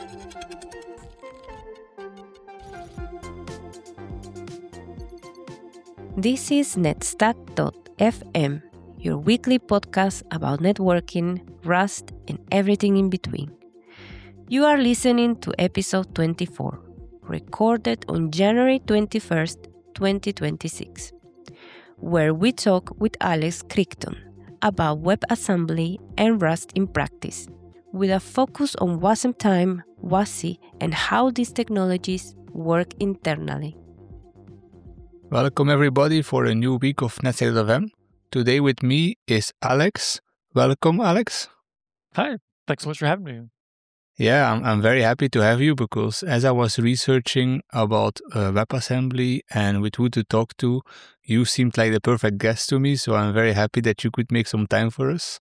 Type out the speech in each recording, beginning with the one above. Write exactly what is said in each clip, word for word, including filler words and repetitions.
This is netstack dot f m, your weekly podcast about networking, Rust, and everything in between. You are listening to episode twenty-four, recorded on January twenty-first, twenty twenty-six, where we talk with Alex Crichton about WebAssembly and Rust in practice, with a focus on Wasm Time, W A S I, and how these technologies work internally. Welcome everybody for a new week of netstack dot f m. Today with me is Alex. Welcome, Alex. Hi, thanks so much for having me. Yeah, I'm, I'm very happy to have you because as I was researching about uh, WebAssembly and with who to talk to, you seemed like the perfect guest to me. So I'm very happy that you could make some time for us.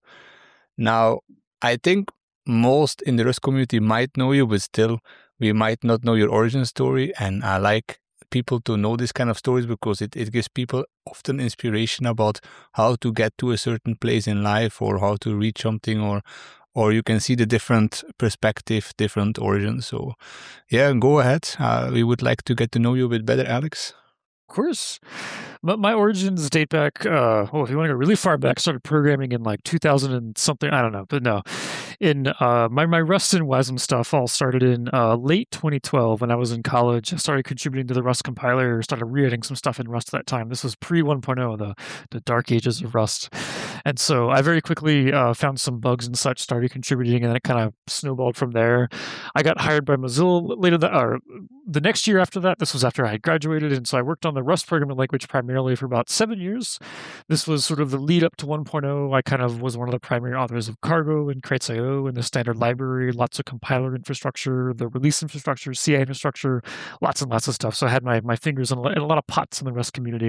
Now, I think most in the Rust community might know you, but still we might not know your origin story. And I like people to know this kind of stories because it, it gives people often inspiration about how to get to a certain place in life or how to reach something, or or you can see the different perspective, different origins. So yeah, go ahead. Uh, we would like to get to know you a bit better, Alex. Of course. My, my origins date back, uh, well, if you want to go really far back, I started programming in like two thousand and something, I don't know, but no. In uh, my, my Rust and Wasm stuff all started in uh, late twenty twelve when I was in college. I started contributing to the Rust compiler, started re-editing some stuff in Rust at that time. This was pre one point oh, the, the dark ages of Rust. And so I very quickly uh, found some bugs and such, started contributing, and then it kind of snowballed from there. I got hired by Mozilla later, that, or the next year after that. This was after I had graduated, and so I worked on the Rust programming language primarily for about seven years. This was sort of the lead up to one point oh. I kind of was one of the primary authors of Cargo and Crates dot i o and the standard library, lots of compiler infrastructure, the release infrastructure, C I infrastructure, lots and lots of stuff. So I had my, my fingers in a, in a lot of pots in the Rust community.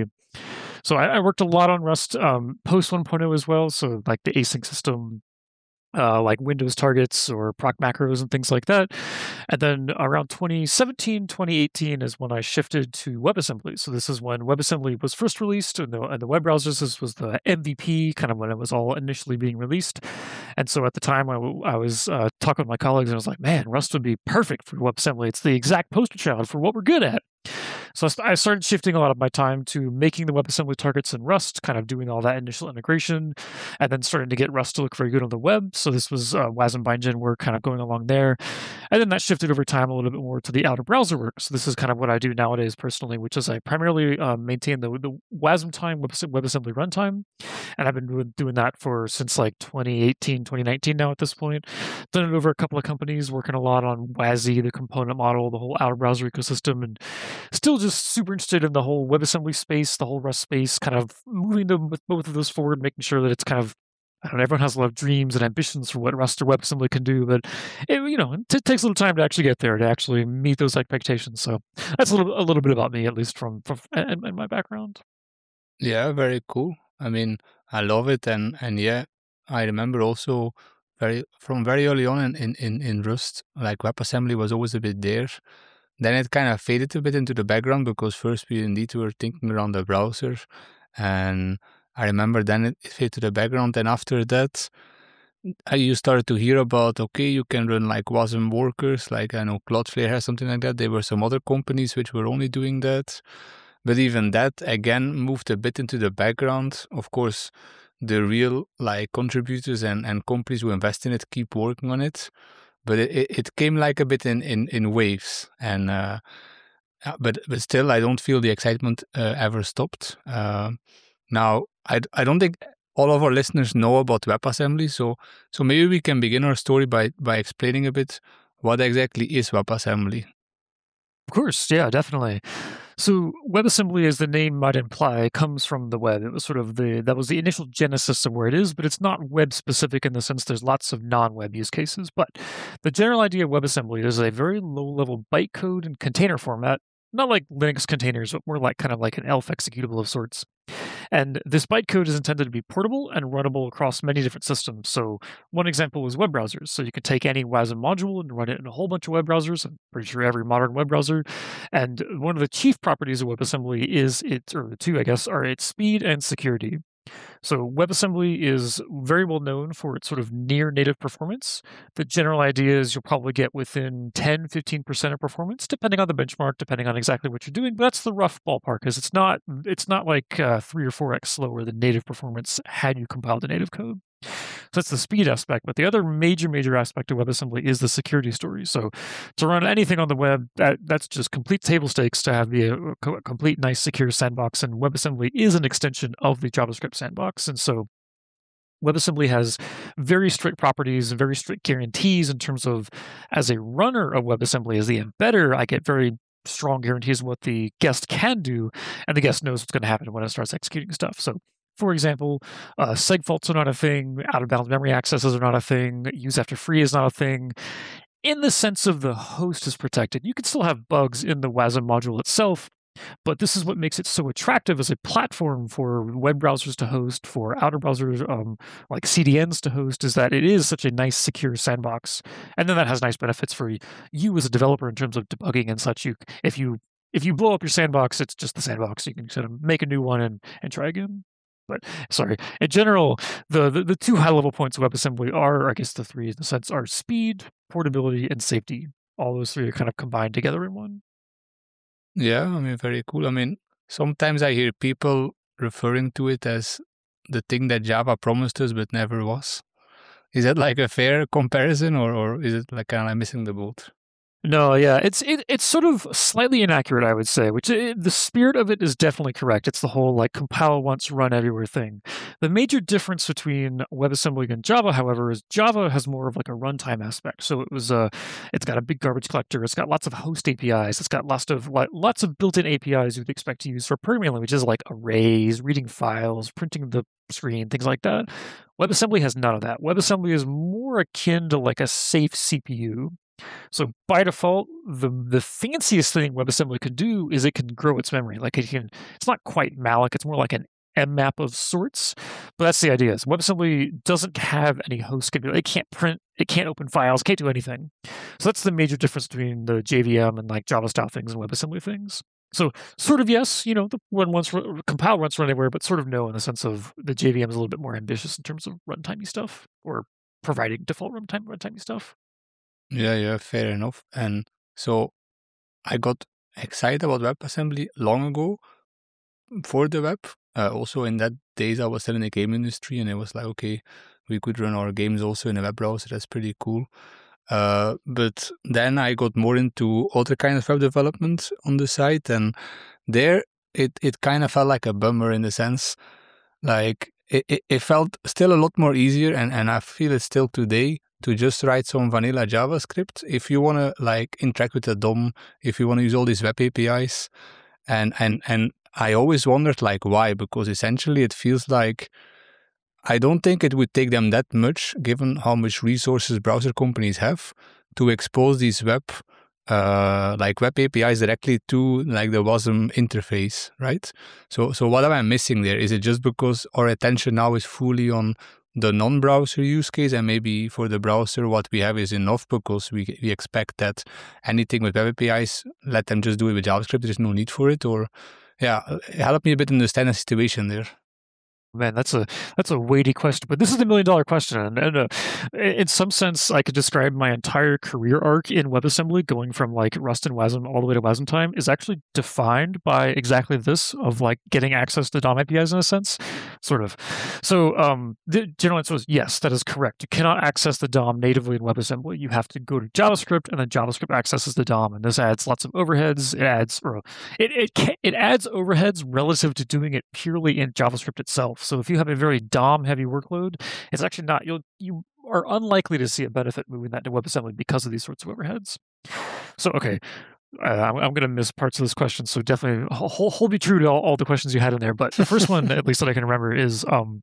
So I, I worked a lot on Rust um, post one point oh as well. So like the async system, Uh, like Windows targets or proc macros and things like that. And then around twenty seventeen, twenty eighteen is when I shifted to WebAssembly. So this is when WebAssembly was first released in the, in the web browsers. This was the M V P, kind of when it was all initially being released. And so at the time, I, w- I was uh, talking with my colleagues, and I was like, man, Rust would be perfect for WebAssembly. It's the exact poster child for what we're good at. So I started shifting a lot of my time to making the WebAssembly targets in Rust, kind of doing all that initial integration, and then starting to get Rust to look very good on the web. So this was uh, Wasm bindgen work kind of going along there. And then that shifted over time a little bit more to the outer browser work. So this is kind of what I do nowadays personally, which is I primarily uh, maintain the, the Wasm time, WebAssembly runtime. And I've been doing, doing that for since like twenty eighteen, twenty nineteen now at this point. Done it over a couple of companies, working a lot on W A S I, the component model, the whole outer browser ecosystem, and still just super interested in the whole WebAssembly space, the whole Rust space, kind of moving them with both of those forward, making sure that it's kind of, I don't know, everyone has a lot of dreams and ambitions for what Rust or WebAssembly can do, but it, you know, it takes a little time to actually get there, to actually meet those expectations. So that's a little, a little bit about me, at least from, from and, and my background. Yeah, very cool. I mean, I love it. And, and yeah, I remember also very from very early on in, in, in, in Rust, like WebAssembly was always a bit there. Then it kind of faded a bit into the background because first we indeed were thinking around the browser, and I remember then it, it faded to the background. And after that, I, you started to hear about, okay, you can run like Wasm workers, like I know Cloudflare has something like that. There were some other companies which were only doing that. But even that, again, moved a bit into the background. Of course, the real like contributors and, and companies who invest in it keep working on it. But it, it, it came like a bit in, in, in waves. And uh, but but still, I don't feel the excitement uh, ever stopped. Uh, now, I, I don't think all of our listeners know about WebAssembly. So so maybe we can begin our story by, by explaining a bit what exactly is WebAssembly. Of course, yeah, definitely. So WebAssembly, as the name might imply, comes from the web. It was sort of the, that was the initial genesis of where it is, but it's not web specific in the sense there's lots of non-web use cases. But the general idea of WebAssembly is a very low-level bytecode and container format, not like Linux containers, but more like kind of like an Elf executable of sorts. And this bytecode is intended to be portable and runnable across many different systems. So one example is web browsers. So you can take any Wasm module and run it in a whole bunch of web browsers. I'm pretty sure every modern web browser. And one of the chief properties of WebAssembly is it, or the two, I guess, are its speed and security. So WebAssembly is very well known for its sort of near native performance. The general idea is you'll probably get within ten, fifteen percent of performance, depending on the benchmark, depending on exactly what you're doing. But that's the rough ballpark, because it's not it's not like uh, three or four x slower than native performance had you compiled the native code. So that's the speed aspect. But the other major, major aspect of WebAssembly is the security story. So to run anything on the web, that, that's just complete table stakes to have the a, a complete, nice, secure sandbox. And WebAssembly is an extension of the JavaScript sandbox. And so WebAssembly has very strict properties and very strict guarantees in terms of, as a runner of WebAssembly, as the embedder, I get very strong guarantees of what the guest can do, and the guest knows what's going to happen when it starts executing stuff. So for example, uh, seg faults are not a thing, out-of-bounds memory accesses are not a thing, use after free is not a thing. In the sense of the host is protected, you can still have bugs in the WASM module itself, but this is what makes it so attractive as a platform for web browsers to host, for outer browsers um, like C D Ns to host, is that it is such a nice, secure sandbox. And then that has nice benefits for you as a developer in terms of debugging and such. You, if you if you blow up your sandbox, it's just the sandbox. You can sort of make a new one and, and try again. But sorry, in general, the, the, the two high-level points of WebAssembly are, I guess the three in the sense, are speed, portability, and safety. All those three are kind of combined together in one. Yeah, I mean, very cool. I mean, sometimes I hear people referring to it as the thing that Java promised us but never was. Is that like a fair comparison, or, or is it like kind of missing the boat? No, yeah, it's it, it's sort of slightly inaccurate, I would say, which it, the spirit of it is definitely correct. It's the whole like compile once, run everywhere thing. The major difference between WebAssembly and Java, however, is Java has more of like a runtime aspect. So it was a, it's got a big garbage collector. It's got lots of host A P Is. It's got lots of like, lots of built-in A P Is you'd expect to use for programming languages like arrays, reading files, printing the screen, things like that. WebAssembly has none of that. WebAssembly is more akin to like a safe C P U. So by default, the the fanciest thing WebAssembly could do is it can grow its memory. Like it can, it's not quite malloc, it's more like an M map of sorts. But that's the idea. Is WebAssembly doesn't have any host capability. It can't print, it can't open files, can't do anything. So that's the major difference between the J V M and like Java style things and WebAssembly things. So sort of yes, you know, the run once, compile once, run anywhere, but sort of no in the sense of the J V M is a little bit more ambitious in terms of runtimey stuff, or providing default runtime runtimey stuff. Yeah, yeah, fair enough. And so I got excited about WebAssembly long ago for the web. Uh, also in that days I was still in the game industry, and it was like, okay, we could run our games also in a web browser. That's pretty cool. Uh, but then I got more into other kind of web development on the side, and there it, it kind of felt like a bummer in the sense, like it, it, it felt still a lot more easier, and, and I feel it still today, to just write some vanilla JavaScript. If you want to like interact with the D O M, if you want to use all these web A P Is, and, and, and I always wondered like why, because essentially it feels like I don't think it would take them that much, given how much resources browser companies have, to expose these web uh, like web A P Is directly to like the WASM interface, right? So, so what am I missing there? Is it just because our attention now is fully on the non-browser use case, and maybe for the browser what we have is enough because we we expect that anything with web A P Is, let them just do it with JavaScript, there's no need for it? Or yeah, help me a bit understand the situation there. Man, that's a that's a weighty question, but this is the million dollar question. And, and uh, in some sense, I could describe my entire career arc in WebAssembly, going from like Rust and WASM all the way to WASM time, is actually defined by exactly this, of like getting access to D O M A P Is in a sense, sort of. So um, the general answer is yes, that is correct. You cannot access the D O M natively in WebAssembly. You have to go to JavaScript, and then JavaScript accesses the D O M, and this adds lots of overheads. It adds or it it can, it adds overheads relative to doing it purely in JavaScript itself. So if you have a very D O M heavy workload, it's actually not, you'll, you are unlikely to see a benefit moving that to WebAssembly because of these sorts of overheads. So, okay, uh, I'm, I'm going to miss parts of this question, so definitely hold, hold me true to all, all the questions you had in there. But the first one, at least that I can remember, is, um,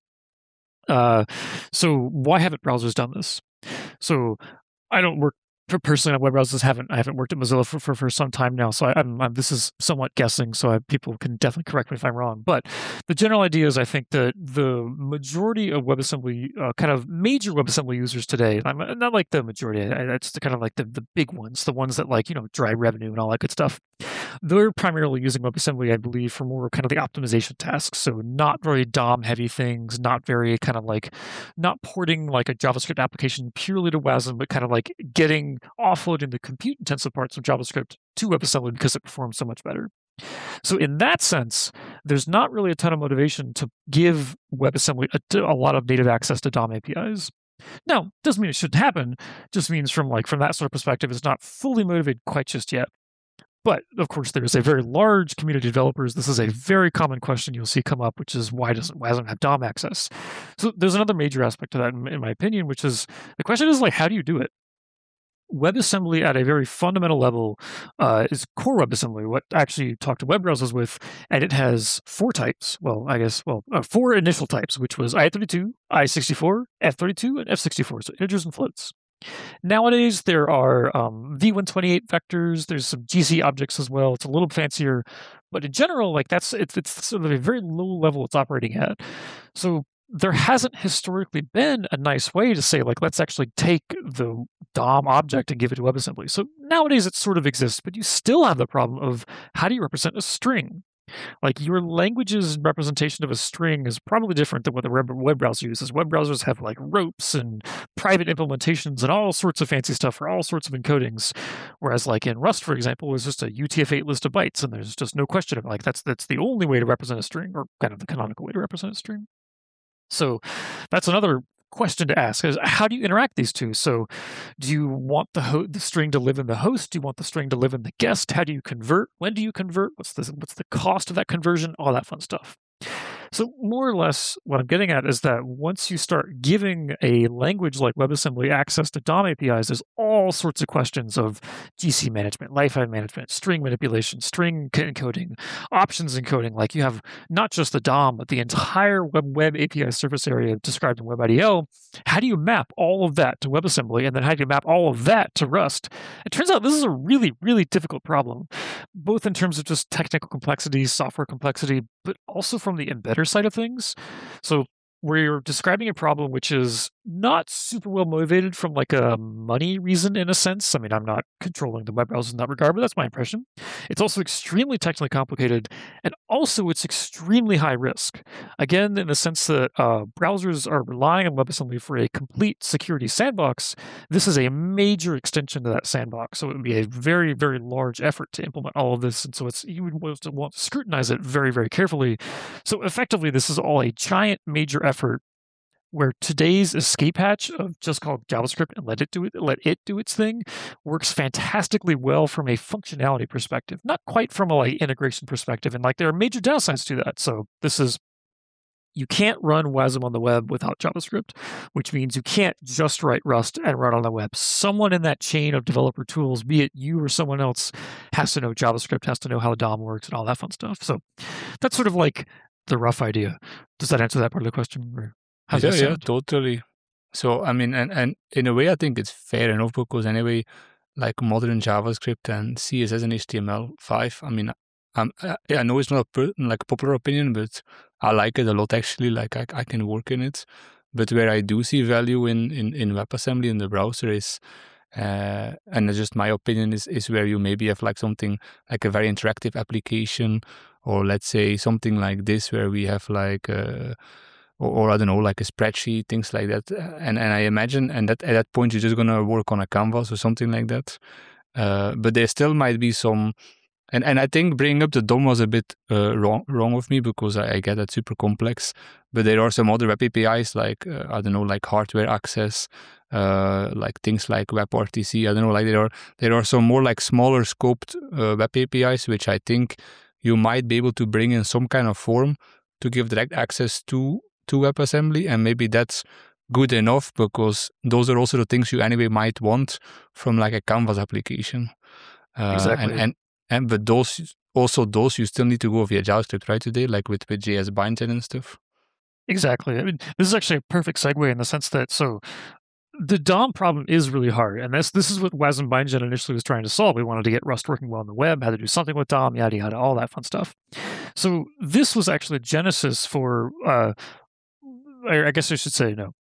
uh, so why haven't browsers done this? So I don't work personally on web browsers. haven't I haven't worked at Mozilla for, for, for some time now, so I, I'm, I'm this is somewhat guessing. So I, people can definitely correct me if I'm wrong. But the general idea is, I think that the majority of WebAssembly, uh, kind of major WebAssembly users today, I'm not like the majority. It's the kind of like the the big ones, the ones that like you know drive revenue and all that good stuff. they're primarily using WebAssembly, I believe, for more kind of the optimization tasks. So not very D O M-heavy things, not very kind of like, not porting like a JavaScript application purely to WASM, but kind of like getting, offloading the compute-intensive parts of JavaScript to WebAssembly because it performs so much better. So in that sense, there's not really a ton of motivation to give WebAssembly a, a lot of native access to D O M A P Is. Now, doesn't mean it shouldn't happen, just means from like from that sort of perspective, it's not fully motivated quite just yet. But of course, there's a very large community of developers. This is a very common question you'll see come up, which is why doesn't WASM have D O M access? So there's another major aspect to that, in, in my opinion, which is the question is like, how do you do it? WebAssembly at a very fundamental level uh, is core WebAssembly, what actually you talk to web browsers with, and it has four types. Well, I guess, well, uh, four initial types, which was I thirty-two, I sixty-four, F thirty-two, and F sixty-four, so integers and floats. Nowadays, there are um, V one twenty-eight vectors. There's some G C objects as well. It's a little fancier, but in general, like that's it's it's sort of a very low level it's operating at. So there hasn't historically been a nice way to say, like, let's actually take the D O M object and give it to WebAssembly. So nowadays it sort of exists, but you still have the problem of how do you represent a string? Like your language's representation of a string is probably different than what the web, web browser uses. Web browsers have like ropes and private implementations and all sorts of fancy stuff for all sorts of encodings. Whereas like in Rust, for example, it's just a U T F eight list of bytes, and there's just no question of it. Like that's that's the only way to represent a string, or kind of the canonical way to represent a string. So that's another question to ask is how do you interact these two? So do you want the, ho- the string to live in the host? Do you want the string to live in the guest? How do you convert? When do you convert? What's the, what's the cost of that conversion? All that fun stuff. So more or less what I'm getting at is that once you start giving a language like WebAssembly access to D O M A P Is, there's all sorts of questions of G C management, lifetime management, string manipulation, string encoding, options encoding. Like you have not just the D O M, but the entire web, web A P I surface area described in WebIDL. How do you map all of that to WebAssembly? And then how do you map all of that to Rust? It turns out this is a really, really difficult problem, both in terms of just technical complexity, software complexity, but also from the embedder side of things. So we're describing a problem which is not super well motivated from like a money reason in a sense. I mean, I'm not controlling the web browser in that regard, but that's my impression. It's also extremely technically complicated, and also it's extremely high risk. Again, in the sense that uh, browsers are relying on WebAssembly for a complete security sandbox, this is a major extension to that sandbox. So it would be a very, very large effort to implement all of this. And so it's you would want to, want to scrutinize it very, very carefully. So effectively, this is all a giant major effort effort where today's escape hatch of just call JavaScript and let it do it, let it do its thing works fantastically well from a functionality perspective, not quite from a like integration perspective. And like there are major downsides to that. So this is you can't run WASM on the web without JavaScript, which means you can't just write Rust and run on the web. Someone in that chain of developer tools, be it you or someone else, has to know JavaScript, has to know how D O M works and all that fun stuff. So that's sort of like the rough idea. Does that answer that part of the question? Or how's yeah, that yeah, sound? totally. So, I mean, and, and in a way, I think it's fair enough because anyway, like modern JavaScript and C S S and H T M L five, I mean, um, I, I know it's not a per, like a popular opinion, but I like it a lot actually. Like I, I can work in it. But where I do see value in, in, in WebAssembly in the browser is, uh, and it's just my opinion, is, is where you maybe have like something like a very interactive application, or let's say something like this where we have like, uh, or, or I don't know, like a spreadsheet, things like that. And and I imagine, and that at that point you're just gonna work on a canvas or something like that. Uh, but there still might be some, and, and I think bringing up the D O M was a bit uh, wrong wrong of me because I, I get that super complex. But there are some other web A P Is like uh, I don't know, like hardware access, uh, like things like WebRTC. I don't know, like there are there are some more like smaller scoped uh, web A P Is which I think you might be able to bring in some kind of form to give direct access to to WebAssembly, and maybe that's good enough because those are also the things you anyway might want from like a Canvas application. Uh, Exactly. And, and and but those also those you still need to go via JavaScript, right? Today, like with with J S bindgen and stuff. Exactly. I mean, this is actually a perfect segue in the sense that so the D O M problem is really hard, and this this is what WASM bindgen initially was trying to solve. We wanted to get Rust working well on the web, had to do something with D O M, yada yada, all that fun stuff. So this was actually the genesis for, uh, I guess I should say no.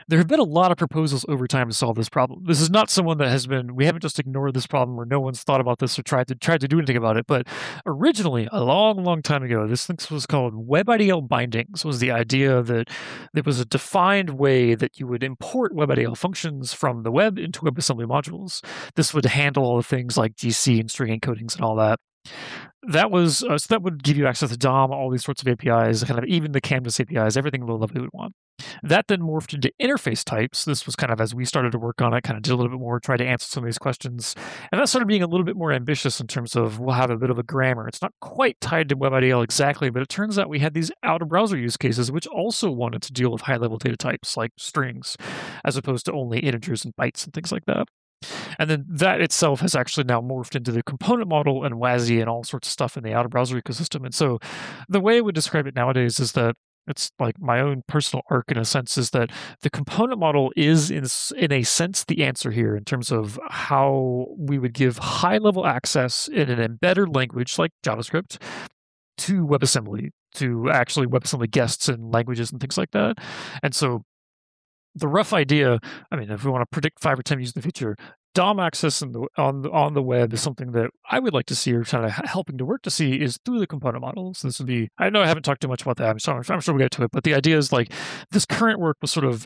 there have been a lot of proposals over time to solve this problem. This is not someone that has been, we haven't just ignored this problem or no one's thought about this or tried to tried to do anything about it. But originally, a long, long time ago, this thing was called WebIDL bindings, was the idea that there was a defined way that you would import WebIDL functions from the web into WebAssembly modules. This would handle all the things like G C and string encodings and all that. That was uh, so that would give you access to D O M, all these sorts of A P Is, kind of even the Canvas A P Is, everything low level you would want. That then morphed into interface types. This was kind of as we started to work on it, kind of did a little bit more, tried to answer some of these questions. And that started being a little bit more ambitious in terms of we'll have a bit of a grammar. It's not quite tied to WebIDL exactly, but it turns out we had these out-of-browser use cases which also wanted to deal with high-level data types like strings, as opposed to only integers and bytes and things like that. And then that itself has actually now morphed into the component model and WASI and all sorts of stuff in the out-of-browser ecosystem. And so the way I would describe it nowadays is that it's like my own personal arc in a sense is that the component model is in, in a sense the answer here in terms of how we would give high-level access in an embedded language like JavaScript to WebAssembly, to actually WebAssembly guests and languages and things like that. And so the rough idea, I mean, if we want to predict five or ten years in the future, D O M access in the, on, the, on the web is something that I would like to see or kind of helping to work to see is through the component models. This would be, I know I haven't talked too much about that. I'm, sorry, I'm sure we'll get to it, but the idea is like this current work was sort of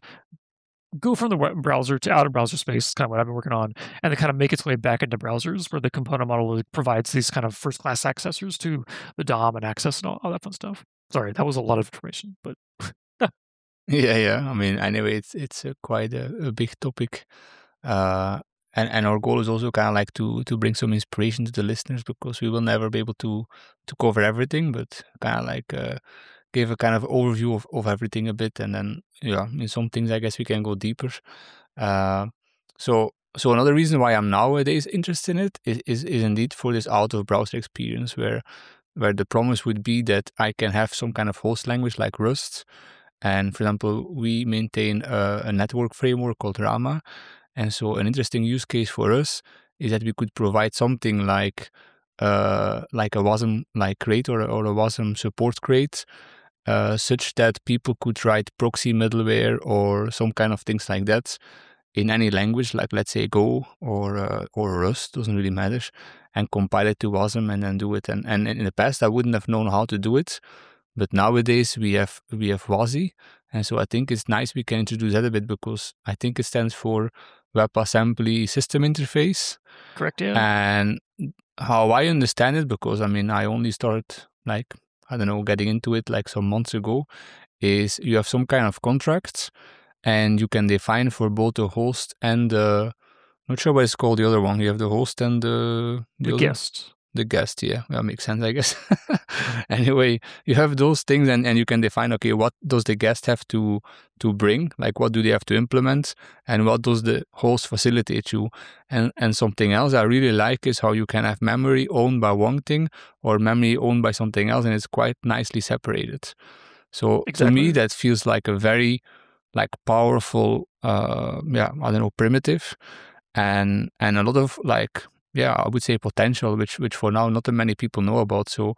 go from the web browser to out of browser space, kind of what I've been working on, and then kind of make its way back into browsers where the component model provides these kind of first class accessors to the D O M and access and all, all that fun stuff. Sorry, that was a lot of information, but Yeah, yeah. I mean, anyway, it's it's a quite a, a big topic, uh, and and our goal is also kind of like to to bring some inspiration to the listeners because we will never be able to to cover everything, but kind of like uh, give a kind of overview of, of everything a bit, and then yeah, in some things I guess we can go deeper. Uh, so so another reason why I'm nowadays interested in it is is, is indeed for this out of browser experience where where the promise would be that I can have some kind of host language like Rust. And for example, we maintain a, a network framework called Rama. And so an interesting use case for us is that we could provide something like uh, like a WASM like crate or, or a WASM support crate, uh, such that people could write proxy middleware or some kind of things like that in any language, like let's say Go or uh, or Rust, doesn't really matter, and compile it to WASM and then do it. And, and in the past, I wouldn't have known how to do it. But nowadays we have we have WASI, and so I think it's nice we can introduce that a bit because I think it stands for WebAssembly System Interface. Correct, yeah. And how I understand it, because I mean I only started like I don't know getting into it like some months ago, is you have some kind of contracts, and you can define for both the host and the not sure what it's called the other one. You have the host and the the, the guest. The guest, yeah, that makes sense, I guess. Anyway, you have those things, and, and you can define, okay, what does the guest have to to bring? Like, what do they have to implement? And what does the host facilitate you? And and something else I really like is how you can have memory owned by one thing or memory owned by something else, and it's quite nicely separated. So exactly. To me, that feels like a very like powerful, uh, yeah, I don't know, primitive, and and a lot of like. Yeah, I would say potential, which which for now not that many people know about. So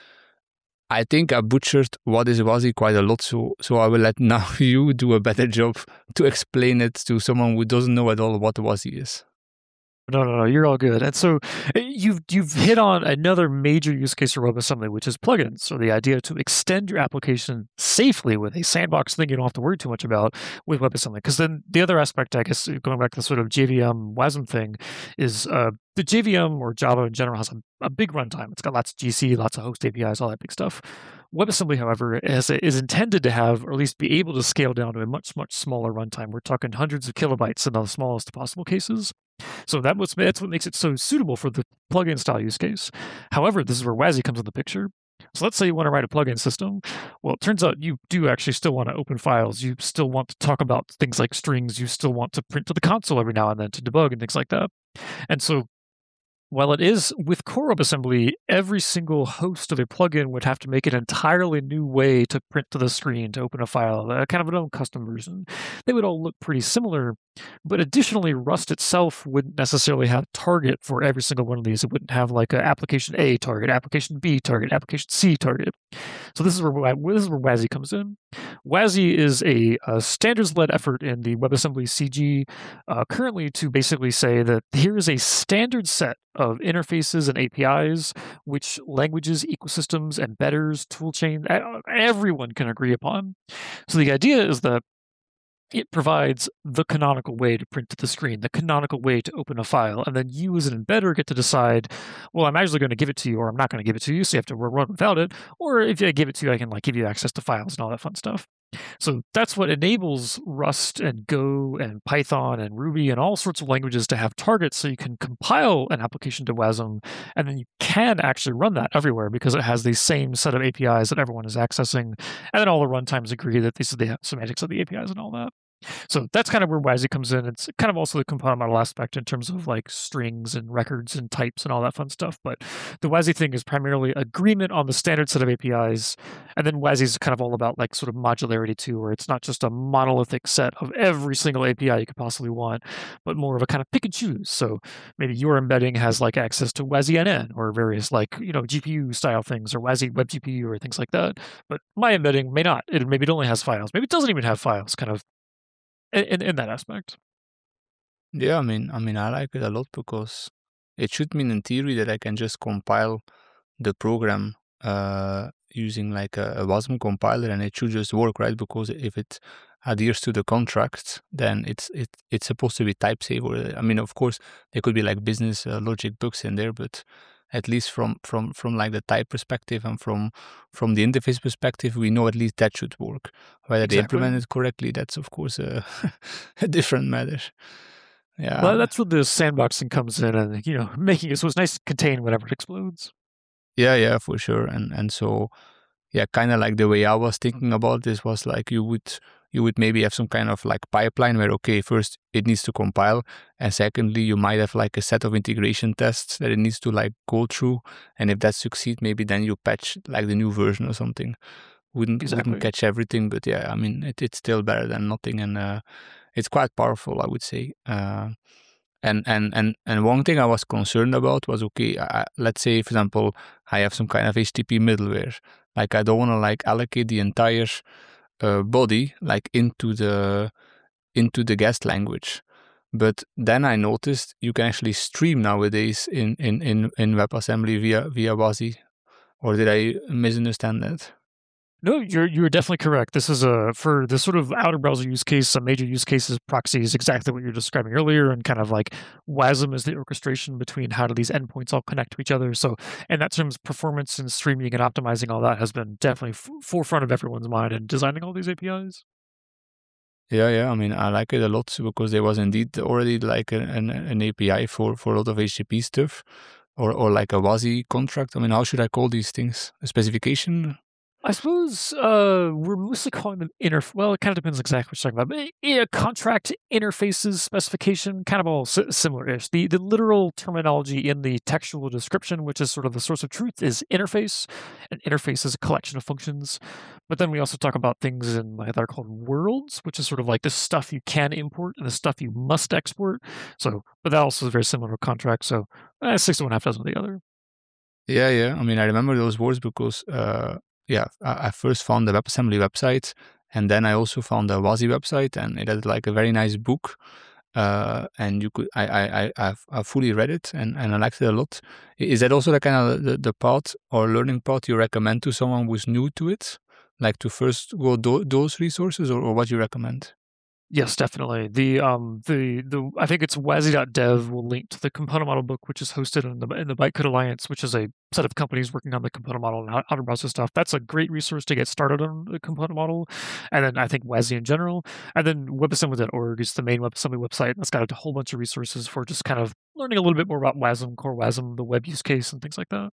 I think I butchered what is WASI quite a lot. So so I will let now you do a better job to explain it to someone who doesn't know at all what WASI is. No, no, no, you're all good. And so you've you've hit on another major use case for WebAssembly, which is plugins. So the idea to extend your application safely with a sandbox thing you don't have to worry too much about with WebAssembly. Because then the other aspect, I guess, going back to the sort of J V M WASM thing, is uh, the J V M or Java in general has a, a big runtime. It's got lots of G C, lots of host A P Is, all that big stuff. WebAssembly, however, is, is intended to have, or at least be able to scale down to a much, much smaller runtime. We're talking hundreds of kilobytes in the smallest possible cases. So that was, that's what makes it so suitable for the plugin style use case. However, this is where WASI comes in the picture. So let's say you want to write a plugin system. Well, it turns out you do actually still want to open files. You still want to talk about things like strings. You still want to print to the console every now and then to debug and things like that. And so while it is with core WebAssembly, every single host of a plugin would have to make an entirely new way to print to the screen, to open a file, uh, kind of an own custom version. They would all look pretty similar. But additionally, Rust itself wouldn't necessarily have a target for every single one of these. It wouldn't have like an application A target, application B target, application C target. So this is where this is where WASI comes in. WASI is a, a standards-led effort in the WebAssembly C G uh, currently to basically say that here is a standard set of interfaces and A P Is which languages, ecosystems, embedders, toolchain, everyone can agree upon. So the idea is that it provides the canonical way to print to the screen, the canonical way to open a file, and then you as an embedder get to decide, well, I'm actually going to give it to you, or I'm not going to give it to you, so you have to run without it, or if I give it to you, I can like give you access to files and all that fun stuff. So that's what enables Rust and Go and Python and Ruby and all sorts of languages to have targets, so you can compile an application to WASM, and then you can actually run that everywhere because it has the same set of A P Is that everyone is accessing, and then all the runtimes agree that these are the semantics of the A P Is and all that. So that's kind of where WASI comes in. It's kind of also the component model aspect in terms of like strings and records and types and all that fun stuff. But the WASI thing is primarily agreement on the standard set of A P Is. And then WASI is kind of all about like sort of modularity too, where it's not just a monolithic set of every single A P I you could possibly want, but more of a kind of pick and choose. So maybe your embedding has like access to WASI N N or various like, you know, G P U style things or WASI WebGPU or things like that. But my embedding may not. It maybe it only has files. Maybe it doesn't even have files, kind of in, in that aspect. Yeah, I mean, I mean, I like it a lot because it should mean in theory that I can just compile the program uh, using like a, a WASM compiler, and it should just work, right? Because if it adheres to the contract, then it's it it's supposed to be type safe. Or I mean, of course, there could be like business uh, logic bugs in there, but at least from from from like the type perspective and from from the interface perspective, we know at least that should work. Whether Exactly. they implement it correctly, that's of course a, a different matter. Yeah. Well, that's where the sandboxing comes in, and you know, making it so it's nice to contain whenever it explodes. Yeah, yeah, for sure. And and so yeah, kind of like the way I was thinking about this was like you would you would maybe have some kind of like pipeline where, okay, first it needs to compile, and secondly, you might have like a set of integration tests that it needs to like go through, and if that succeeds, maybe then you patch like the new version or something. Wouldn't Exactly. wouldn't catch everything, but yeah, I mean, it, it's still better than nothing, and uh, it's quite powerful, I would say. Uh, and and and and one thing I was concerned about was, okay, I, let's say for example, I have some kind of H T T P middleware, like I don't want to like allocate the entire uh, body like into the into the guest language. But then I noticed you can actually stream nowadays in in in, in WebAssembly via via WASI, or did I misunderstand that? No, you're you're definitely correct. This is a for the sort of outer browser use case. A major use case is proxy is exactly what you were describing earlier, and kind of like WASM is the orchestration between how do these endpoints all connect to each other. So, in that terms, performance and streaming and optimizing all that has been definitely f- forefront of everyone's mind in designing all these A P Is. Yeah, yeah. I mean, I like it a lot because there was indeed already like an an, an A P I for for a lot of H T T P stuff, or or like a WASI contract. I mean, how should I call these things? A specification? I suppose uh, we're mostly calling them inter. Well, it kind of depends exactly what you're talking about. But yeah, contract interfaces specification, kind of all si- similar-ish. The the literal terminology in the textual description, which is sort of the source of truth, is interface. An interface is a collection of functions. But then we also talk about things in like they're called worlds, which is sort of like the stuff you can import and the stuff you must export. So, but that also is very similar to contract. So, eh, six to one half dozen of the other. Yeah, yeah. I mean, I remember those words because. Uh... Yeah, I first found the WebAssembly website, and then I also found the WASI website, and it had like a very nice book. Uh, and you could, I, I, I, I fully read it, and, and I liked it a lot. Is that also the kind of the, the part or learning part you recommend to someone who's new to it, like to first go do, those resources, or, or what you recommend? Yes, definitely. The um the the I think it's wasi dot dev will link to the component model book, which is hosted in the in the Bytecode Alliance, which is a set of companies working on the component model and how, how to browser stuff. That's a great resource to get started on the component model, and then I think WASI in general, and then webassembly dot org is the main WebAssembly website. That's got a whole bunch of resources for just kind of learning a little bit more about WASM, core WASM, the web use case, and things like that.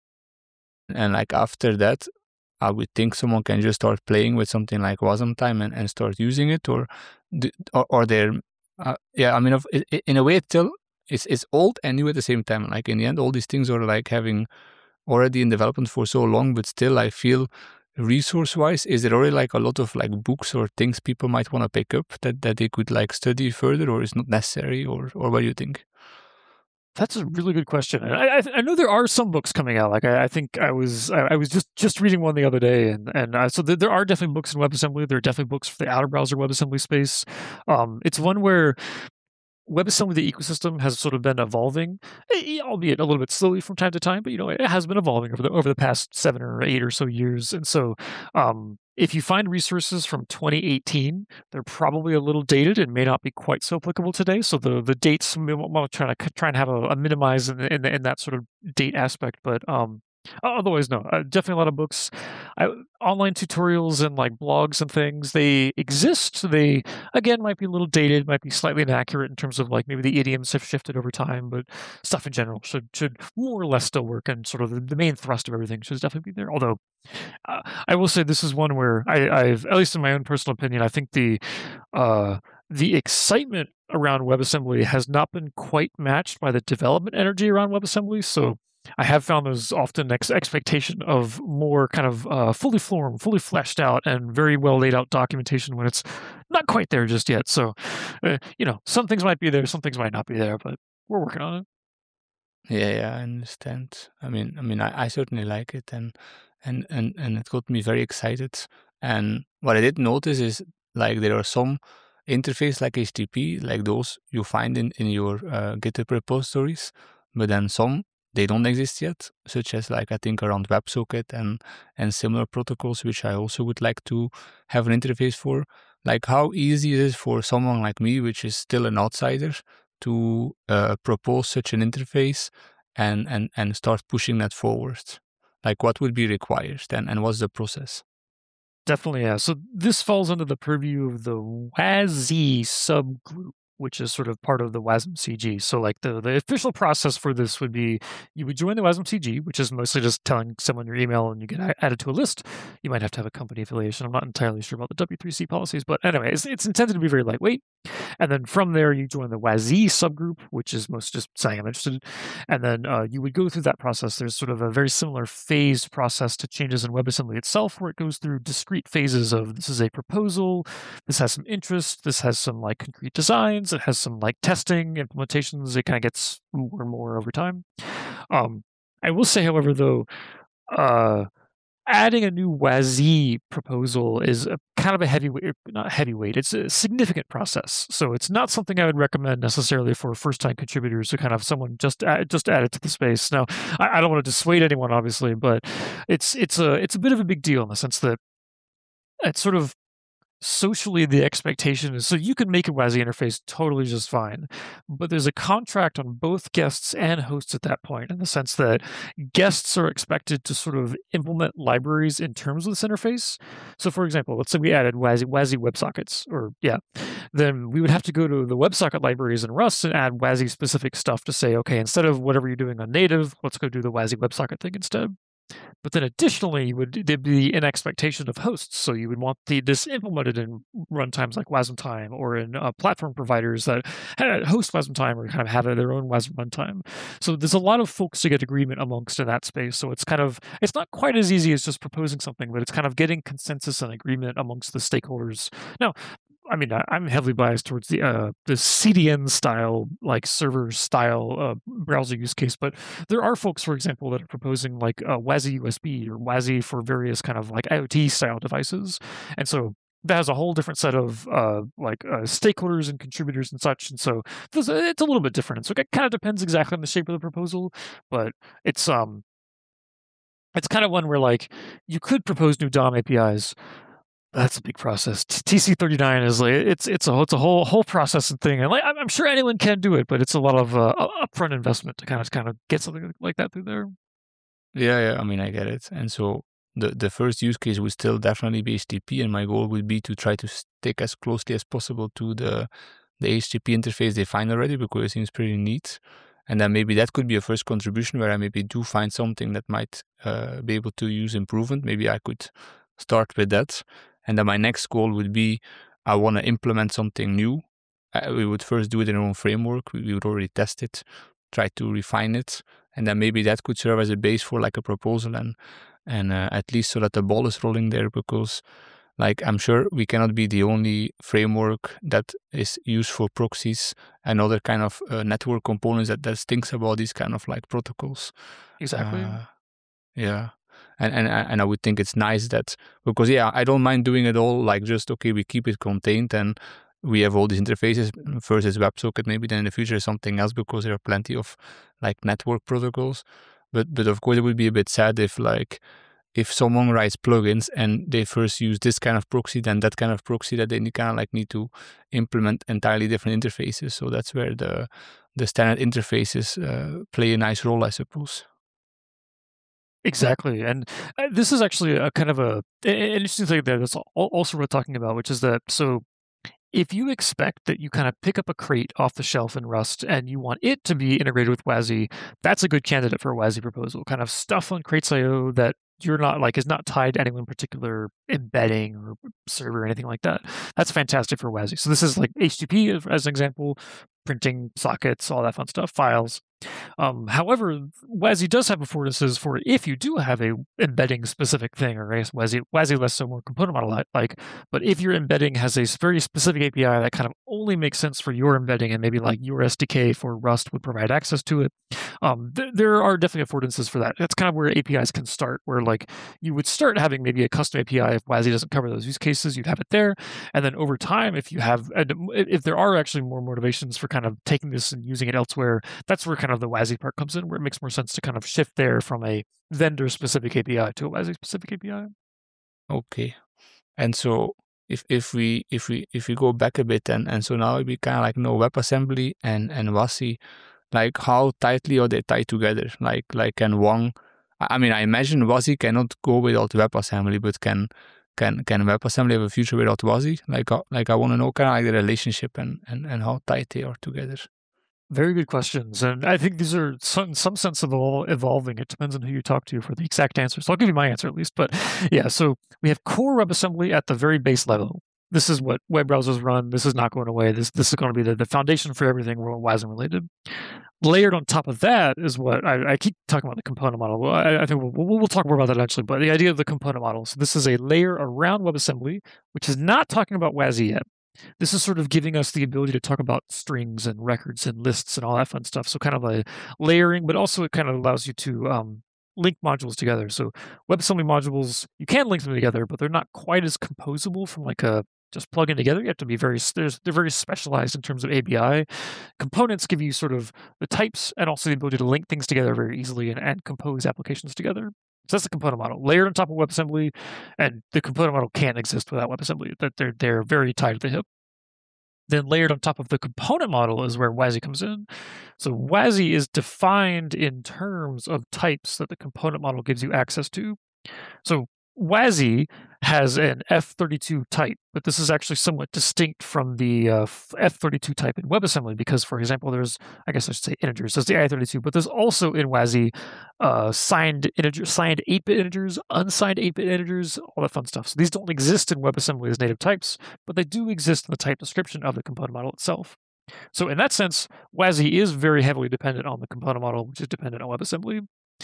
And like after that, I would think someone can just start playing with something like Wasmtime and, and start using it, or or, or they're, uh, yeah, I mean, it, in a way, it's still, it's, it's old and new at the same time. Like in the end, all these things are like having already in development for so long, but still I feel resource-wise, is there already like a lot of like books or things people might want to pick up that, that they could like study further, or is not necessary, or or what do you think? That's a really good question. I, I, I know there are some books coming out. Like I, I think I was I, I was just, just reading one the other day, and and uh, so there, there are definitely books in WebAssembly. There are definitely books for the outer browser WebAssembly space. Um, it's one where WebAssembly, the ecosystem, has sort of been evolving, albeit a little bit slowly from time to time, but you know it has been evolving over the over the past seven or eight or so years. And so, um, if you find resources from twenty eighteen, they're probably a little dated and may not be quite so applicable today. So the the dates, we'll try to try and have a, a minimize in, in, in that sort of date aspect, but um. Otherwise, no. Uh, definitely a lot of books, I, online tutorials, and like blogs and things. They exist. They again might be a little dated, might be slightly inaccurate in terms of like maybe the idioms have shifted over time, but stuff in general should should more or less still work. And sort of the, the main thrust of everything should definitely be there. Although uh, I will say this is one where I, I've, at least in my own personal opinion, I think the uh, the excitement around WebAssembly has not been quite matched by the development energy around WebAssembly. So I have found there's often ex- expectation of more kind of uh, fully formed, fully fleshed out, and very well laid out documentation when it's not quite there just yet. So, uh, you know, some things might be there, some things might not be there, but we're working on it. Yeah, yeah, I understand. I mean, I mean, I, I certainly like it, and and and and it got me very excited. And what I did notice is like there are some interface like H T T P, like those you find in in your uh, GitHub repositories, but then some they don't exist yet, such as like I think around WebSocket and and similar protocols, which I also would like to have an interface for. Like how easy it is for someone like me, which is still an outsider, to uh, propose such an interface and, and, and start pushing that forward? Like what would be required and, and what's the process? Definitely, yeah. So this falls under the purview of the WASI subgroup, which is sort of part of the WASM C G. So like the, the official process for this would be you would join the WASM C G, which is mostly just telling someone your email and you get added to a list. You might have to have a company affiliation. I'm not entirely sure about the W three C policies, but anyway, it's, it's intended to be very lightweight. And then from there, you join the WASI subgroup, which is most just saying I'm interested. And then uh, you would go through that process. There's sort of a very similar phased process to changes in WebAssembly itself, where it goes through discrete phases of this is a proposal, this has some interest, this has some like concrete designs, it has some like testing, implementations. It kind of gets more and more over time. Um, I will say, however, though, uh, adding a new WASI proposal is a kind of a heavyweight, not heavyweight, it's a significant process. So it's not something I would recommend necessarily for first-time contributors to kind of someone just add, just add it to the space. Now, I, I don't want to dissuade anyone, obviously, but it's it's a it's a bit of a big deal in the sense that it's sort of socially the expectation is so you can make a WASI interface totally just fine, but there's a contract on both guests and hosts at that point, in the sense that guests are expected to sort of implement libraries in terms of this interface. So for example, let's say we added WASI, WASI WebSockets, or yeah, then we would have to go to the WebSocket libraries in Rust and add WASI specific stuff to say, okay, instead of whatever you're doing on native, let's go do the WASI WebSocket thing instead. But then additionally, you would there'd be an expectation of hosts. So you would want the, this implemented in runtimes like WASMTime, or in uh, platform providers that host WASMTime or kind of have their own WASM runtime. So there's a lot of folks to get agreement amongst in that space. So it's kind of, it's not quite as easy as just proposing something, but it's kind of getting consensus and agreement amongst the stakeholders. Now, I mean, I'm heavily biased towards the uh, the C D N style, like server style uh, browser use case, but there are folks, for example, that are proposing like uh, WASI U S B or WASI for various kind of like IoT style devices, and so that has a whole different set of uh, like uh, stakeholders and contributors and such, and so it's a little bit different. So it kind of depends exactly on the shape of the proposal, but it's um, it's kind of one where like you could propose new D O M A P Is. That's a big process. T C thirty-nine is like it's it's a it's a whole whole process and thing, and like I'm sure anyone can do it, but it's a lot of uh, upfront investment to kind of kind of get something like that through there. Yeah, yeah. I mean, I get it. And so the the first use case would still definitely be H T T P, and my goal would be to try to stick as closely as possible to the the H T T P interface they find already, because it seems pretty neat. And then maybe that could be a first contribution where I maybe do find something that might uh, be able to use improvement. Maybe I could start with that. And then my next goal would be, I want to implement something new. Uh, we would first do it in our own framework. We, we would already test it, try to refine it. And then maybe that could serve as a base for like a proposal. And and uh, at least so that the ball is rolling there, because like I'm sure we cannot be the only framework that is used for proxies and other kind of uh, network components that, that thinks about these kind of like protocols. Exactly. Uh, yeah. And, and and I would think it's nice that, because yeah, I don't mind doing it all like just, okay, we keep it contained and we have all these interfaces. First is WebSocket, maybe then in the future is something else, because there are plenty of like network protocols. But but of course it would be a bit sad if like if someone writes plugins and they first use this kind of proxy, then that kind of proxy, that they kind of like need to implement entirely different interfaces. So that's where the the standard interfaces uh, play a nice role, I suppose. Exactly. And uh, this is actually a kind of a an interesting thing that that's also worth talking about, which is that, so if you expect that you kind of pick up a crate off the shelf in Rust and you want it to be integrated with WASI, that's a good candidate for a WASI proposal. Kind of stuff on crates dot i o that you're not like is not tied to any one particular embedding or server or anything like that. That's fantastic for WASI. So this is like H T T P as an example, printing sockets, all that fun stuff, files. Um, however, WASI does have affordances for if you do have a embedding specific thing, or I guess WASI, WASI less so more component model like, but if your embedding has a very specific A P I that kind of only makes sense for your embedding, and maybe like your S D K for Rust would provide access to it, um, th- there are definitely affordances for that. That's kind of where A P Is can start, where like you would start having maybe a custom A P I if WASI doesn't cover those use cases, you'd have it there, and then over time, if you have, if there are actually more motivations for kind of taking this and using it elsewhere, that's where kind of the WASI part comes in, where it makes more sense to kind of shift there from a vendor-specific A P I to a WASI-specific A P I. Okay, and so if if we if we if we go back a bit, and and so now we kind of like know WebAssembly and and WASI, like how tightly are they tied together? Like like can one, I mean, I imagine WASI cannot go without WebAssembly, but can can can WebAssembly have a future without WASI? Like uh, like I want to know kind of like the relationship and and and how tight they are together. Very good questions. And I think these are some, in some sense of evolving. It depends on who you talk to for the exact answer. So I'll give you my answer at least. But yeah, so we have core WebAssembly at the very base level. This is what web browsers run. This is not going away. This this is going to be the, the foundation for everything WASM related. Layered on top of that is what I, I keep talking about, the component model. Well, I, I think we'll, we'll, we'll talk more about that eventually. But the idea of the component model. So this is a layer around WebAssembly, which is not talking about WASI yet. This is sort of giving us the ability to talk about strings and records and lists and all that fun stuff. So kind of a layering, but also it kind of allows you to um, link modules together. So WebAssembly modules, you can link them together, but they're not quite as composable from like a just plug in together. You have to be very, there's, they're very specialized in terms of A P I. Components give you sort of the types and also the ability to link things together very easily and, and compose applications together. So that's the component model layered on top of WebAssembly, and the component model can't exist without WebAssembly. That they're they're very tied at the hip. Then layered on top of the component model is where WASI comes in. So WASI is defined in terms of types that the component model gives you access to. So WASI has an F thirty-two type, but this is actually somewhat distinct from the uh, F thirty-two type in WebAssembly because, for example, there's, I guess I should say integers, there's the I thirty-two, but there's also in WASI uh, signed integers, signed eight-bit integers, unsigned eight-bit integers, all that fun stuff. So these don't exist in WebAssembly as native types, but they do exist in the type description of the component model itself. So in that sense, WASI is very heavily dependent on the component model, which is dependent on WebAssembly.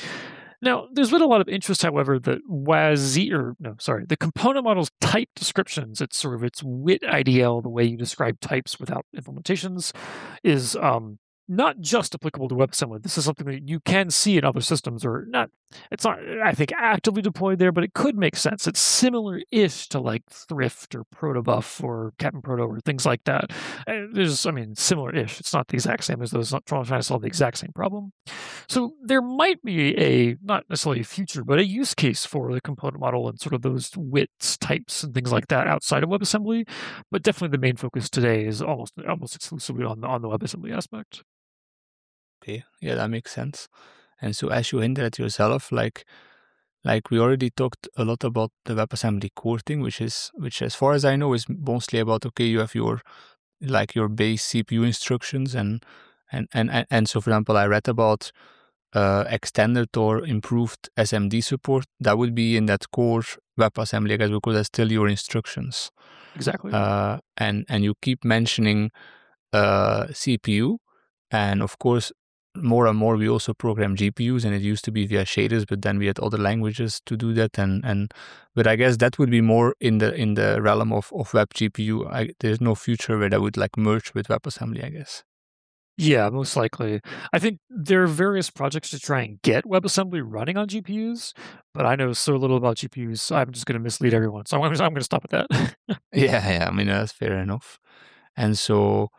Now, there's been a lot of interest, however, that WASI, or no, sorry, the component model's type descriptions, it's sort of its W I T I D L, the way you describe types without implementations, is um, not just applicable to WebAssembly. This is something that you can see in other systems, or not, it's not, I think, actively deployed there, but it could make sense. It's similar-ish to like Thrift or Protobuf or Captain Proto or things like that. And there's, I mean, similar-ish. It's not the exact same as those, not trying to solve the exact same problem. So there might be a, not necessarily a future, but a use case for the component model and sort of those W I Ts, types, and things like that outside of WebAssembly. But definitely the main focus today is almost almost exclusively on the, on the WebAssembly aspect. Okay, yeah, that makes sense. And so as you hinted at yourself, like like we already talked a lot about the WebAssembly core thing, which is which as far as I know is mostly about, okay, you have your like your base C P U instructions, and and and and, and so for example I read about uh, extended or improved S M D support. That would be in that core WebAssembly, I guess, because that's still your instructions. Exactly. Uh, and and you keep mentioning uh, C P U, and of course more and more we also program G P Us, and it used to be via shaders, but then we had other languages to do that. And, and but I guess that would be more in the in the realm of, of web G P U. I, there's no future where that would like merge with WebAssembly, I guess. Yeah, most likely. I think there are various projects to try and get WebAssembly running on G P Us, but I know so little about G P Us, so I'm just going to mislead everyone. So I'm, I'm going to stop at that. yeah, yeah. I mean, that's fair enough. And so,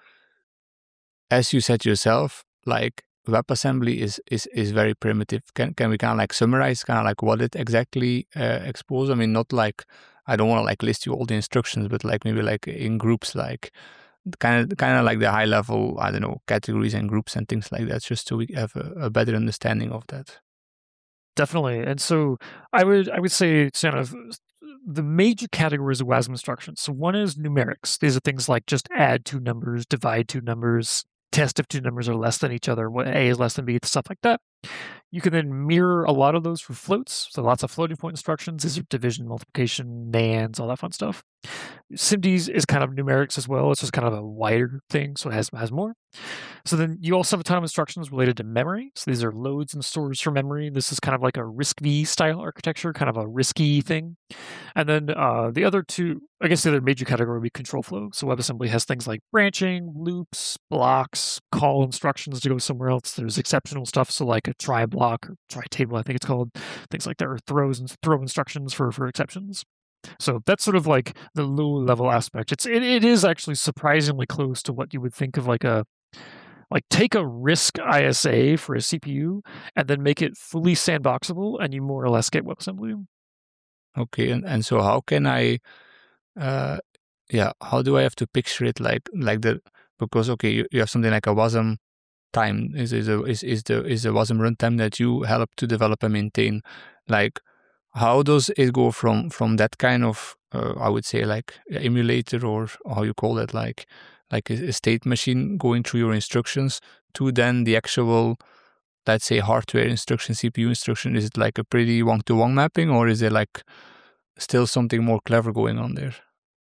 as you said yourself, like WebAssembly is is is very primitive. Can can we kind of like summarize kind of like what it exactly uh, exposes? I mean, not like I don't want to like list you all the instructions, but like maybe like in groups, like kind of kind of like the high level, I don't know, categories and groups and things like that, just so we have a, a better understanding of that. Definitely. And so I would I would say it's kind of the major categories of WASM instructions. So one is numerics. These are things like just add two numbers, divide two numbers, test if two numbers are less than each other, what A is less than B, stuff like that. You can then mirror a lot of those for floats. So lots of floating point instructions. These are division, multiplication, nands, all that fun stuff. SIMDs is kind of numerics as well. It's just kind of a wider thing, so it has, has more. So then you also have a ton of instructions related to memory. So these are loads and stores for memory. This is kind of like a RISC-V style architecture, kind of a risky thing. And then uh, the other two, I guess the other major category would be control flow. So WebAssembly has things like branching, loops, blocks, call instructions to go somewhere else. There's exceptional stuff, so like a try block or try table, I think it's called, things like that, or throws and throw instructions for, for exceptions. So that's sort of like the low level aspect. It's it, it is actually surprisingly close to what you would think of like a like take a RISC I S A for a C P U and then make it fully sandboxable, and you more or less get WebAssembly. Okay, and, and so how can I, uh, yeah, how do I have to picture it like like the because okay, you, you have something like a WASM time is is a is is the is a WASM runtime that you help to develop and maintain, like. How does it go from from that kind of uh, I would say like emulator or how you call it, like like a, a state machine going through your instructions to then the actual, let's say, hardware instruction, C P U instruction? Is it like a pretty one-to-one mapping, or is there like still something more clever going on there?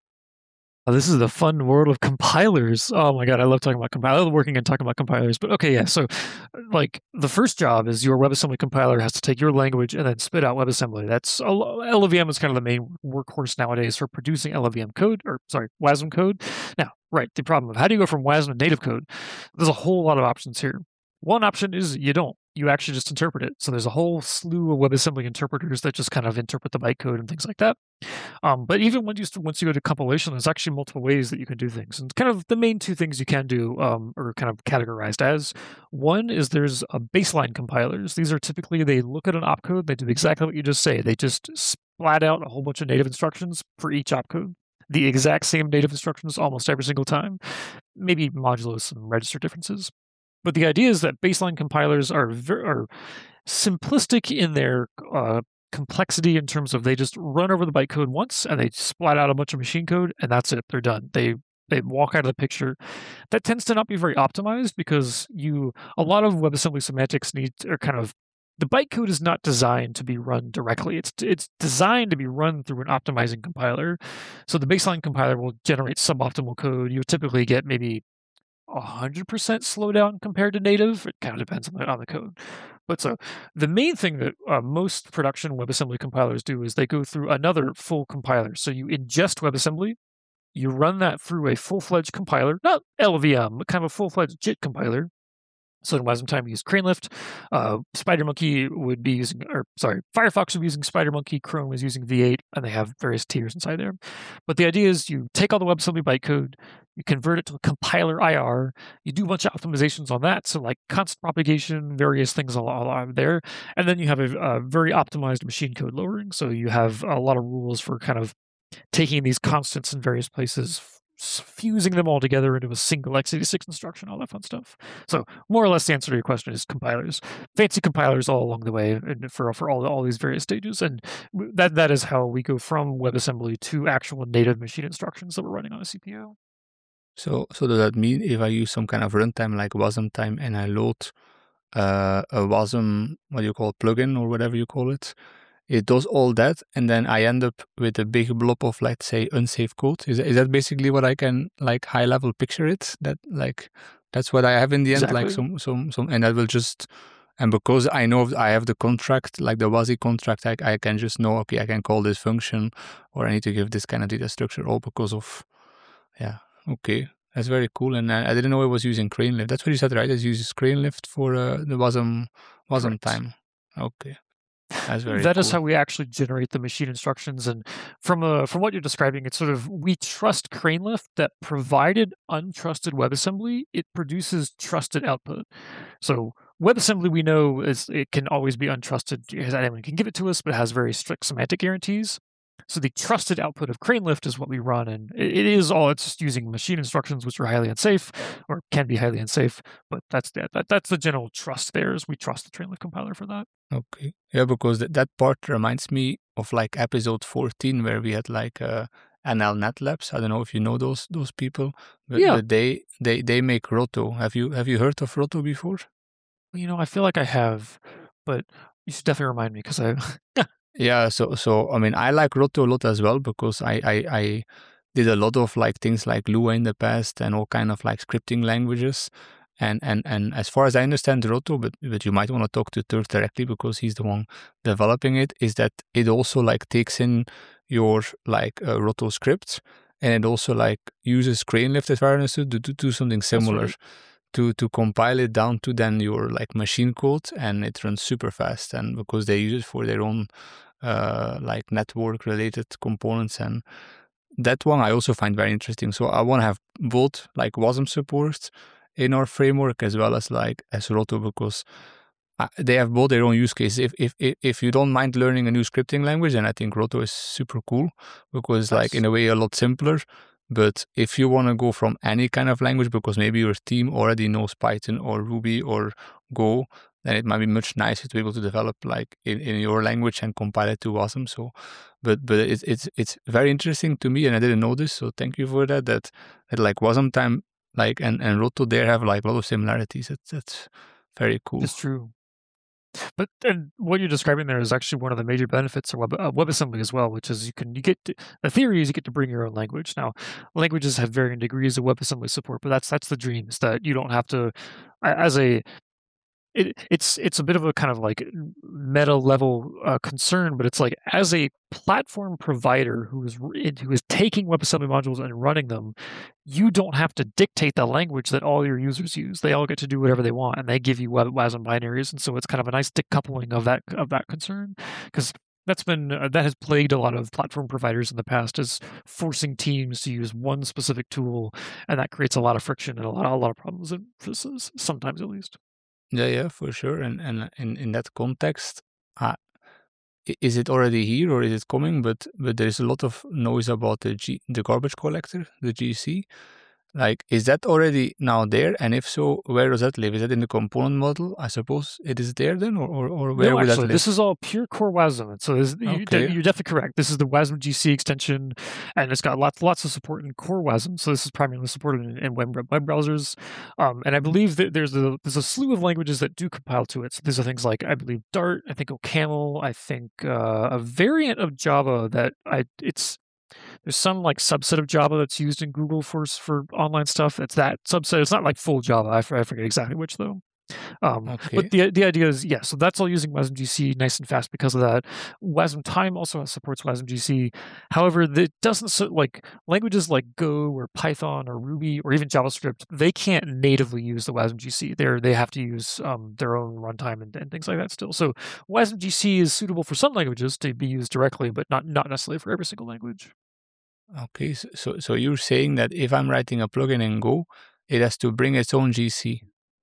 Oh, this is the fun world of compilers. Oh my god, I love talking about compilers. I love working and talking about compilers. But okay, yeah. So, like, the first job is your WebAssembly compiler has to take your language and then spit out WebAssembly. That's L L V M is kind of the main workhorse nowadays for producing L L V M code, or sorry, WASM code. Now, right, the problem of how do you go from WASM to native code? There's a whole lot of options here. One option is you don't. You actually just interpret it. So there's a whole slew of WebAssembly interpreters that just kind of interpret the bytecode and things like that. Um, but even when you once you go to compilation, there's actually multiple ways that you can do things. And kind of the main two things you can do um, are kind of categorized as. One is there's a baseline compilers. These are typically, they look at an opcode, they do exactly what you just say. They just splat out a whole bunch of native instructions for each opcode. The exact same native instructions almost every single time, maybe modulo some register differences. But the idea is that baseline compilers are, very, are simplistic in their uh, complexity in terms of they just run over the bytecode once and they splat out a bunch of machine code and that's it. They're done. They they walk out of the picture. That tends to not be very optimized because you a lot of WebAssembly semantics need are kind of the bytecode is not designed to be run directly. It's it's designed to be run through an optimizing compiler. So the baseline compiler will generate suboptimal code. You typically get maybe one hundred percent slowdown compared to native. It kind of depends on the, on the code. But so the main thing that uh, most production WebAssembly compilers do is they go through another full compiler. So you ingest WebAssembly, you run that through a full-fledged compiler, not L V M, but kind of a full-fledged JIT compiler. So in WASM time, we use CraneLift. Uh, SpiderMonkey would be using, or sorry, Firefox would be using SpiderMonkey. Chrome is using V eight, and they have various tiers inside there. But the idea is you take all the WebAssembly bytecode, you convert it to a compiler I R, you do a bunch of optimizations on that, so like constant propagation, various things along there, and then you have a, a very optimized machine code lowering. So you have a lot of rules for kind of taking these constants in various places, fusing them all together into a single x eighty-six instruction, all that fun stuff. So more or less the answer to your question is compilers. Fancy compilers all along the way and for, for all, all these various stages. And that that is how we go from WebAssembly to actual native machine instructions that we're running on a C P U. So so does that mean if I use some kind of runtime like WASM time and I load uh, a WASM, what do you call it, plugin or whatever you call it, it does all that, and then I end up with a big blob of, let's say, unsafe code. Is is that basically what I can, like, high level picture it? That, like, That's what I have in the end, Exactly. like some, some, some, and I will just, and because I know I have the contract, like the WASI contract, I, I can just know, okay, I can call this function, or I need to give this kind of data structure, all because of, yeah, okay. That's very cool. And I, I didn't know it was using CraneLift. That's what you said, right? It uses CraneLift for uh, the WASM, WASM Correct. time. Okay. That's very That cool. is how we actually generate the machine instructions. And from uh, from what you're describing, it's sort of, we trust CraneLift that provided untrusted WebAssembly, it produces trusted output. So WebAssembly, we know, is it can always be untrusted because anyone can give it to us, but it has very strict semantic guarantees. So the trusted output of CraneLift is what we run, and it, it is all, it's just using machine instructions, which are highly unsafe, or can be highly unsafe, but that's the, that, that's the general trust there, is we trust the CraneLift compiler for that. Okay. Yeah, because th- that part reminds me of like episode fourteen, where we had like uh, N L Net Labs. I don't know if you know those those people, but, Yeah. but they, they, they make Roto. Have you have you heard of Roto before? You know, I feel like I have, but you should definitely remind me, because I... Yeah, so so I mean, I like Roto a lot as well, because I, I I did a lot of like things like Lua in the past and all kind of like scripting languages, and and and as far as I understand Roto, but but you might want to talk to Turk directly because he's the one developing it, is that it also like takes in your like uh, Roto scripts, and it also like uses CraneLift, as far as I understood, to, to do something similar. right. to to compile it down to then your like machine code, and it runs super fast, and because they use it for their own uh like network related components, and that one I also find very interesting. So I want to have both like WASM support in our framework as well as like as Roto, because uh, they have both their own use cases. If, if if if you don't mind learning a new scripting language, then I think Roto is super cool, because Nice. like in a way a lot simpler. But if you want to go from any kind of language, because maybe your team already knows Python or Ruby or Go, then it might be much nicer to be able to develop like in, in your language and compile it to WASM. So, but but it's it's it's very interesting to me, and I didn't know this. So thank you for that. That that like WASM time like and and Roto there have like a lot of similarities. That's that's very cool. It's true. But and what you're describing there is actually one of the major benefits of Web, uh, WebAssembly as well, which is you can you get to, the theory is you get to bring your own language. Now, languages have varying degrees of WebAssembly support, but that's that's the dream, is that you don't have to, as a it, it's it's a bit of a kind of like meta level uh, concern, but it's like, as a platform provider who is who is taking WebAssembly modules and running them, you don't have to dictate the language that all your users use. They all get to do whatever they want, and they give you WASM binaries, and so it's kind of a nice decoupling of that of that concern, because that's been uh, that has plagued a lot of platform providers in the past, is forcing teams to use one specific tool, and that creates a lot of friction and a lot a lot of problems, sometimes at least. Yeah, yeah, for sure. And and in, in that context, uh, is it already here or is it coming? But but there is a lot of noise about the G, the garbage collector, the G C. Like, is that already now there? And if so, where does that live? Is that in the component model? I suppose it is there then, or or, or where no, would actually, that live? This is all pure core WASM. And so this, you, Okay. you're definitely correct. This is the WASM G C extension, and it's got lots lots of support in core WASM. So this is primarily supported in, in web web browsers. Um, and I believe that there's a there's a slew of languages that do compile to it. So these are things like, I believe, Dart, I think OCaml, I think uh, a variant of Java that I it's there's some like subset of Java that's used in Google for for online stuff. It's that subset. It's not like full Java. I, I forget exactly which though. Um, Okay. But the the idea is, yeah, so that's all using WASM G C nice and fast because of that. WASM Time also supports WASM G C. However, it doesn't, so, like languages like Go or Python or Ruby or even JavaScript, they can't natively use the WASM G C. They're, they have to use um, their own runtime and, and things like that still. So WASM G C is suitable for some languages to be used directly, but not, not necessarily for every single language. Okay, so, so so you're saying that if I'm writing a plugin in Go, it has to bring its own G C.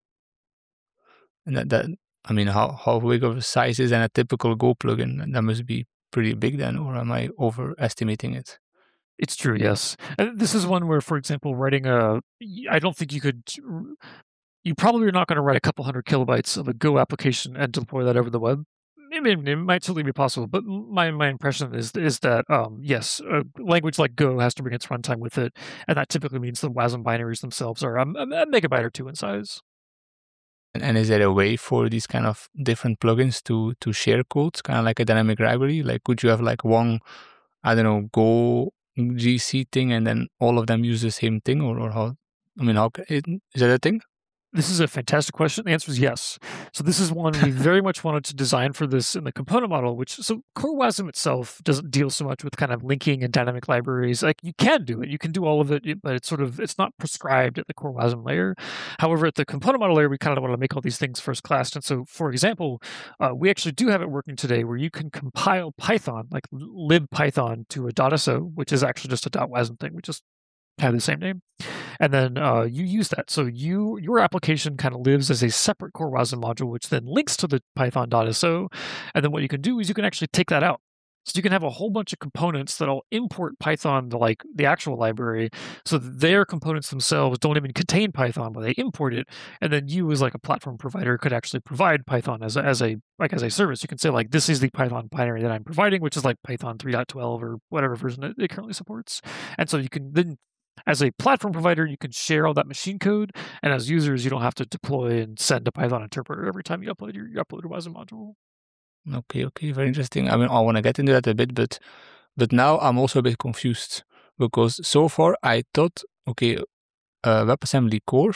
And that, that I mean, how, how big of a size is in a typical Go plugin? That must be pretty big then, or am I overestimating it? It's true, yes. And this is one where, for example, writing a, I don't think you could, you probably are not going to write a couple hundred kilobytes of a Go application and deploy that over the web. I mean, it might certainly be possible, but my, my impression is is that, um, yes, a language like Go has to bring its runtime with it, and that typically means the WASM binaries themselves are a, a megabyte or two in size. And, and is there a way for these kind of different plugins to to share codes, kind of like a dynamic library? Like, could you have like one, I don't know, Go G C thing, and then all of them use the same thing, or, or how? I mean, how is that a thing? This is a fantastic question. The answer is yes. So this is one we very much wanted to design for this in the component model, which, so Core WASM itself doesn't deal so much with kind of linking and dynamic libraries. Like you can do it, you can do all of it, but it's sort of, it's not prescribed at the Core WASM layer. However, at the component model layer, we kind of want to make all these things first class. And so, for example, uh, we actually do have it working today where you can compile Python, like libpython to a .so, which is actually just a .wasm thing. We just have the same name. And then uh, you use that. So you your application kind of lives as a separate Core WASM module, which then links to the python.so. And then what you can do is you can actually take that out. So you can have a whole bunch of components that'll import Python to like the actual library. So their components themselves don't even contain Python, but they import it. And then you as like a platform provider could actually provide Python as a, as a like as a service. You can say like, this is the Python binary that I'm providing, which is like Python three point twelve or whatever version it, it currently supports. And so you can then, as a platform provider, you can share all that machine code, and as users, you don't have to deploy and send a Python interpreter every time you upload your you upload your WASM module. Okay, okay, very interesting. I mean, I want to get into that a bit, but but now I'm also a bit confused because so far I thought, okay, uh, WebAssembly core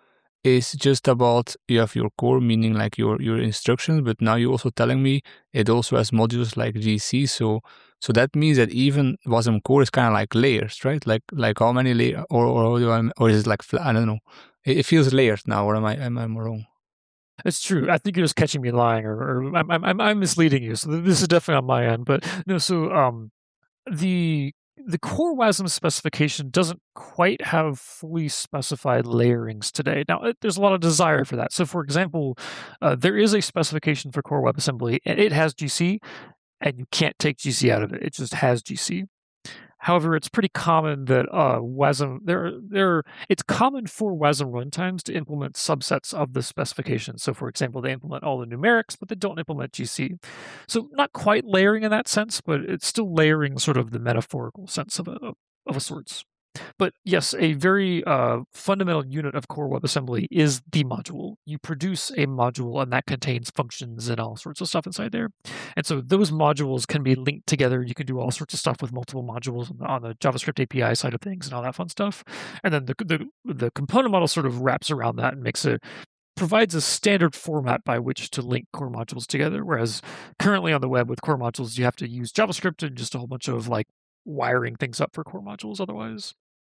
is just about you have your core, meaning like your your instructions, but now you're also telling me it also has modules like G C. So so that means that even WASM core is kind of like layers, right? Like like how many layers, or or do I, or is it like I don't know? It, it feels layered now, or am I am I wrong? It's true. I think you're just catching me lying, or, or I'm, I'm I'm misleading you. So this is definitely on my end. But no, so um, the the core WASM specification doesn't quite have fully specified layerings today. Now, it, there's a lot of desire for that. So, for example, uh, there is a specification for core WebAssembly, and it has G C, and you can't take G C out of it. It just has G C. However, it's pretty common that uh, WASM there there it's common for WASM runtimes to implement subsets of the specification. So, for example, they implement all the numerics, but they don't implement G C. So, not quite layering in that sense, but it's still layering sort of the metaphorical sense of a of a sorts. But yes, a very uh, fundamental unit of core WebAssembly is the module. You produce a module, and that contains functions and all sorts of stuff inside there. And so those modules can be linked together. You can do all sorts of stuff with multiple modules on the, on the JavaScript A P I side of things and all that fun stuff. And then the, the the component model sort of wraps around that and makes it provides a standard format by which to link core modules together. Whereas currently on the web with core modules, you have to use JavaScript and just a whole bunch of like wiring things up for core modules otherwise.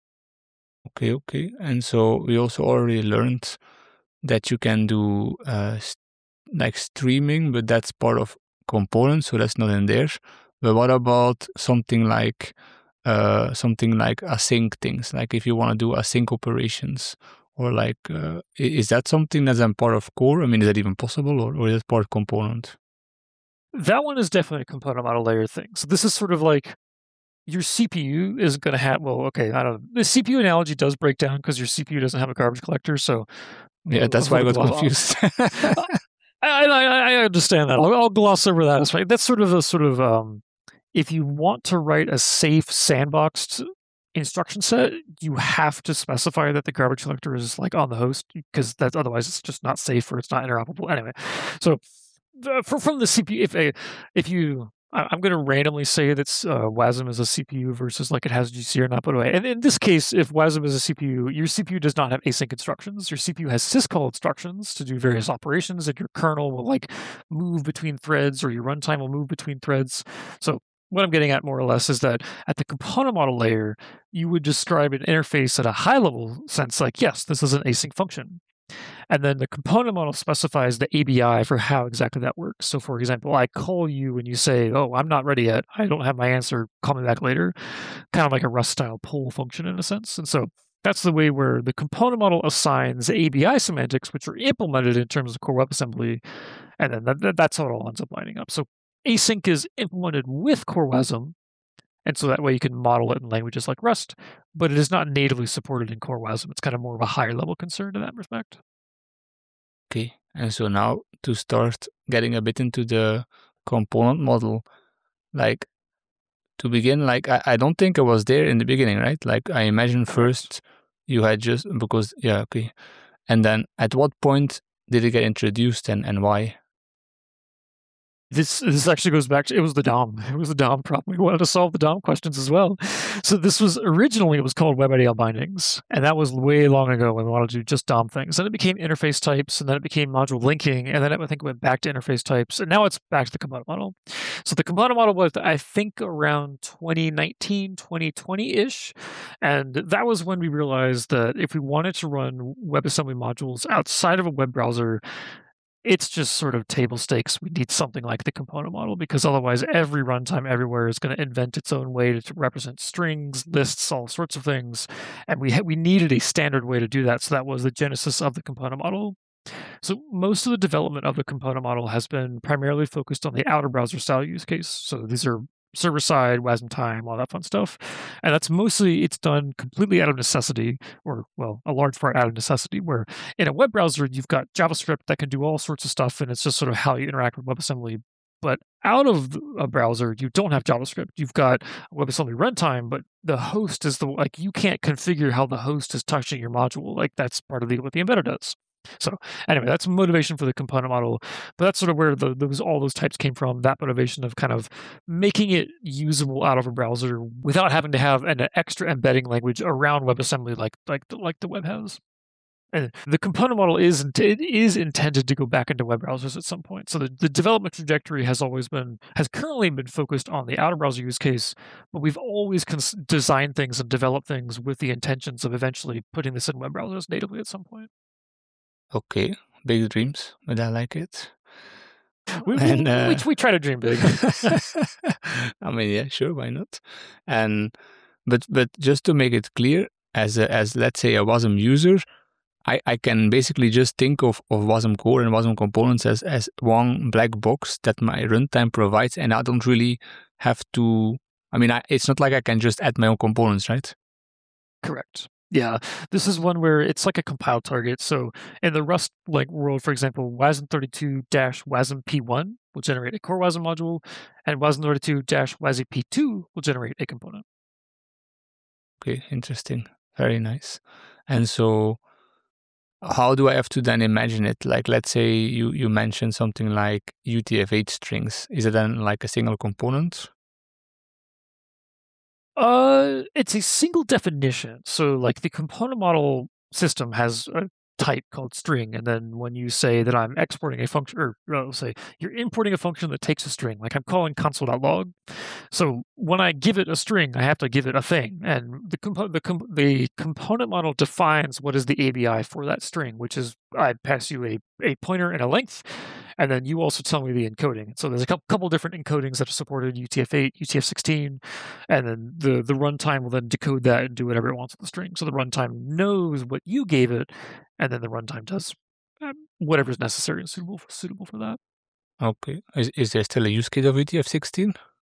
Okay, okay. And so we also already learned that you can do uh, st- like streaming, but that's part of components, so that's not in there. But what about something like uh, something like async things? Like if you want to do async operations, or like uh, is that something that's in part of core? I mean, is that even possible, or, or is it part of component? That one is definitely a component model layer thing. So this is sort of like your C P U is going to have, well, okay, I don't know. The C P U analogy does break down because your C P U doesn't have a garbage collector. So yeah, that's why I got confused. I, I, I understand that. I'll, I'll gloss over that. That's right. That's sort of a sort of, um, if you want to write a safe sandboxed instruction set, you have to specify that the garbage collector is like on the host, because that's otherwise it's just not safe or it's not interoperable. Anyway, so uh, for, from the C P U, if a, if you I'm going to randomly say that uh, WASM is a C P U versus like it has G C or not, but anyway. And in this case, if WASM is a C P U, your C P U does not have async instructions. Your C P U has syscall instructions to do various operations, and your kernel will like move between threads, or your runtime will move between threads. So what I'm getting at more or less is that at the component model layer, you would describe an interface at a high level sense, like, yes, this is an async function. And then the component model specifies the A B I for how exactly that works. So for example, I call you and you say, oh, I'm not ready yet. I don't have my answer. Call me back later. Kind of like a Rust style poll function in a sense. And so that's the way where the component model assigns A B I semantics, which are implemented in terms of core WebAssembly. And then that, that's how it all ends up lining up. So async is implemented with core WASM. And so that way you can model it in languages like Rust, but it is not natively supported in core WASM. It's kind of more of a higher level concern in that respect. Okay, and so now to start getting a bit into the component model, like to begin, like I, I don't think it was there in the beginning, right? Like I imagine first you had just, because, yeah, okay. And then at what point did it get introduced and, and why? This this actually goes back to, it was the D O M. It was the D O M problem. We wanted to solve the D O M questions as well. So this was, originally it was called WebIDL bindings. And that was way long ago when we wanted to do just D O M things. Then it became interface types, and then it became module linking, and then it, I think it went back to interface types, and now it's back to the component model. So the component model was, I think, around twenty nineteen, twenty twenty-ish. And that was when we realized that if we wanted to run WebAssembly modules outside of a web browser, it's just sort of table stakes. We need something like the component model, because otherwise every runtime everywhere is going to invent its own way to represent strings, lists, all sorts of things. And we ha- we needed a standard way to do that. So that was the genesis of the component model. So most of the development of the component model has been primarily focused on the outer browser style use case. So these are server-side, WASM time, all that fun stuff. And that's mostly, it's done completely out of necessity, or, well, a large part out of necessity, where in a web browser, you've got JavaScript that can do all sorts of stuff, and it's just sort of how you interact with WebAssembly. But out of a browser, you don't have JavaScript. You've got WebAssembly runtime, but the host is the, like, you can't configure how the host is touching your module. Like, that's part of the, what the embedded does. So anyway, that's motivation for the component model, but that's sort of where the, those all those types came from, that motivation of kind of making it usable out of a browser without having to have an extra embedding language around WebAssembly like like the, like the web has. And the component model is it is intended to go back into web browsers at some point. So the, the development trajectory has always been, has currently been focused on the outer browser use case, but we've always cons- designed things and developed things with the intentions of eventually putting this in web browsers natively at some point. Okay, big dreams, but I like it. We, and we, uh, we, we try to dream big. I mean, yeah, sure, why not? And but but just to make it clear, as a, as let's say a WASM user, I, I can basically just think of, of WASM core and WASM components as, as one black box that my runtime provides, and I don't really have to. I mean, I, it's not like I can just add my own components, right? Correct. Yeah, this is one where it's like a compile target. So in the Rust like world, for example, WASM thirty-two dash WASM P one will generate a core WASM module, and WASM thirty-two dash WASM P two will generate a component. Okay, interesting. Very nice. And so how do I have to then imagine it? Like, let's say you, you mentioned something like U T F eight strings. Is it then like a single component? Uh, it's a single definition. So, like, the component model system has a type called string, and then when you say that I'm exporting a function, or I'll say you're importing a function that takes a string, like I'm calling console.log. So when I give it a string, I have to give it a thing, and the compo- the, com- the component model defines what is the A B I for that string, which is I pass you a, a pointer and a length, and then you also tell me the encoding. So there's a couple, couple different encodings that are supported, U T F eight, U T F sixteen, and then the, the runtime will then decode that and do whatever it wants with the string. So the runtime knows what you gave it, and then the runtime does whatever is necessary and suitable for, suitable for that. Okay. Is, is there still a use case of U T F sixteen?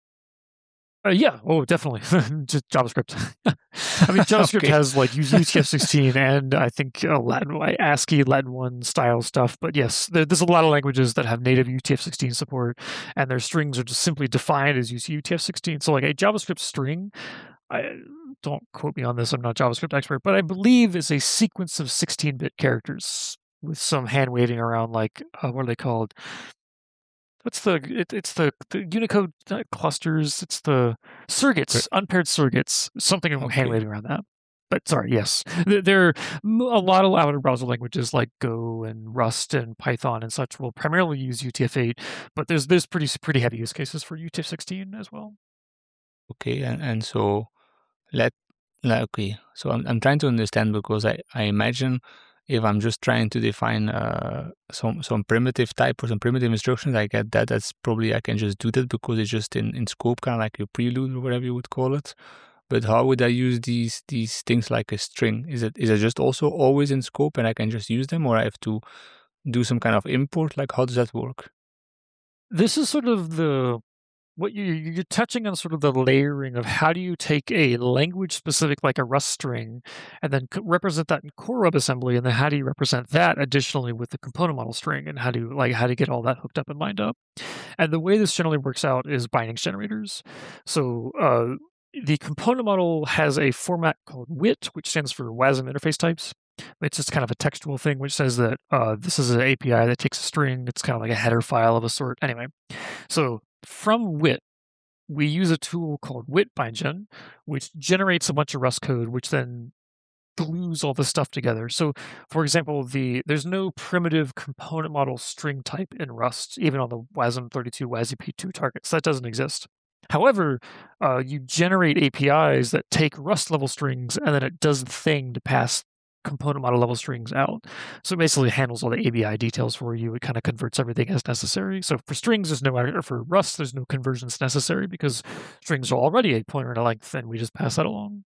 Uh, yeah, oh, definitely. Just JavaScript. I mean, JavaScript okay. has like U T F sixteen and I think uh, Latin, ASCII, Latin one style stuff. But yes, there, there's a lot of languages that have native U T F sixteen support, and their strings are just simply defined as U T F sixteen. So like a JavaScript string, I don't quote me on this, I'm not a JavaScript expert, but I believe is a sequence of sixteen-bit characters with some hand waving around, like, uh, what are they called? What's the, it, it's the, the Unicode clusters, it's the surrogates, unpaired surrogates, something okay. hand waving around that. But sorry, yes. There are a lot of outer browser languages like Go and Rust and Python and such will primarily use U T F eight, but there's there's pretty pretty heavy use cases for U T F sixteen as well. Okay, and, and so let, let okay, so I'm I'm trying to understand, because I, I imagine if I'm just trying to define uh, some some primitive type or some primitive instructions, I get that. That's probably, I can just do that because it's just in, in scope, kind of like your prelude or whatever you would call it. But how would I use these these things like a string? Is it is it just also always in scope and I can just use them, or I have to do some kind of import? Like, how does that work? This is sort of the what you, you're touching on, sort of the layering of how do you take a language specific like a Rust string and then represent that in core WebAssembly, and then how do you represent that additionally with the component model string, and how do you like how do you get all that hooked up and lined up? And the way this generally works out is bindings generators. So uh, the component model has a format called W I T, which stands for WASM interface types. It's just kind of a textual thing which says that uh, this is an A P I that takes a string. It's kind of like a header file of a sort. Anyway, so from Wit, we use a tool called Wit BindGen, which generates a bunch of Rust code, which then glues all this stuff together. So, for example, the there's no primitive component model string type in Rust, even on the WASM thirty-two WASI P two targets. That doesn't exist. However, uh, you generate A P Is that take Rust level strings, and then it does the thing to pass component model level strings out. So it basically handles all the A B I details for you. It kind of converts everything as necessary. So for strings, there's no, or for Rust, there's no conversions necessary because strings are already a pointer and a length, and we just pass that along.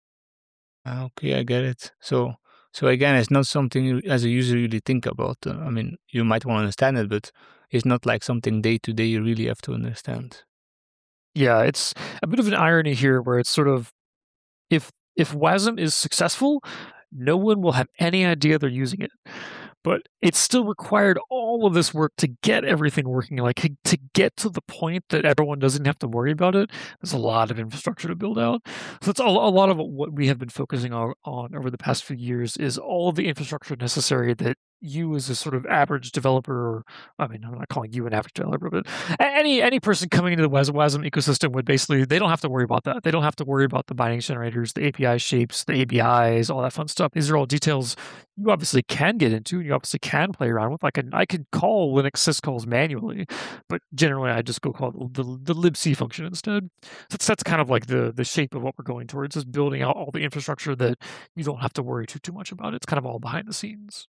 Okay, I get it. So, so again, it's not something you, as a user, really think about. Uh, I mean, you might want to understand it, but it's not like something day to day you really have to understand. Yeah, it's a bit of an irony here, where it's sort of if if WASM is successful, no one will have any idea they're using it. But it's still required all of this work to get everything working, like to get to the point that everyone doesn't have to worry about it. There's a lot of infrastructure to build out. So it's a, a lot of what we have been focusing on, on over the past few years is all of the infrastructure necessary that you as a sort of average developer, or I mean, I'm not calling you an average developer, but any any person coming into the WASM ecosystem would basically, they don't have to worry about that. They don't have to worry about the binding generators, the A P I shapes, the A B Is, all that fun stuff. These are all details you obviously can get into, and you obviously can play around with. I can I can call Linux syscalls manually, but generally I just go call the, the libc function instead. So that's, that's kind of like the the shape of what we're going towards, is building out all the infrastructure that you don't have to worry too too much about. It's kind of all behind the scenes.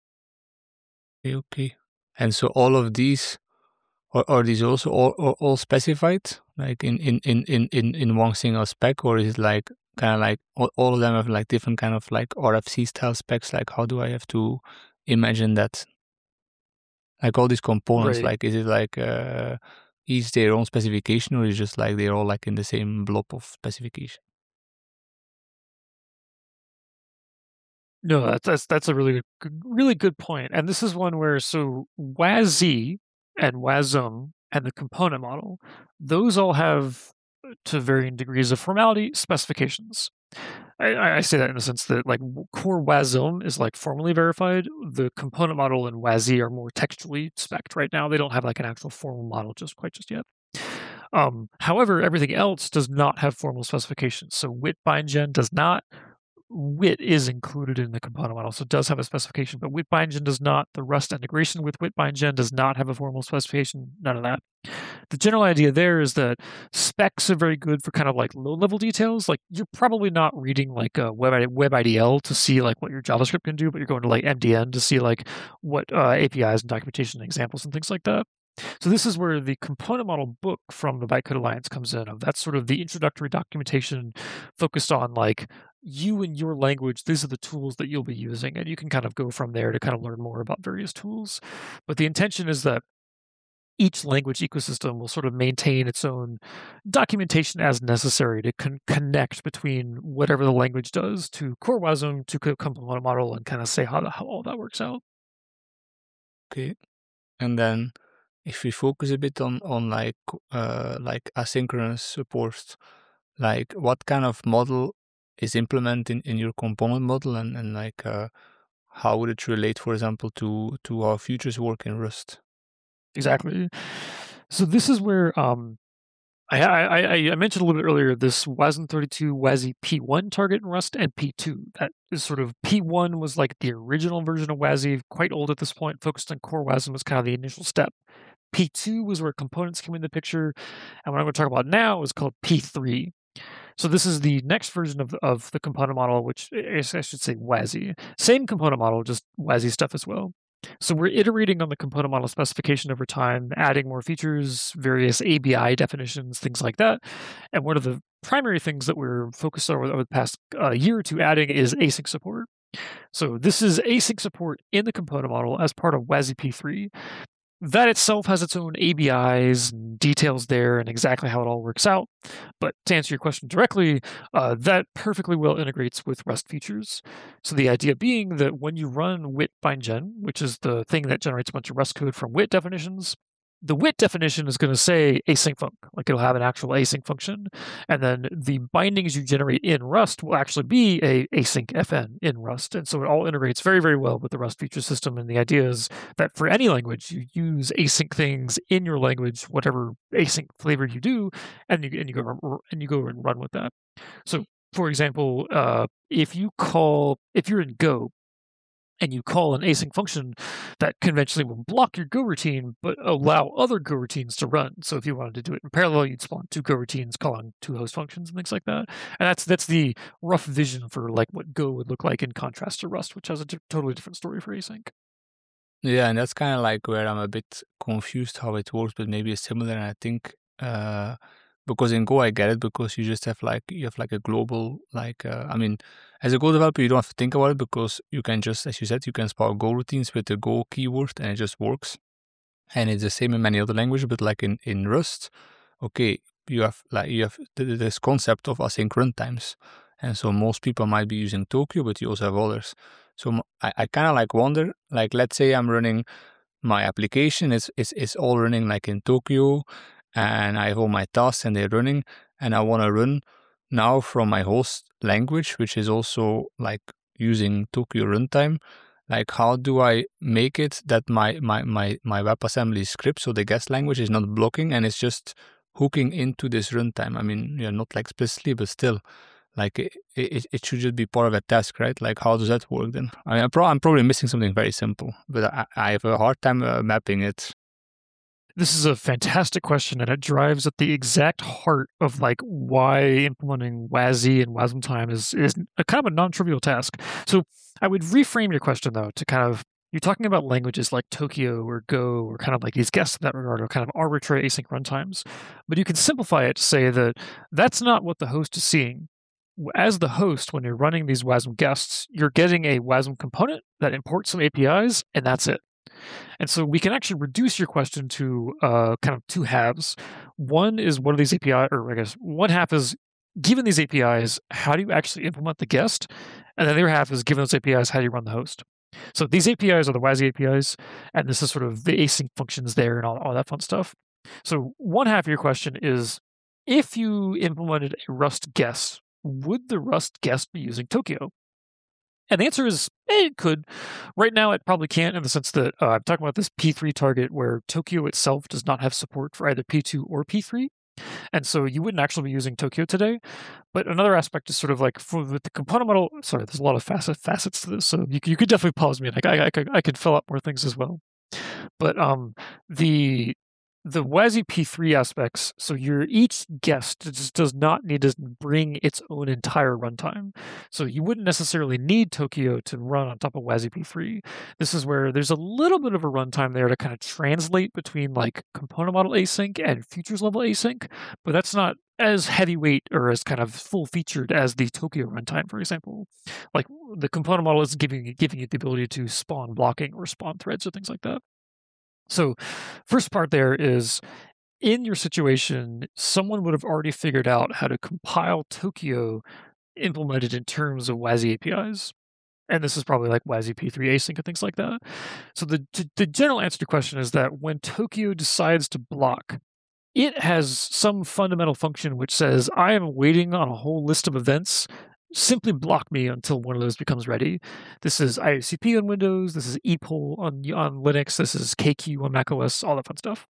Okay, okay. And so all of these, are, are these also all, all, all specified, like in, in, in, in, in, in one single spec, or is it like kind of like all, all of them have like different kind of like R F C style specs? Like how do I have to imagine that? Like all these components, Right. like is it like uh, each their own specification, or is it just like they're all like in the same blob of specification? No, that's that's that's a really good, really good point. And this is one where, so WASI and WASM and the component model, those all have, to varying degrees of formality, specifications. I, I say that in the sense that like core WASM is like formally verified. The component model and WASI are more textually spec'd right now. They don't have like an actual formal model just quite just yet. Um, however, everything else does not have formal specifications. So Wit BindGen does not. Wit is included in the component model, so it does have a specification, but Wit BindGen does not. The Rust integration with Wit BindGen does not have a formal specification, none of that. The general idea there is that specs are very good for kind of like low-level details. Like you're probably not reading like a web, WebIDL to see like what your JavaScript can do, but you're going to like M D N to see like what uh, A P Is and documentation and examples and things like that. So this is where the component model book from the Bytecode Alliance comes in. That's sort of the introductory documentation focused on like you and your language. These are the tools that you'll be using, and you can kind of go from there to kind of learn more about various tools. But the intention is that each language ecosystem will sort of maintain its own documentation as necessary to con- connect between whatever the language does to core WASM, to component model, and kind of say how, how all that works out. Okay. And then if we focus a bit on, on like, uh, like asynchronous support, like what kind of model is implemented in, in your component model, and, and like uh, how would it relate, for example, to, to how futures work in Rust? Exactly. So this is where um, I, I, I mentioned a little bit earlier this WASM thirty-two WASI P one target in Rust and P two. That is sort of, P one was like the original version of WASI, quite old at this point, focused on core WASM, was kind of the initial step. P two was where components came into the picture, and what I'm going to talk about now is called P three. So this is the next version of, of the component model, which is, I should say, WASI. Same component model, just WASI stuff as well. So we're iterating on the component model specification over time, adding more features, various A B I definitions, things like that. And one of the primary things that we're focused on over, over the past uh, year or two adding is async support. So this is async support in the component model as part of WASI P three. That itself has its own A B Is and details there and exactly how it all works out. But to answer your question directly, uh, that perfectly well integrates with Rust features. So the idea being that when you run Wit BindGen, which is the thing that generates a bunch of Rust code from Wit definitions, the W I T definition is going to say async func, like it'll have an actual async function. And then the bindings you generate in Rust will actually be a async F N in Rust. And so it all integrates very, very well with the Rust feature system. And the idea is that for any language, you use async things in your language, whatever async flavor you do, and you, and you go and you go and run with that. So for example, uh, if you call, if you're in Go, and you call an async function that conventionally will block your Go routine, but allow other Go routines to run. So if you wanted to do it in parallel, you'd spawn two Go routines calling two host functions and things like that. And that's that's the rough vision for like what Go would look like in contrast to Rust, which has a t- totally different story for async. Yeah, and that's kind of like where I'm a bit confused how it works, but maybe it's similar. And I think uh, because in Go I get it, because you just have like you have like a global like uh, I mean, as a Go developer you don't have to think about it, because you can just, as you said, you can spawn Go routines with the Go keyword and it just works. And it's the same in many other languages, but like in, in Rust, okay, you have like you have th- this concept of async runtimes, and so most people might be using Tokio, but you also have others. So I, I kind of like wonder, like let's say I'm running my application, it's, it's, it's all running like in Tokio, and I have all my tasks and they're running, and I want to run now from my host language, which is also like using Tokio runtime. Like, how do I make it that my, my, my, my WebAssembly script, so the guest language, is not blocking and it's just hooking into this runtime? I mean, yeah, not like explicitly, but still, like it, it, it should just be part of a task, right? Like, how does that work then? I mean, I'm, pro- I'm probably missing something very simple, but I, I have a hard time uh, mapping it. This is a fantastic question, and it drives at the exact heart of like why implementing WASI and WASM time is, is a kind of a non-trivial task. So I would reframe your question though to kind of, you're talking about languages like Tokio or Go, or kind of like these guests in that regard, or kind of arbitrary async runtimes. But you can simplify it to say that that's not what the host is seeing. As the host, when you're running these WASM guests, you're getting a WASM component that imports some A P Is, and that's it. And so we can actually reduce your question to uh, kind of two halves. One is, what are these A P Is, or I guess one half is, given these A P Is, how do you actually implement the guest? And then the other half is, given those A P Is, how do you run the host? So these A P Is are the WASI A P Is, and this is sort of the async functions there and all, all that fun stuff. So one half of your question is, if you implemented a Rust guest, would the Rust guest be using Tokio? And the answer is, eh, it could. Right now, it probably can't, in the sense that uh, I'm talking about this P three target where Tokio itself does not have support for either P two or P three. And so you wouldn't actually be using Tokio today. But another aspect is sort of like, for, with the component model, sorry, there's a lot of facet, facets to this, so you, you could definitely pause me, and I, I, I, could, I could fill up more things as well. But um, the the WASI P three aspects, so your each guest just does not need to bring its own entire runtime. So you wouldn't necessarily need Tokio to run on top of WASI P three. This is where there's a little bit of a runtime there to kind of translate between like component model async and futures level async, but that's not as heavyweight or as kind of full featured as the Tokio runtime, for example. Like the component model isn't giving, giving you the ability to spawn blocking or spawn threads or things like that. So first part there is, in your situation, someone would have already figured out how to compile Tokio implemented in terms of WASI A P Is. And this is probably like WASI P three async and things like that. So the, the general answer to the question is that when Tokio decides to block, it has some fundamental function which says, I am waiting on a whole list of events. Simply block me until one of those becomes ready. This is I O C P on Windows, this is E P O L on, on Linux, this is K Q on macOS, all that fun stuff.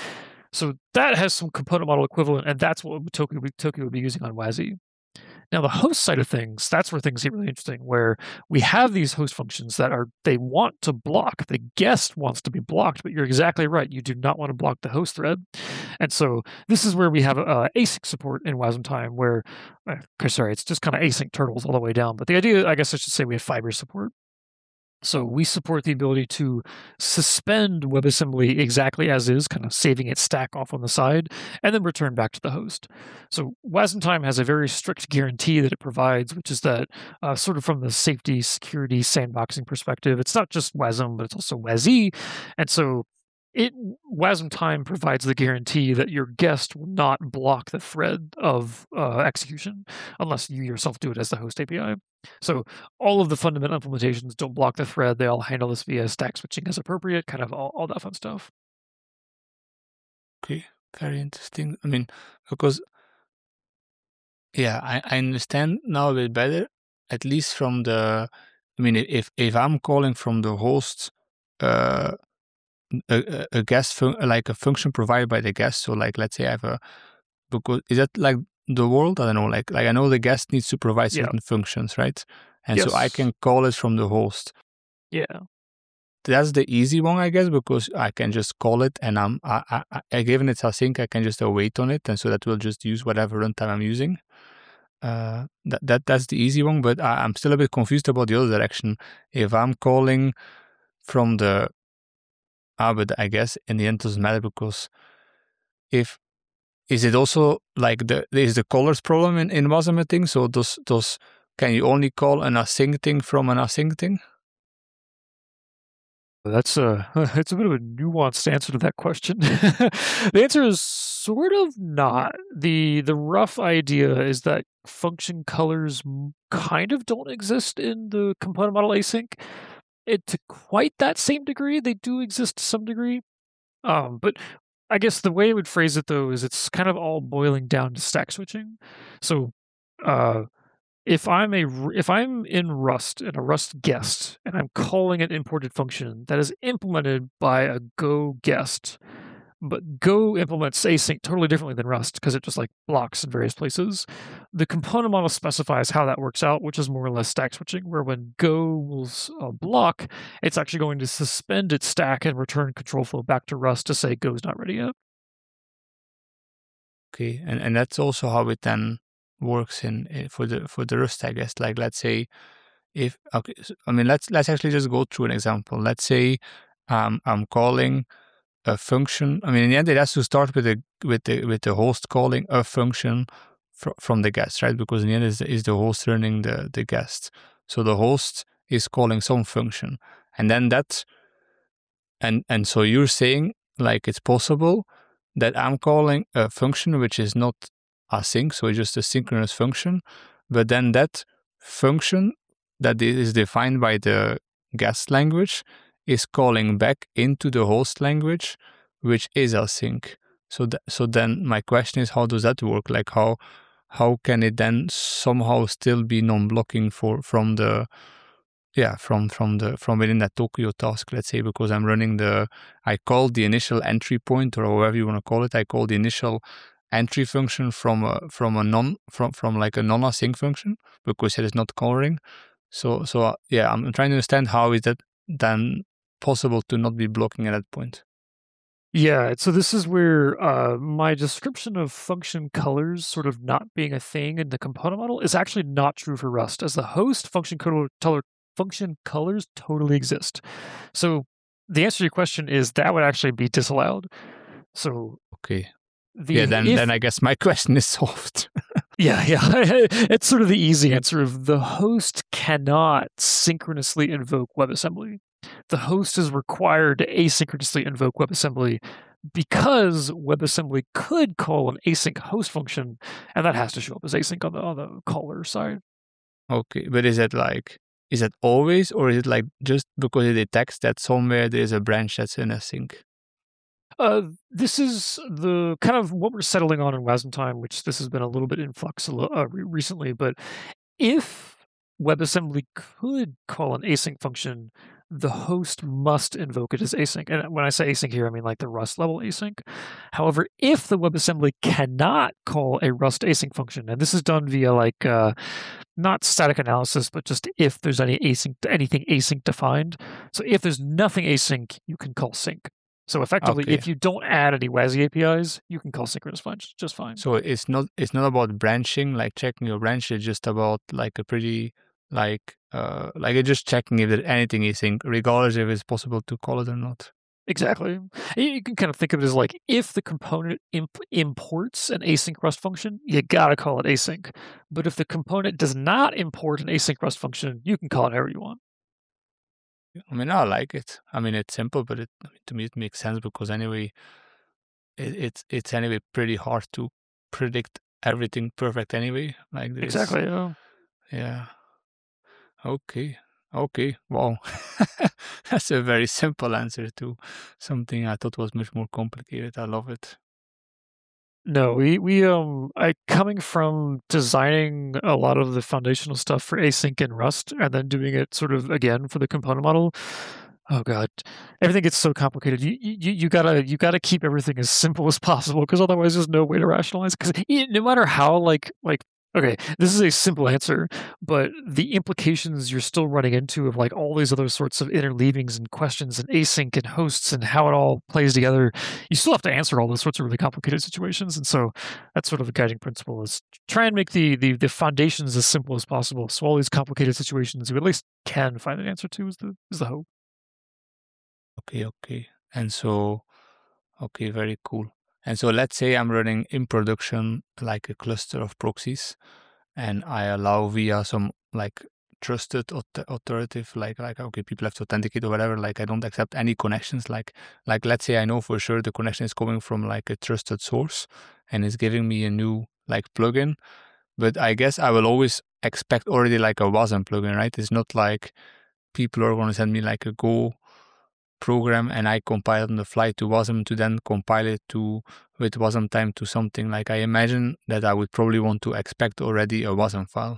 So that has some component model equivalent, and that's what Tokio, Tokio would be using on WASI. Now, the host side of things, that's where things get really interesting, where we have these host functions that are, they want to block. The guest wants to be blocked, but you're exactly right. You do not want to block the host thread. And so this is where we have uh, async support in WASM time, where, uh, sorry, it's just kind of async turtles all the way down. But the idea, I guess I should say, we have fiber support. So we support the ability to suspend WebAssembly exactly as is, kind of saving its stack off on the side, and then return back to the host. So WASM time has a very strict guarantee that it provides, which is that uh, sort of from the safety, security, sandboxing perspective, it's not just WASM, but it's also WASI. And so it WASM time provides the guarantee that your guest will not block the thread of uh, execution unless you yourself do it as the host A P I. So all of the fundamental implementations don't block the thread. They all handle this via stack switching as appropriate, kind of all, all that fun stuff. Okay, very interesting. I mean, because yeah, I, I understand now a bit better, at least from the. I mean, if if I'm calling from the host, uh, a, a a guest fun- like a function provided by the guest. So, like, let's say I have a because is that like the world? I don't know. Like, like I know the guest needs to provide Yeah. certain functions, right? And so I Yes. can call it from the host. Yeah. That's the easy one, I guess, because I can just call it, and I'm I, I, I given it's async, I can just await on it, and so that will just use whatever runtime I'm using. Uh, that that that's the easy one, but I, I'm still a bit confused about the other direction. If I'm calling from the ah, but I guess in the end it doesn't matter because if is it also like the is the colors problem in in Wasm a thing? So does does can you only call an async thing from an async thing? That's a it's a bit of a nuanced answer to that question. The answer is sort of not. The the rough idea is that function colors m- kind of don't exist in the component model async. It to quite that same degree, they do exist to some degree. Um, but I guess the way I would phrase it though is it's kind of all boiling down to stack switching. So uh if I'm a r- if I'm in Rust and a Rust guest and I'm calling an imported function that is implemented by a Go guest, but Go implements async totally differently than Rust because it just like blocks in various places. The component model specifies how that works out, which is more or less stack switching, where when Go will s- uh, block, it's actually going to suspend its stack and return control flow back to Rust to say Go's not ready yet. Okay, and and that's also how it then works in, in for the for the Rust, I guess. Like let's say if okay, so, I mean let's let's actually just go through an example. Let's say um, I'm calling a function. I mean in the end it has to start with the with the with the host calling a function fr- from the guest, right? Because in the end is is the host running the the guest. So the host is calling some function, and then that and and so you're saying like it's possible that I'm calling a function which is not async, so it's just a synchronous function, but then that function that is defined by the guest language is calling back into the host language, which is async. So that, so then my question is, how does that work? Like how how can it then somehow still be non-blocking for from the yeah from from the from within that Tokyo task, let's say, because I'm running the I call the initial entry point or however you want to call it. I call the initial entry function from a from a non from from like a non-async function because it is not coloring. So so uh, yeah, I'm trying to understand how is that then possible to not be blocking at that point. Yeah, so this is where uh, my description of function colors sort of not being a thing in the component model is actually not true for Rust. As the host, function color, color function colors totally exist. So the answer to your question is that would actually be disallowed. So Okay. the Yeah, then if then I guess my question is solved. yeah, yeah. It's sort of the easy answer of the host cannot synchronously invoke WebAssembly. The host is required to asynchronously invoke WebAssembly because WebAssembly could call an async host function, and that has to show up as async on the on the caller side. Okay, but is it like is it always, or is it like just because it detects that somewhere there's a branch that's in async? Uh, this is the kind of what we're settling on in WASM time, which this has been a little bit in flux a li- uh, re- recently. But if WebAssembly could call an async function, the host must invoke it as async. And when I say async here, I mean like the Rust level async. However, if the WebAssembly cannot call a Rust async function, and this is done via like uh, not static analysis, but just if there's any async anything async defined. So if there's nothing async, you can call sync. So effectively, Okay, if you don't add any WASI A P Is, you can call synchronous fine just fine. so it's not it's not about branching, like checking your branch. It's just about like a pretty like uh like it's just checking if there anything async, regardless if it's possible to call it or not. Exactly. You you can kind of think of it as like if the component imp- imports an async Rust function, you gotta call it async. But if the component does not import an async Rust function, you can call it however you want. I mean, I like it. I mean, it's simple, but it I mean, to me it makes sense because anyway, it, it's it's anyway pretty hard to predict everything perfect anyway. Like there is, Exactly. Yeah. yeah. Okay. Okay. Wow. That's a very simple answer to something I thought was much more complicated. I love it. No, we we um I coming from designing a lot of the foundational stuff for async and Rust and then doing it sort of again for the component model. Oh god, everything gets so complicated. You you you gotta you gotta keep everything as simple as possible because otherwise there's no way to rationalize. Because no matter how like like okay, this is a simple answer, but the implications you're still running into of like all these other sorts of interleavings and questions and async and hosts and how it all plays together, you still have to answer all those sorts of really complicated situations. And so that's sort of a guiding principle is try and make the the, the foundations as simple as possible. So all these complicated situations you at least can find an answer to is the is the hope. Okay, okay. And so, okay, very cool. And so let's say I'm running in production like a cluster of proxies and I allow via some like trusted auth- authoritative, like, like, okay, people have to authenticate or whatever, like I don't accept any connections. Like, like let's say I know for sure the connection is coming from like a trusted source and is giving me a new like plugin. But I guess I will always expect already like a WASM plugin, right? It's not like people are going to send me like a Go program and I compile it on the fly to WASM to then compile it to with WASM time to something. Like I imagine that I would probably want to expect already a WASM file.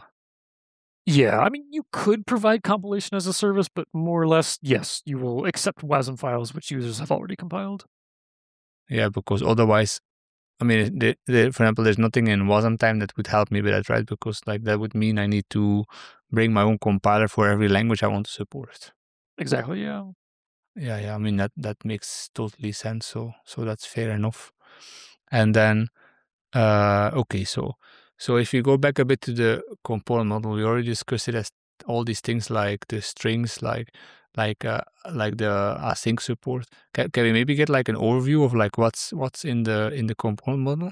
Yeah, I mean, you could provide compilation as a service, but more or less, yes, you will accept WASM files which users have already compiled. Yeah, because otherwise, I mean, the, the, for example, there's nothing in WASM time that would help me with that, right? Because like that would mean I need to bring my own compiler for every language I want to support. Exactly, yeah. Yeah, yeah. I mean that that makes totally sense. So so that's fair enough. And then, uh, okay, so so if you go back a bit to the component model, we already discussed it as all these things like the strings, like like uh, like the async support. Can, can we maybe get like an overview of like what's what's in the in the component model?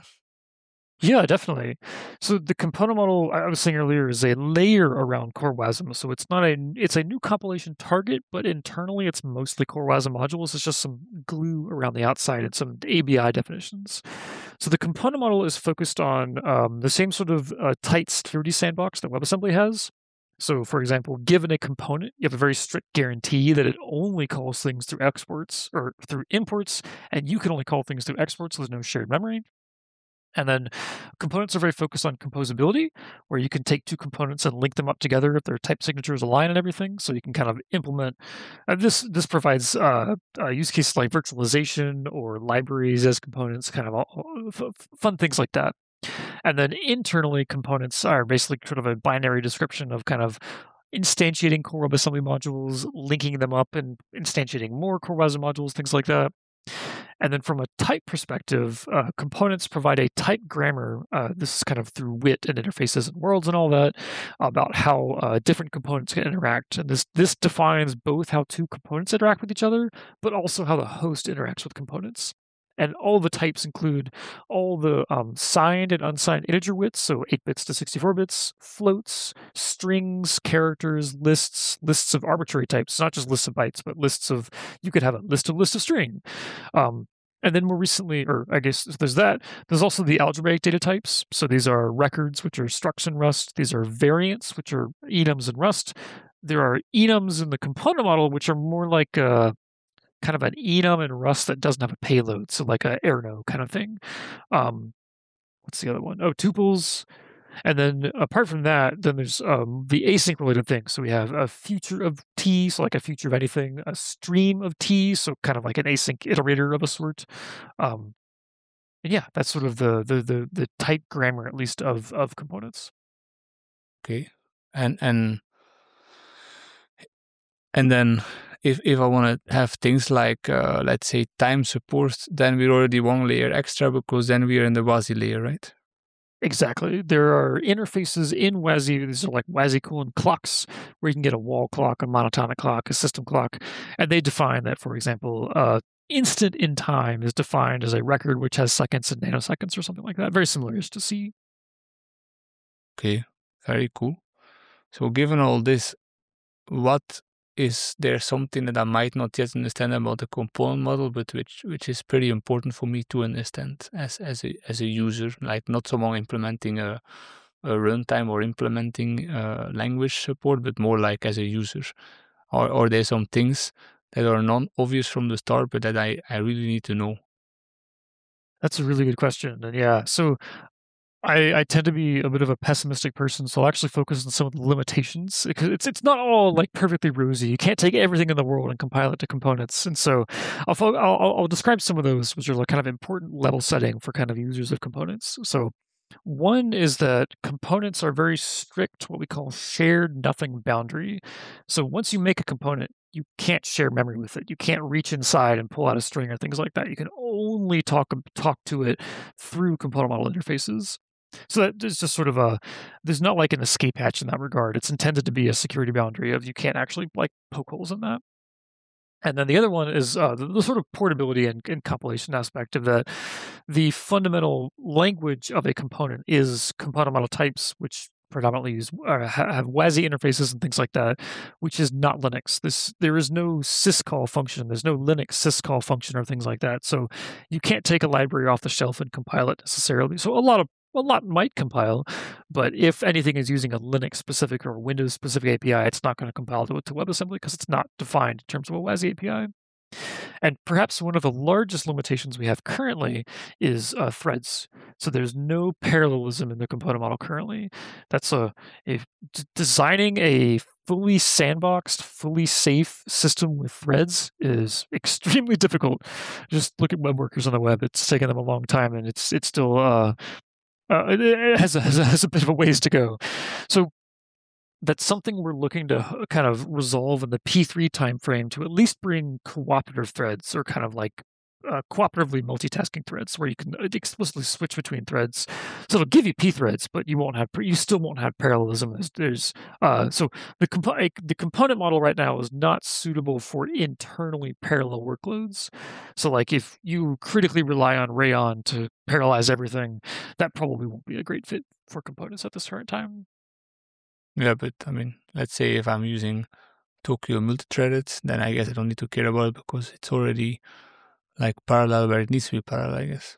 Yeah, definitely. So the component model I was saying earlier is a layer around Core WASM. So it's not a it's a new compilation target, but internally it's mostly Core WASM modules. It's just some glue around the outside and some A B I definitions. So the component model is focused on um, the same sort of uh, tight security sandbox that WebAssembly has. So, for example, given a component, you have a very strict guarantee that it only calls things through exports or through imports, and you can only call things through exports. So there's no shared memory. And then components are very focused on composability, where you can take two components and link them up together if their type signatures align and everything. So you can kind of implement uh, this. This provides uh, uh, use cases like virtualization or libraries as components, kind of all, f- fun things like that. And then internally, components are basically sort of a binary description of kind of instantiating core WebAssembly modules, linking them up, and instantiating more core WebAssembly modules, things like that. And then from a type perspective, uh, components provide a type grammar. Uh, this is kind of through W I T and interfaces and worlds and all that about how uh, different components can interact. And this this defines both how two components interact with each other, but also how the host interacts with components. And all the types include all the um, signed and unsigned integer widths, so eight bits to sixty-four bits, floats, strings, characters, lists, lists of arbitrary types, not just lists of bytes, but lists of, you could have a list of list of string. Um, and then more recently, or I guess there's that, there's also the algebraic data types. So these are records, which are structs in Rust. These are variants, which are enums in Rust. There are enums in the component model, which are more like a, kind of an enum in Rust that doesn't have a payload. So like a Erno kind of thing. Um, what's the other one? Oh, tuples. And then apart from that, then there's um, the async related things. So we have a future of T, so like a future of anything, a stream of T, so kind of like an async iterator of a sort. Um, and yeah, that's sort of the the the, the type grammar, at least, of of components. Okay, and and and then if if I want to have things like uh, let's say time support, then we're already one layer extra because then we are in the WASI layer, right? Exactly. There are interfaces in WASI. These are like WASI colon clocks, where you can get a wall clock, a monotonic clock, a system clock, and they define that, for example, uh, instant in time is defined as a record which has seconds and nanoseconds or something like that. Very similar to C. Okay, very cool. So given all this, what is there something that I might not yet understand about the component model, but which which is pretty important for me to understand as as a as a user, like not someone implementing a a runtime or implementing uh, language support, but more like as a user, or or there's some things that are non obvious from the start, but that I I really need to know. That's a really good question. And yeah, so I, I tend to be a bit of a pessimistic person, so I'll actually focus on some of the limitations because it's it's not all like perfectly rosy. You can't take everything in the world and compile it to components, and so I'll fo- I'll, I'll describe some of those, which are like kind of important level setting for kind of users of components. So one is that components are very strict, what we call shared nothing boundary. So once you make a component, you can't share memory with it. You can't reach inside and pull out a string or things like that. You can only talk talk to it through component model interfaces. So that there's just sort of a there's not like an escape hatch in that regard. It's intended to be a security boundary of you can't actually like poke holes in that. And then the other one is uh, the, the sort of portability and, and compilation aspect of that. The fundamental language of a component is component model types, which predominantly use uh, have WASI interfaces and things like that, which is not Linux. This there is no syscall function. There's no Linux syscall function or things like that. So you can't take a library off the shelf and compile it necessarily. So a lot of a lot might compile, but if anything is using a Linux specific or Windows specific A P I, it's not going to compile to, to WebAssembly because it's not defined in terms of a WASI A P I. And perhaps one of the largest limitations we have currently is uh, threads. So there's no parallelism in the component model currently. That's a, a d- designing a fully sandboxed, fully safe system with threads is extremely difficult. Just look at web workers on the web; it's taken them a long time, and it's it's still uh, uh, it, it has a, has a has a bit of a ways to go. So that's something we're looking to kind of resolve in the P three timeframe to at least bring cooperative threads or kind of like uh, cooperatively multitasking threads where you can explicitly switch between threads. So it'll give you P threads, but you won't have you still won't have parallelism. There's, there's uh, so the compo- the component model right now is not suitable for internally parallel workloads. So like if you critically rely on Rayon to parallelize everything, that probably won't be a great fit for components at this current time. Yeah, but I mean, let's say if I'm using Tokio multi-threaded, then I guess I don't need to care about it because it's already like parallel where it needs to be parallel, I guess.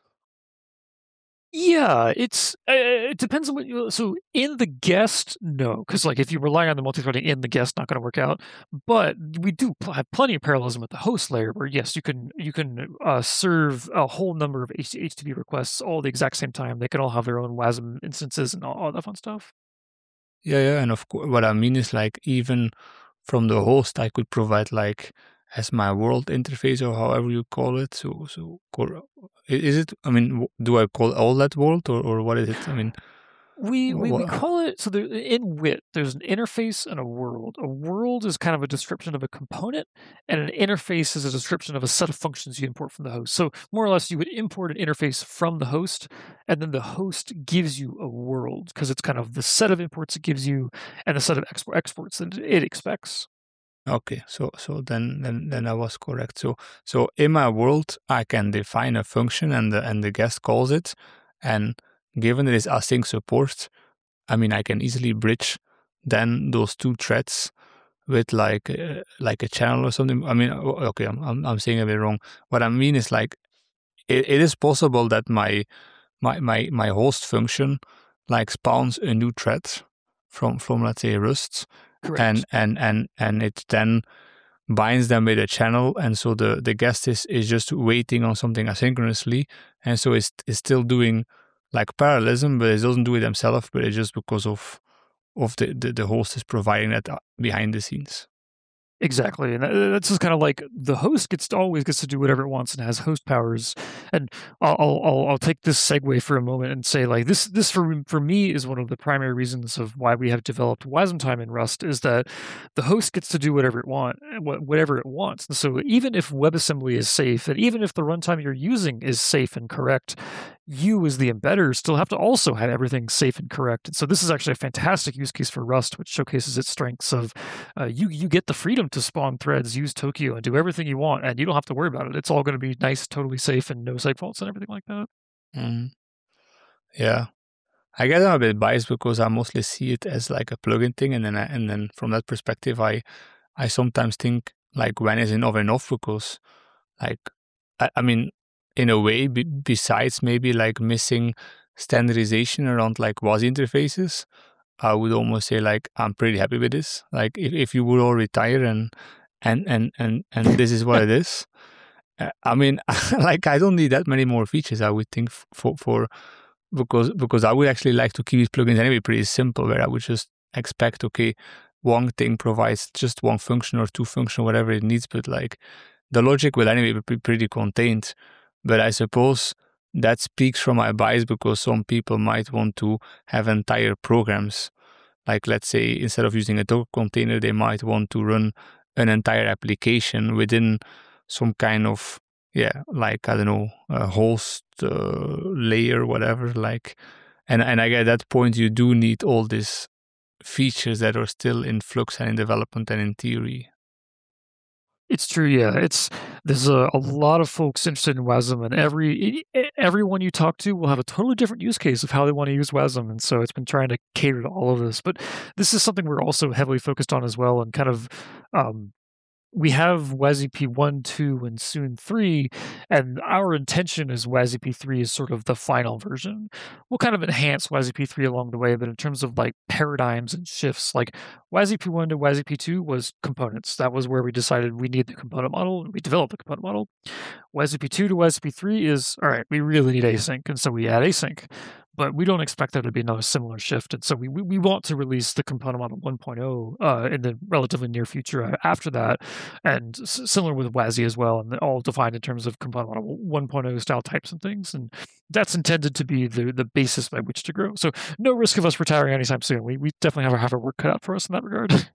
Yeah, it's uh, it depends on what you. So in the guest, no, because like if you rely on the multi-threading in the guest, not going to work out. But we do pl- have plenty of parallelism at the host layer, where yes, you can you can uh, serve a whole number of H T T P requests all at the exact same time. They can all have their own WASM instances and all, all that fun stuff. Yeah, yeah, and of course, what I mean is like even from the host, I could provide like as my world interface or however you call it. So, so is it? I mean, do I call all that world or, or what is it? I mean, we we, we what? call it so there, in W I T. There's an interface and a world. A world is kind of a description of a component, and an interface is a description of a set of functions you import from the host. So more or less, you would import an interface from the host, and then the host gives you a world because it's kind of the set of imports it gives you and the set of export exports that it expects. Okay, so so then then then I was correct. So so in my world, I can define a function and the and the guest calls it, and given it is async support, I mean I can easily bridge then those two threads with like uh, like a channel or something. I mean, okay, I'm I'm, I'm saying a bit wrong. What I mean is like it, it is possible that my my my my host function like spawns a new thread from from let's say Rust. Correct. And and and and it then binds them with a channel, and so the the guest is is just waiting on something asynchronously, and so it's it's still doing like parallelism, but it doesn't do it themselves, but it's just because of of the the, the host is providing that behind the scenes. Exactly, and that's just kind of like the host gets to always gets to do whatever it wants and has host powers. And I'll I'll I'll take this segue for a moment and say like this this for for me is one of the primary reasons of why we have developed WASMtime in Rust is that the host gets to do whatever it want whatever it wants. And so even if WebAssembly is safe, and even if the runtime you're using is safe and correct, you as the embedder still have to also have everything safe and correct. And so this is actually a fantastic use case for Rust, which showcases its strengths of uh, you you get the freedom to spawn threads, use Tokio, and do everything you want, and you don't have to worry about it. It's all going to be nice, totally safe, and no site faults and everything like that. Mm. Yeah, I guess I'm a bit biased because I mostly see it as like a plugin thing, and then I, and then from that perspective, I I sometimes think like when is enough enough because like I, I mean in a way b- besides maybe like missing standardization around like WASI interfaces, I would almost say like I'm pretty happy with this. Like if, if you would all retire and and and and and this is what it is, Uh, I mean, like I don't need that many more features. I would think f- for for because because I would actually like to keep these plugins anyway pretty simple, where I would just expect, okay, one thing provides just one function or two function, whatever it needs, but like the logic will anyway be pretty contained. But I suppose that speaks from my bias, because some people might want to have entire programs. Like, let's say, instead of using a Docker container, they might want to run an entire application within some kind of, yeah, like, I don't know, a host uh, layer, whatever. Like, and, and I get that point, you do need all these features that are still in flux and in development and in theory. It's true, yeah. It's there's a, a lot of folks interested in WASM, and every everyone you talk to will have a totally different use case of how they want to use WASM, and so it's been trying to cater to all of this. But this is something we're also heavily focused on as well, and kind of um, we have WASIP one, two, and soon three, and our intention is WASIP three is sort of the final version. We'll kind of enhance WASIP three along the way, but in terms of like paradigms and shifts, like WASIP one to WASIP two was components. That was where we decided we need the component model, and we developed the component model. WASIP two to WASIP three is, all right, we really need async, and so we add async. But we don't expect there to be another similar shift. And so we, we, we want to release the component model one point oh uh, in the relatively near future after that. And s- similar with WASI as well, and all defined in terms of component model one point oh style types and things. And that's intended to be the, the basis by which to grow. So no risk of us retiring anytime soon. We, we definitely have, have our work cut out for us in that regard.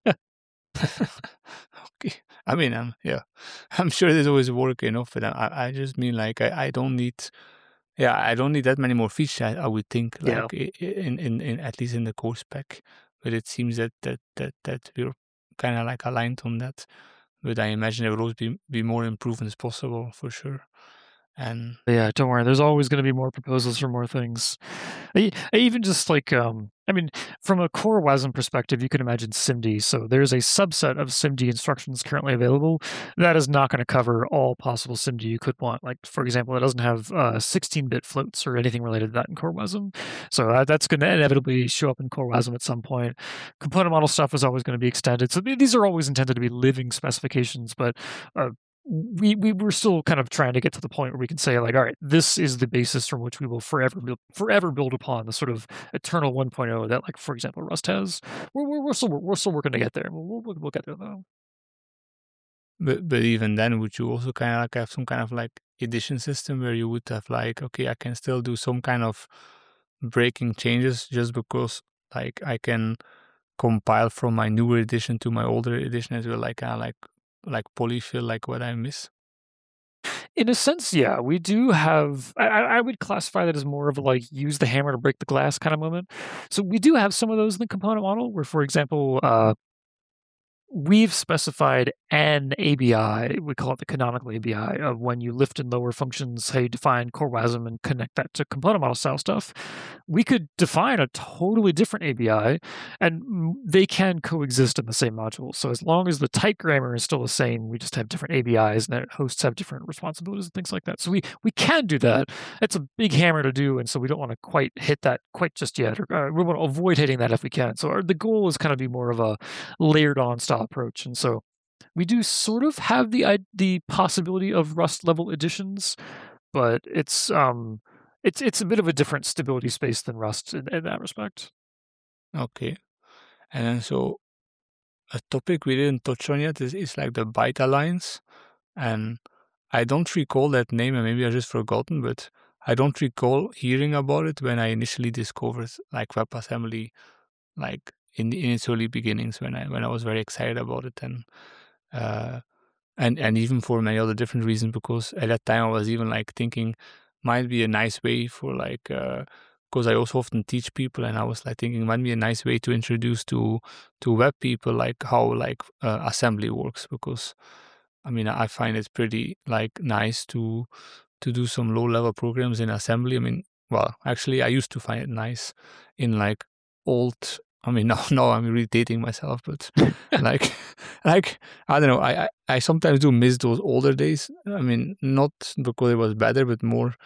Okay. I mean, um, yeah, I'm sure there's always work enough for them. I, I just mean like, I, I don't need... Yeah, I don't need that many more features, I, I would think, like Yeah. in, in, in at least in the core spec. But it seems that that that, that we're kind of like aligned on that. But I imagine there will always be, be more improvements possible for sure. And yeah, don't worry. There's always going to be more proposals for more things. I, I even just like, um, I mean, from a core WASM perspective, you can imagine SIMD. So there's a subset of SIMD instructions currently available. That is not going to cover all possible SIMD you could want. Like, for example, it doesn't have uh, sixteen-bit floats or anything related to that in core WASM. So that, that's going to inevitably show up in core WASM at some point. Component model stuff is always going to be extended. So these are always intended to be living specifications, but uh, we we were still kind of trying to get to the point where we can say, like, all right, this is the basis from which we will forever build, forever build upon the sort of eternal one point oh that, like, for example, Rust has. We're we're, we're still we're still working to get there. We'll, we'll, we'll get there though. but but even then, would you also kind of like have some kind of like edition system where you would have like, okay, I can still do some kind of breaking changes just because like I can compile from my newer edition to my older edition as well, like kind of like like polyfill, like what I miss? In a sense, yeah, we do have. I, I would classify that as more of a like use the hammer to break the glass kind of moment. So we do have some of those in the component model, where, for example, uh, we've specified an A B I, we call it the canonical A B I, of when you lift and lower functions, how you define core WASM and connect that to component model style stuff. We could define a totally different A B I, and they can coexist in the same module. So as long as the type grammar is still the same, we just have different A B Is, and that hosts have different responsibilities and things like that. So we, we can do that. It's a big hammer to do, and so we don't want to quite hit that quite just yet. Or, uh, we want to avoid hitting that if we can. So our, the goal is kind of be more of a layered on style approach. And so we do sort of have the the possibility of Rust level additions, but it's um it's it's a bit of a different stability space than Rust in, in that respect. Okay. And then so a topic we didn't touch on yet is, is like the Byte Alliance. And I don't recall that name, and maybe I just forgotten, but I don't recall hearing about it when I initially discovered like WebAssembly, like in the in its early beginnings, when I when I was very excited about it, and uh, and and even for many other different reasons, because at that time I was even like thinking might be a nice way for like because uh, I also often teach people, and I was like thinking might be a nice way to introduce to to web people like how like uh, assembly works, because I mean I find it pretty like nice to to do some low level programs in assembly. I mean, well, actually I used to find it nice in like old. I mean, now, now I'm really dating myself, but like, like I don't know. I, I, I sometimes do miss those older days. I mean, not because it was better, but more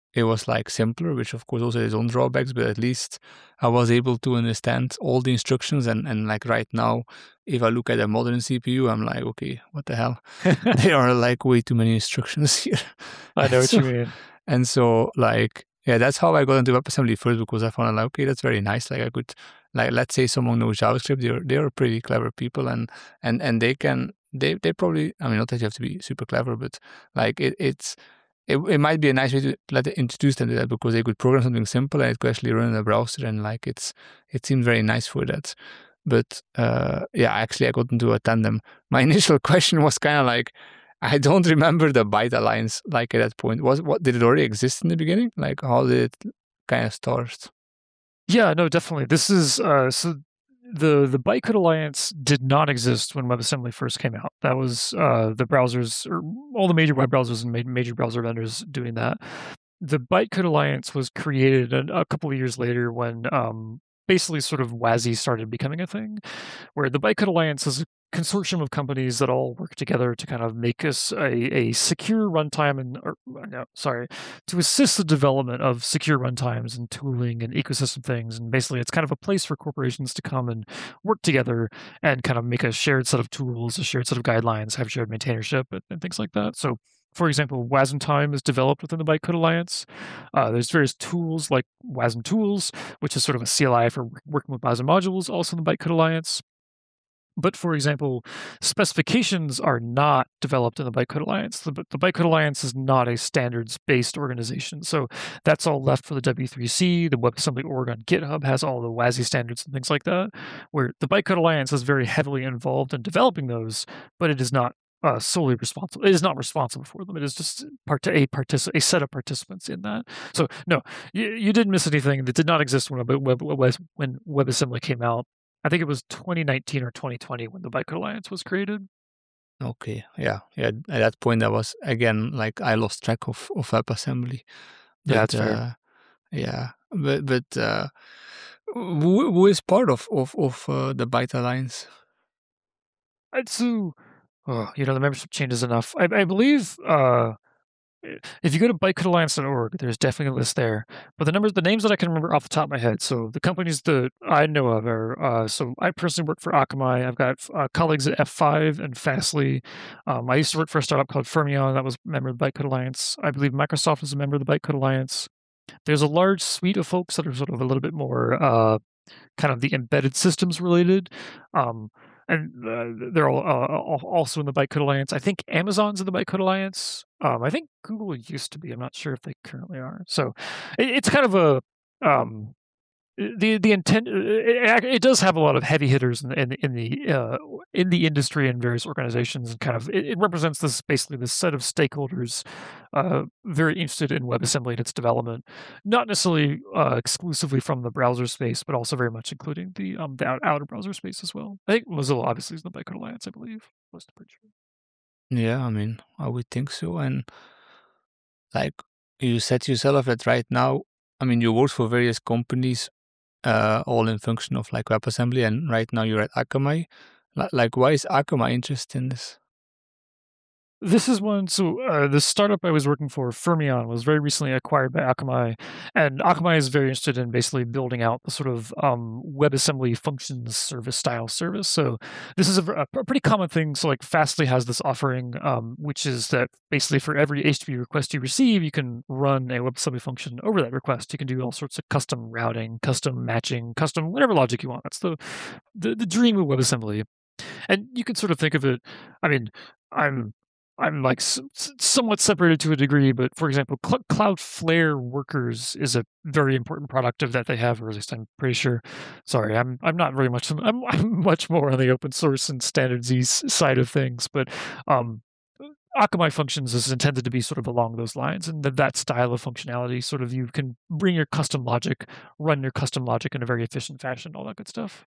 it was like simpler, which of course also has its own drawbacks, but at least I was able to understand all the instructions. And, and like right now, if I look at a modern C P U, I'm like, okay, what the hell? There are like way too many instructions here. I know what So- you mean. And so like, yeah, that's how I got into WebAssembly first, because I found like, okay, that's very nice. Like I could, like, let's say someone knows JavaScript, they're, they're pretty clever people, and, and, and they can, they, they probably, I mean, not that you have to be super clever, but like it, it's, it, it might be a nice way to let it introduce them to that, because they could program something simple and it could actually run in a browser, and like it's, it seemed very nice for that. But uh, yeah, actually I got into a tandem. My initial question was kind of like, I don't remember the Byte Alliance like at that point. Was what did it already exist in the beginning? Like how did it kind of start? Yeah, no, definitely. This is uh, so the the Bytecode Alliance did not exist when WebAssembly first came out. That was uh, the browsers, or all the major web browsers and ma- major browser vendors doing that. The Bytecode Alliance was created a, a couple of years later when um, basically sort of WASI started becoming a thing, where the Bytecode Alliance is a consortium of companies that all work together to kind of make us a, a secure runtime and, or, no, sorry, to assist the development of secure runtimes and tooling and ecosystem things. And basically, it's kind of a place for corporations to come and work together and kind of make a shared set of tools, a shared set of guidelines, have shared maintainership, and, and things like that. So, for example, Wasmtime is developed within the Bytecode Alliance. Uh, there's various tools like Wasm Tools, which is sort of a C L I for working with Wasm modules, also in the Bytecode Alliance. But for example, specifications are not developed in the Bytecode Alliance. The, the Bytecode Alliance is not a standards-based organization. So that's all left for the W three C. The WebAssembly org on GitHub has all the WASI standards and things like that, where the Bytecode Alliance is very heavily involved in developing those, but it is not uh, solely responsible. It is not responsible for them. It is just part a partic- a set of participants in that. So no, you, you didn't miss anything that did not exist when Web, Web, Web, when WebAssembly came out. I think it was twenty nineteen or twenty twenty when the Bytecode Alliance was created. Okay, yeah, yeah. At that point, I was again like I lost track of of WebAssembly. But, Yeah, that's fair. uh, yeah, but but uh, who who is part of of of uh, the Byte Alliance? So, oh, you know, the membership changes enough. I, I believe uh, if you go to bytecode alliance dot org, there's definitely a list there. But the numbers, the names that I can remember off the top of my head. So the companies that I know of are, uh, so I personally work for Akamai. I've got uh, colleagues at F five and Fastly. Um, I used to work for a startup called Fermyon that was a member of the Bytecode Alliance. I believe Microsoft is a member of the Bytecode Alliance. There's a large suite of folks that are sort of a little bit more uh, kind of the embedded systems related. Um, and uh, they're all, uh, also in the Bytecode Alliance. I think Amazon's in the Bytecode Alliance. Um, I think Google used to be. I'm not sure if they currently are. So it, it's kind of a um, the the intent. It, it does have a lot of heavy hitters in the in the in the, uh, in the industry and various organizations, and kind of it, it represents this basically this set of stakeholders uh, very interested in WebAssembly and its development, not necessarily uh, exclusively from the browser space, but also very much including the um the out, outer browser space as well. I think Mozilla obviously is in the Bytecode Alliance, I believe. Most pretty sure. Yeah, I mean, I would think so. And like you said yourself that right now, I mean, you work for various companies, uh, all in function of like WebAssembly, and right now you're at Akamai. Like, like why is Akamai interested in this? This is one. So uh, the startup I was working for, Fermyon, was very recently acquired by Akamai, and Akamai is very interested in basically building out the sort of um, WebAssembly functions service style service. So this is a, a pretty common thing. So like Fastly has this offering, um, which is that basically for every H T T P request you receive, you can run a WebAssembly function over that request. You can do all sorts of custom routing, custom matching, custom whatever logic you want. That's the the, the dream of WebAssembly, and you can sort of think of it. I mean, I'm I'm like s- somewhat separated to a degree, but for example, Cl- Cloudflare Workers is a very important product of that they have, or at least I'm pretty sure. Sorry, I'm I'm not very much. I'm, I'm much more on the open source and standards side of things, but um, Akamai Functions is intended to be sort of along those lines, and that that style of functionality, sort of you can bring your custom logic, run your custom logic in a very efficient fashion, all that good stuff.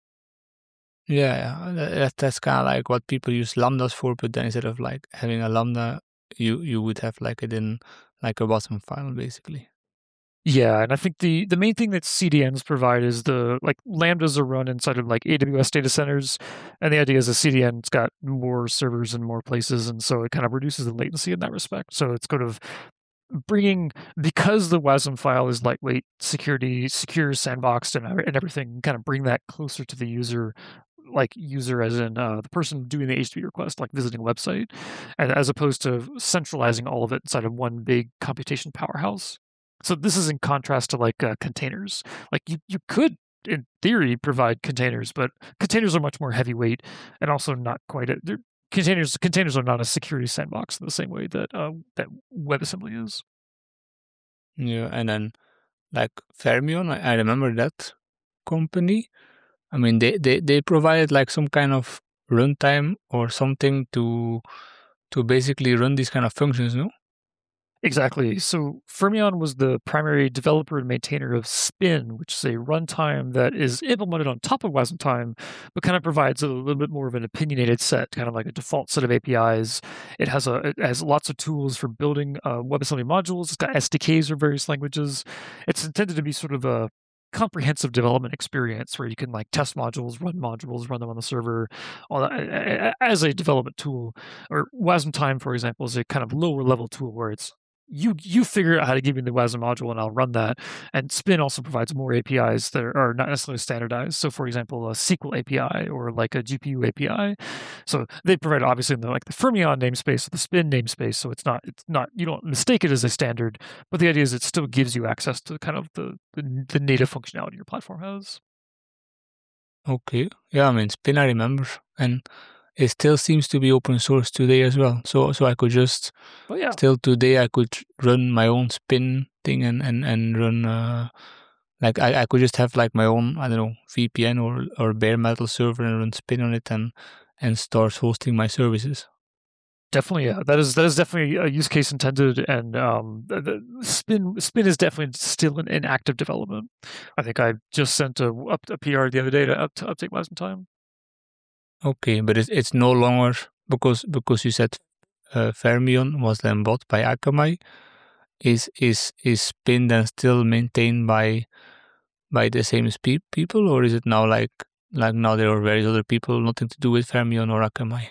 Yeah, yeah, that, that's kind of like what people use lambdas for, but then instead of like having a lambda, you you would have like it in like a Wasm file, basically. Yeah, and I think the the main thing that C D Ns provide is the like lambdas are run inside of like A W S data centers, and the idea is a C D N's got more servers in more places, and so it kind of reduces the latency in that respect. So it's kind of bringing, because the WASM file is lightweight, security, secure, sandboxed, and, and everything, kind of bring that closer to the user, like user as in uh, the person doing the H T T P request, like visiting a website, and as opposed to centralizing all of it inside of one big computation powerhouse. So this is in contrast to like uh, containers. Like you, you could, in theory, provide containers, but containers are much more heavyweight and also not quite. A, containers containers are not a security sandbox in the same way that uh, that WebAssembly is. Yeah, and then like Fermyon, I, I remember that company. I mean, they, they, they provided like some kind of runtime or something to to basically run these kind of functions, no? Exactly. So Fermyon was the primary developer and maintainer of Spin, which is a runtime that is implemented on top of WASMtime, but kind of provides a little bit more of an opinionated set, kind of like a default set of A P Is. It has a it has lots of tools for building uh, WebAssembly modules. It's got S D Ks for various languages. It's intended to be sort of a comprehensive development experience where you can like test modules, run modules, run them on the server, all that, as a development tool. Or WASMtime, for example, is a kind of lower level tool where it's you you figure out how to give me the WASM module and I'll run that. And Spin also provides more A P Is that are not necessarily standardized. So for example, a S Q L A P I or like a G P U A P I. So they provide obviously the, like the Fermyon namespace or the Spin namespace. So it's not it's not you don't mistake it as a standard, but the idea is it still gives you access to kind of the the, the native functionality your platform has. Okay. Yeah, I mean Spin I remember, and it still seems to be open source today as well. So so I could just oh, yeah. still today I could run my own Spin thing and and and run uh, like I, I could just have like my own I don't know V P N or or bare metal server and run Spin on it and and start hosting my services. Definitely, yeah. That is that is definitely a use case intended, and um, the, the Spin Spin is definitely still in, in active development. I think I just sent a up a P R the other day to, up, to update WASMtime. Okay, but it's it's no longer because because you said uh, Fermyon was then bought by Akamai. Is is is Spin then still maintained by by the same spe- people, or is it now like like now there are various other people, nothing to do with Fermyon or Akamai?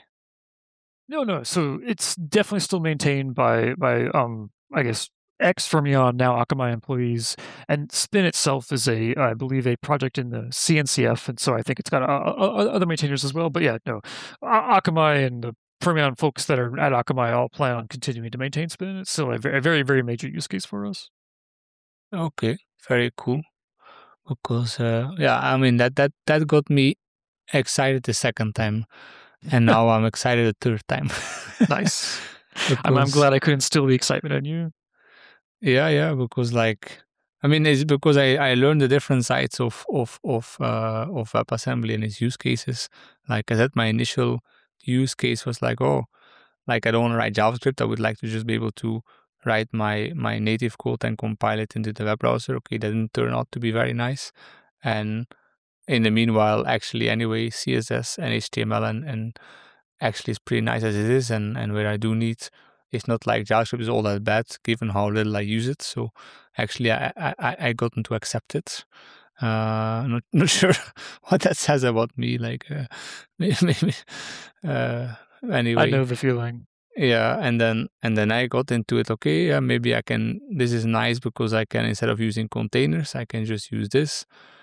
No, no. So it's definitely still maintained by by um I guess ex Fermyon, now Akamai employees, and Spin itself is a I believe a project in the C N C F, and so I think it's got uh, other maintainers as well. But yeah, no, Akamai and the Fermyon folks that are at Akamai all plan on continuing to maintain Spin. It's still a very, a very, very major use case for us. Okay, very cool. Because uh, yeah, I mean that that that got me excited the second time, and now I'm excited the third time. Nice. because, I'm, I'm glad I could instill the excitement in you. Yeah, yeah, because like I mean, it's because I, I learned the different sides of of of uh, of WebAssembly and its use cases. Like I said, my initial use case was like, oh, like I don't want to write JavaScript. I would like to just be able to write my my native code and compile it into the web browser. Okay, that didn't turn out to be very nice. And in the meanwhile, actually, anyway, C S S and H T M L and, and actually it's pretty nice as it is. And, and where I do need, it's not like JavaScript is all that bad, given how little I use it. So actually, I I, I gotten to accept it. Uh, not not sure what that says about me. Like uh, maybe, maybe uh, anyway. I know the feeling. Yeah, and then and then I got into it. Okay, yeah, maybe I can. This is nice because I can, instead of using containers, I can just use this.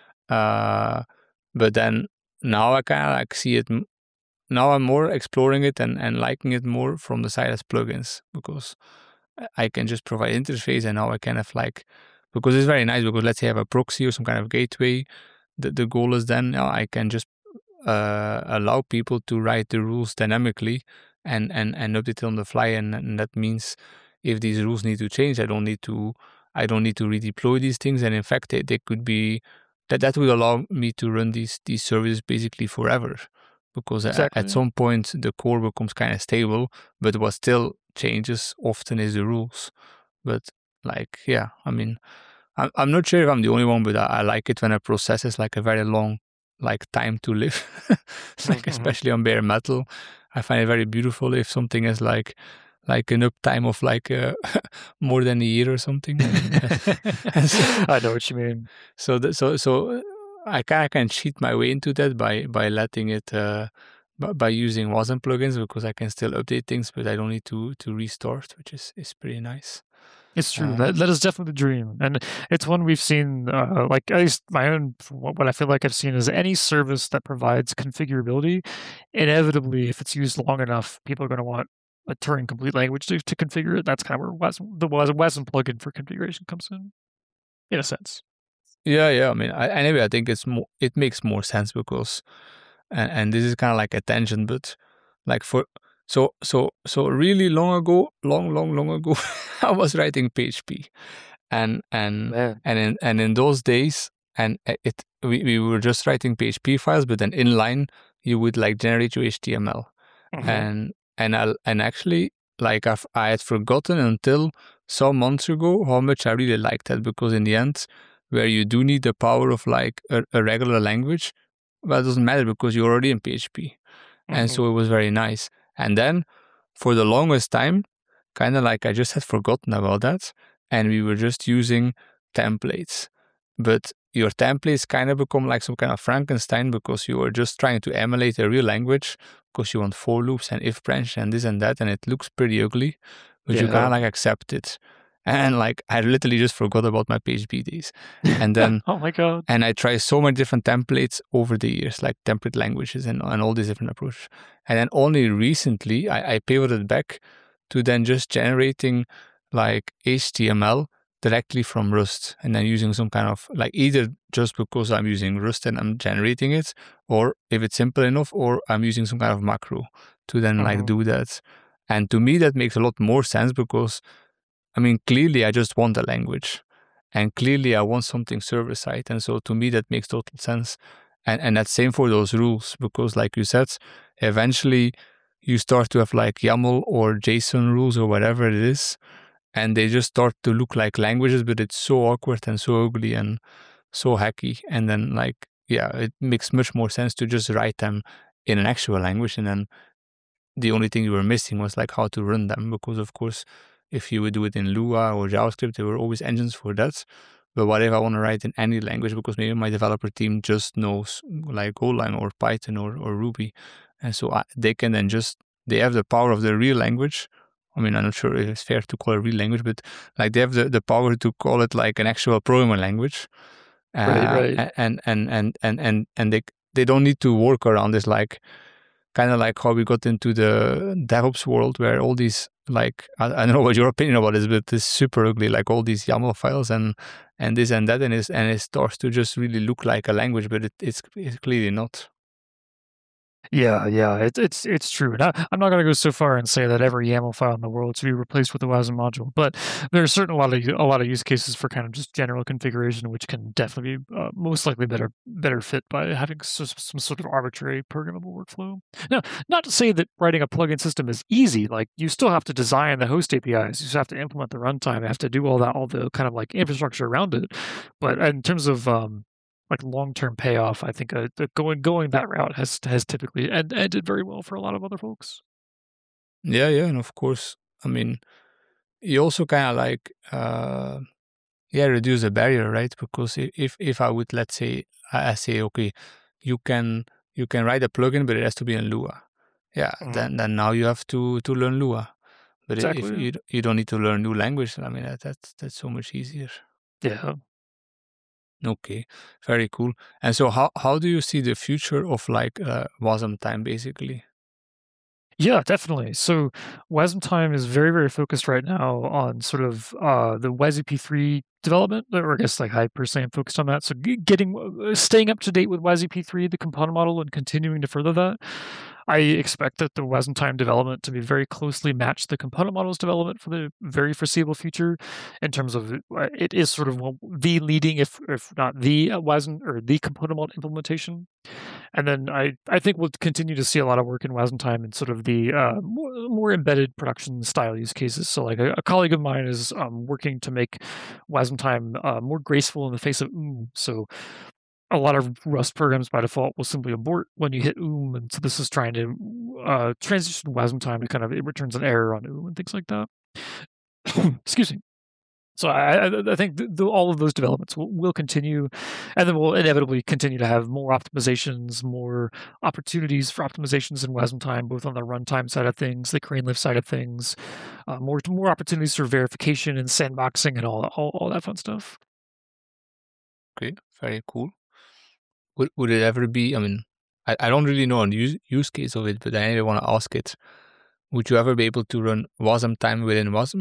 Uh, but then now I kind of like see it. Now I'm more exploring it and, and liking it more from the side as plugins, because I can just provide interface, and now I kind of like, because it's very nice, because let's say I have a proxy or some kind of gateway. The, the goal is then uh, I can just uh, allow people to write the rules dynamically and, and, and update it on the fly. And, and that means if these rules need to change, I don't need to I don't need to redeploy these things. And in fact, they, they could be that that would allow me to run these these services basically forever. Because exactly. At some point the core becomes kind of stable, but what still changes often is the rules. But like, yeah, I mean, I'm I'm not sure if I'm the only one, but I, I like it when a process is like a very long like time to live. Like mm-hmm. Especially on bare metal, I find it very beautiful if something is like like an uptime of like uh, more than a year or something. So, I know what you mean. So that, so so. I can, I can cheat my way into that by by letting it uh, by, by using WASM plugins, because I can still update things, but I don't need to to restart, which is, is pretty nice. It's true. Uh, That that is definitely the dream, and it's one we've seen. Uh, like at least my own, what what I feel like I've seen is any service that provides configurability. Inevitably, if it's used long enough, people are going to want a Turing complete language to, to configure it. That's kind of where WASM, the WASM plugin for configuration comes in, in a sense. yeah, yeah. I mean, I, anyway, I think it's more. It makes more sense because, and, and this is kind of like a tangent, but like for so so so really long ago, long long long ago, I was writing P H P, and and Man. and in and in those days, and it we, we were just writing P H P files, but then inline you would like generate your H T M L, Mhm. and and I and actually like I've, I had forgotten until some months ago how much I really liked that, because in the end, where you do need the power of like a, a regular language, well, it doesn't matter because you're already in P H P. And Mhm. so it was very nice. And then for the longest time, kind of like I just had forgotten about that. And we were just using templates. But your templates kind of become like some kind of Frankenstein, because you are just trying to emulate a real language, because you want for loops and if branch and this and that. And it looks pretty ugly, but you kind Yeah. of like accept it. And like I literally just forgot about my P H P days. And then Oh my god. and I tried so many different templates over the years, like template languages and, and all these different approaches. And then only recently I, I pivoted back to then just generating like H T M L directly from Rust, and then using some kind of like either just because I'm using Rust and I'm generating it, or if it's simple enough, or I'm using some kind of macro to then like Mhm. do that. And to me, that makes a lot more sense, because I mean, clearly I just want a language, and clearly I want something server-side. And so to me, that makes total sense. And and that's same for those rules, because like you said, eventually you start to have like YAML or JSON rules or whatever it is, and they just start to look like languages, but it's so awkward and so ugly and so hacky. And then like, yeah, it makes much more sense to just write them in an actual language, and then the only thing you were missing was like how to run them, because of course, if you would do it in Lua or JavaScript, there were always engines for that. But what if I want to write in any language, because maybe my developer team just knows like Golang or Python or, or Ruby, and so I, they can then just, they have the power of the real language. I mean, I'm not sure if it's fair to call it real language, but like they have the, the power to call it like an actual programming language. Uh, Right, right. And, and, and, and, and, and they, they don't need to work around this, like kind of like how we got into the DevOps world, where all these like I, I don't know what your opinion about this, but it's super ugly, like all these YAML files and and this and that, and it and it starts to just really look like a language, but it, it's it's clearly not. Yeah, yeah, it, it's it's true. And I, I'm not going to go so far and say that every YAML file in the world should be replaced with a WASM module, but there are certainly a lot of a lot of use cases for kind of just general configuration, which can definitely be uh, most likely better better fit by having some, some sort of arbitrary programmable workflow. Now, not to say that writing a plugin system is easy. Like you still have to design the host A P Is, you still have to implement the runtime, you have to do all that, all the kind of like infrastructure around it. But in terms of um, like long-term payoff, I think uh, the going going that route has has typically and ended very well for a lot of other folks. Yeah, yeah, and of course, I mean, you also kind of like uh, yeah, reduce the barrier, right? Because i- if if I would, let's say, I I say, okay, you can you can write a plugin, but it has to be in Lua. Yeah, Mhm. then then now you have to to learn Lua. But i- if Exactly. you d- you don't need to learn new language, I mean that, that's that's so much easier. Yeah. Okay, very cool. And so how how do you see the future of like uh, WASM time basically? Yeah, definitely. So WASM Time is very, very focused right now on sort of uh, the W A S I P three development, or I guess like I personally am focused on that. So g- getting, uh, staying up to date with W A S I P three, the component model, and continuing to further that. I expect that the WASM Time development to be very closely match the component models development for the very foreseeable future, in terms of uh, it is sort of one- the leading, if if not the uh, WASM or the component model implementation. And then I, I think we'll continue to see a lot of work in WASM Time and sort of the uh, more, more embedded production style use cases. So, like a, a colleague of mine is um, working to make WASM Time uh, more graceful in the face of OOM. So, a lot of Rust programs by default will simply abort when you hit OOM, and so this is trying to uh, transition WASM Time to kind of it returns an error on OOM and things like that. Excuse me. So I, I think th- th- all of those developments will, will continue, and then we'll inevitably continue to have more optimizations, more opportunities for optimizations in WASM-Time, both on the runtime side of things, the crane lift side of things, uh, more more opportunities for verification and sandboxing and all all, all that fun stuff. Okay, very cool. Would would it ever be? I mean, I, I don't really know a use use case of it, but I really want to ask it. Would you ever be able to run WASM-Time within WASM?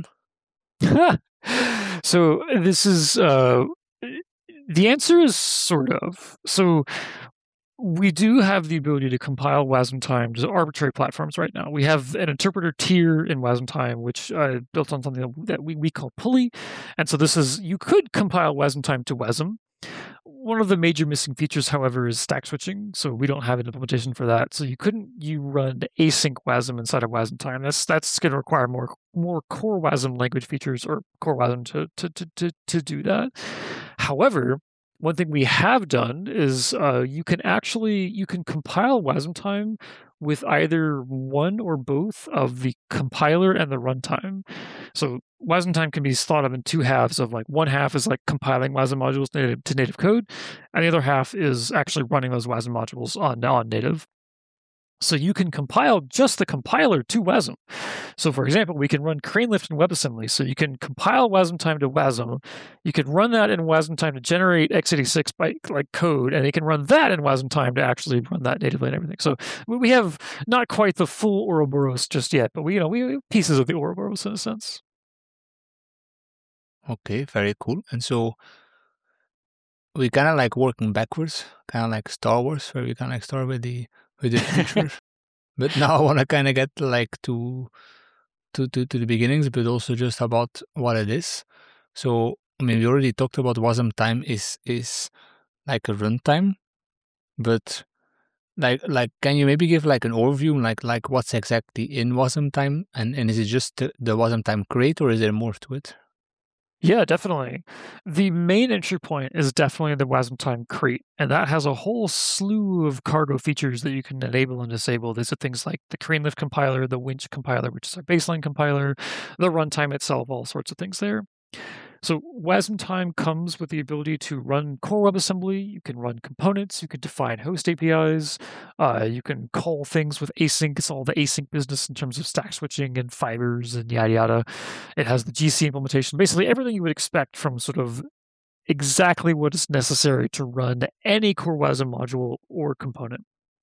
So this is uh, the answer is sort of. So we do have the ability to compile WASM-Time to arbitrary platforms right now. We have an interpreter tier in WASM-Time, which uh, built on something that we, we call Pulley. And so this is, you could compile WASM-Time to WASM. One of the major missing features, however, is stack switching. So we don't have an implementation for that. So you couldn't you run async WASM inside of WASM-Time. That's that's going to require more more core WASM language features or core WASM to to to to, to do that. However, one thing we have done is uh, you can actually you can compile WASM-Time with either one or both of the compiler and the runtime. So WASM-Time can be thought of in two halves of like one half is like compiling WASM modules native to native code, and the other half is actually running those WASM modules on, on native. So you can compile just the compiler to WASM. So for example, we can run crane lift in WebAssembly. So you can compile WASM-Time to WASM. You can run that in WASM-Time to generate x eighty-six byte like code, and you can run that in WASM-Time to actually run that natively and everything. So we have not quite the full Ouroboros just yet, but we you know we have pieces of the Ouroboros in a sense. Okay, very cool. And so we kind of like working backwards, kind of like Star Wars, where we kind of like start with the with the future. But now I want to kind of get like to, to to to the beginnings, but also just about what it is. So I mean, we already talked about WASM-Time is is like a runtime, but like like can you maybe give like an overview, like like what's exactly in WASM-Time, and and is it just the, the WASM-Time crate, or is there more to it? Yeah, definitely. The main entry point is definitely the WASM-Time crate, and that has a whole slew of cargo features that you can enable and disable. These are things like the crane lift compiler, the winch compiler, which is our baseline compiler, the runtime itself, all sorts of things there. So WASM-Time comes with the ability to run core WebAssembly. You can run components. You can define host A P Is. Uh, you can call things with async. It's all the async business in terms of stack switching and fibers and yada yada. It has the G C implementation. Basically, everything you would expect from sort of exactly what is necessary to run any core WASM module or component.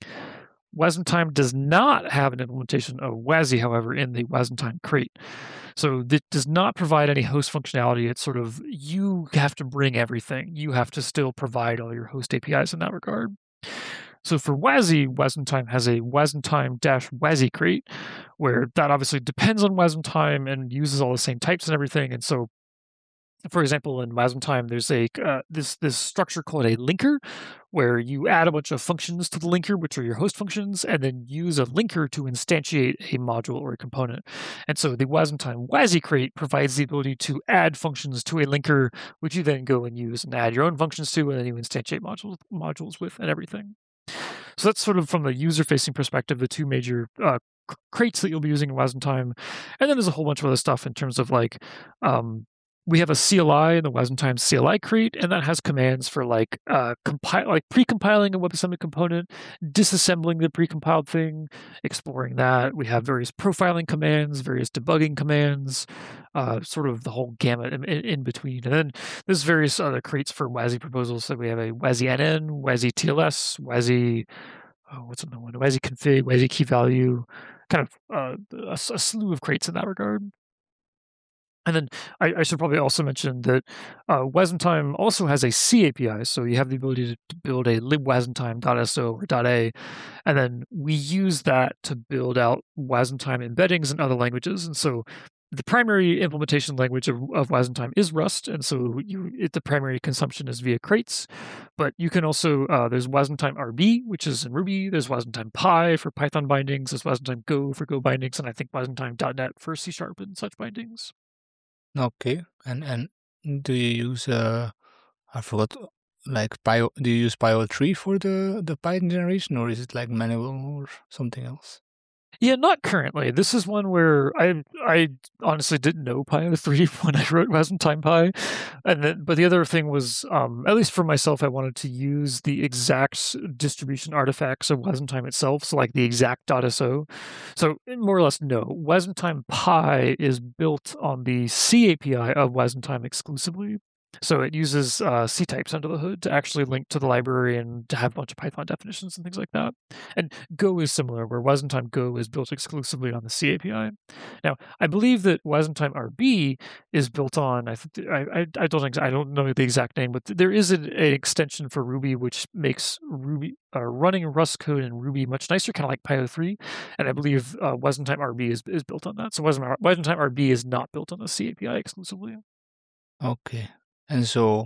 WASM-Time does not have an implementation of WASI, however, in the WASM-Time crate. So it does not provide any host functionality. It's sort of, you have to bring everything. You have to still provide all your host A P Is in that regard. So for WASI, WASM-Time has a WASM-Time-WASI crate, where that obviously depends on WASM-Time and uses all the same types and everything. And so, for example, in WASM-Time, there's a uh, this this structure called a linker, where you add a bunch of functions to the linker, which are your host functions, and then use a linker to instantiate a module or a component. And so the WASM-Time WASI crate provides the ability to add functions to a linker, which you then go and use and add your own functions to, and then you instantiate modules modules with and everything. So that's sort of from the user-facing perspective, the two major uh, crates that you'll be using in WASM-Time. And then there's a whole bunch of other stuff in terms of like um, we have a C L I in the WASM-Time C L I crate, and that has commands for like uh, compile, like pre-compiling a WebAssembly component, disassembling the pre-compiled thing, exploring that. We have various profiling commands, various debugging commands, uh, sort of the whole gamut in, in between. And then there's various other crates for WASI proposals. So we have a WASI N N, WASI T L S, WASI, oh, what's another one? WASI config, WASI key value, kind of uh, a, a slew of crates in that regard. And then I, I should probably also mention that uh, WASM-Time also has a C A P I, so you have the ability to, to build a libwasmtime.so or .a, and then we use that to build out WASM-Time embeddings in other languages. And so the primary implementation language of, of WASM-Time is Rust, and so you, it, the primary consumption is via crates. But you can also, uh, there's WASM-Time R B, which is in Ruby. There's WASM-Time Pi for Python bindings. There's WASM-Time Go for Go bindings, and I think WASM-Time dot net for C Sharp and such bindings. Okay, and and do you use uh I forgot like Pio? Do you use Pio three for the the Python generation, or is it like manual or something else? Yeah, not currently. This is one where I I honestly didn't know P I O three when I wrote WasmTimePy, and then but the other thing was, um, at least for myself, I wanted to use the exact distribution artifacts of WasmTime itself, so like the exact .so. So more or less, no. WasmTimePy is built on the C A P I of WasmTime exclusively. So it uses uh, C types under the hood to actually link to the library and to have a bunch of Python definitions and things like that. And Go is similar, where WasmTime Go is built exclusively on the C A P I. Now, I believe that WasmTime R B is built on. I think I, I, I don't I don't know the exact name, but there is an, an extension for Ruby which makes Ruby uh, running Rust code in Ruby much nicer, kind of like P I O three. And I believe uh, WasmTime R B is is built on that. So WasmTime, WasmTime R B is not built on the C A P I exclusively. Okay. And so,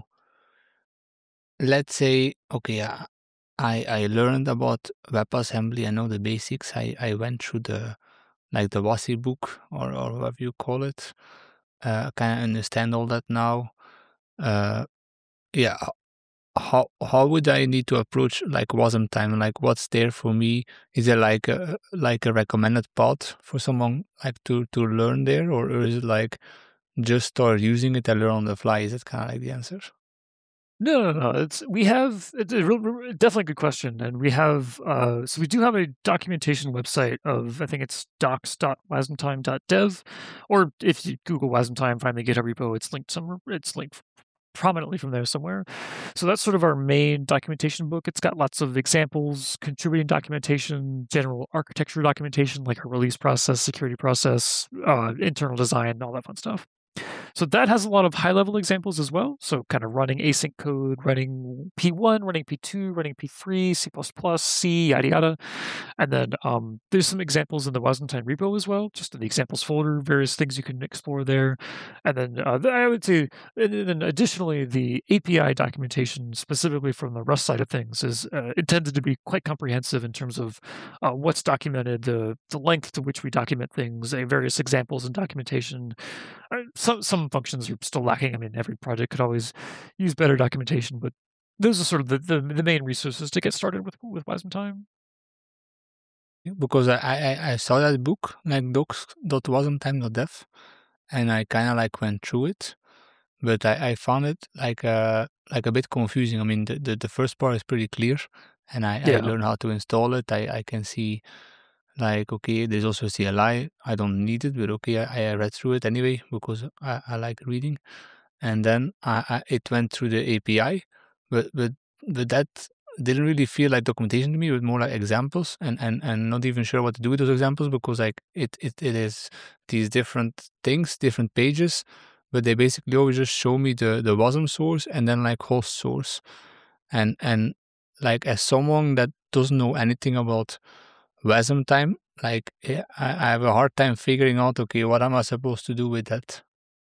let's say, okay, uh, I I learned about WebAssembly. I know the basics. I, I went through the like the WASI book or or whatever you call it. Uh, kind of understand all that now. Uh, yeah. How how would I need to approach like WasmTime? Like, what's there for me? Is there like a like a recommended path for someone like to to learn there, or, or is it like just start using it and learn on the fly? Is that kind of like the answer? No, no, no. It's we have it's a real, real- definitely a good question, and we have uh, so we do have a documentation website of I think it's docs dot wasmtime dot dev, or if you Google WasmTime, find the GitHub repo, it's linked somewhere. It's linked prominently from there somewhere. So that's sort of our main documentation book. It's got lots of examples, contributing documentation, general architecture documentation like our release process, security process, uh, internal design, all that fun stuff. So that has a lot of high-level examples as well. So kind of running async code, running P one, running P two, running P three, C plus plus, C, yada yada. And then um, there's some examples in the WasmTime repo as well, just in the examples folder, various things you can explore there. And then uh, I would say, and then additionally, the A P I documentation specifically from the Rust side of things is uh, intended to be quite comprehensive in terms of uh, what's documented, the the length to which we document things, uh, various examples and documentation. Uh, some some functions are still lacking. I mean, every project could always use better documentation, but those are sort of the, the, the main resources to get started with with WasmTime. Because I, I, I saw that book, like docs dot wasmtime dot dev, and I kind of like went through it, but I, I found it like uh like a bit confusing. I mean, the, the, the first part is pretty clear, and I, Yeah. I learned how to install it. I, I can see like, okay, there's also C L I. I don't need it, but okay, I, I read through it anyway because I, I like reading. And then I, I, it went through the A P I, but but but that didn't really feel like documentation to me. It was more like examples, and, and, and not even sure what to do with those examples because like it, it, it is these different things, different pages, but they basically always just show me the the WASM source and then like host source, and and like as someone that doesn't know anything about WasmTime, like I, I have a hard time figuring out, okay, what am I supposed to do with that?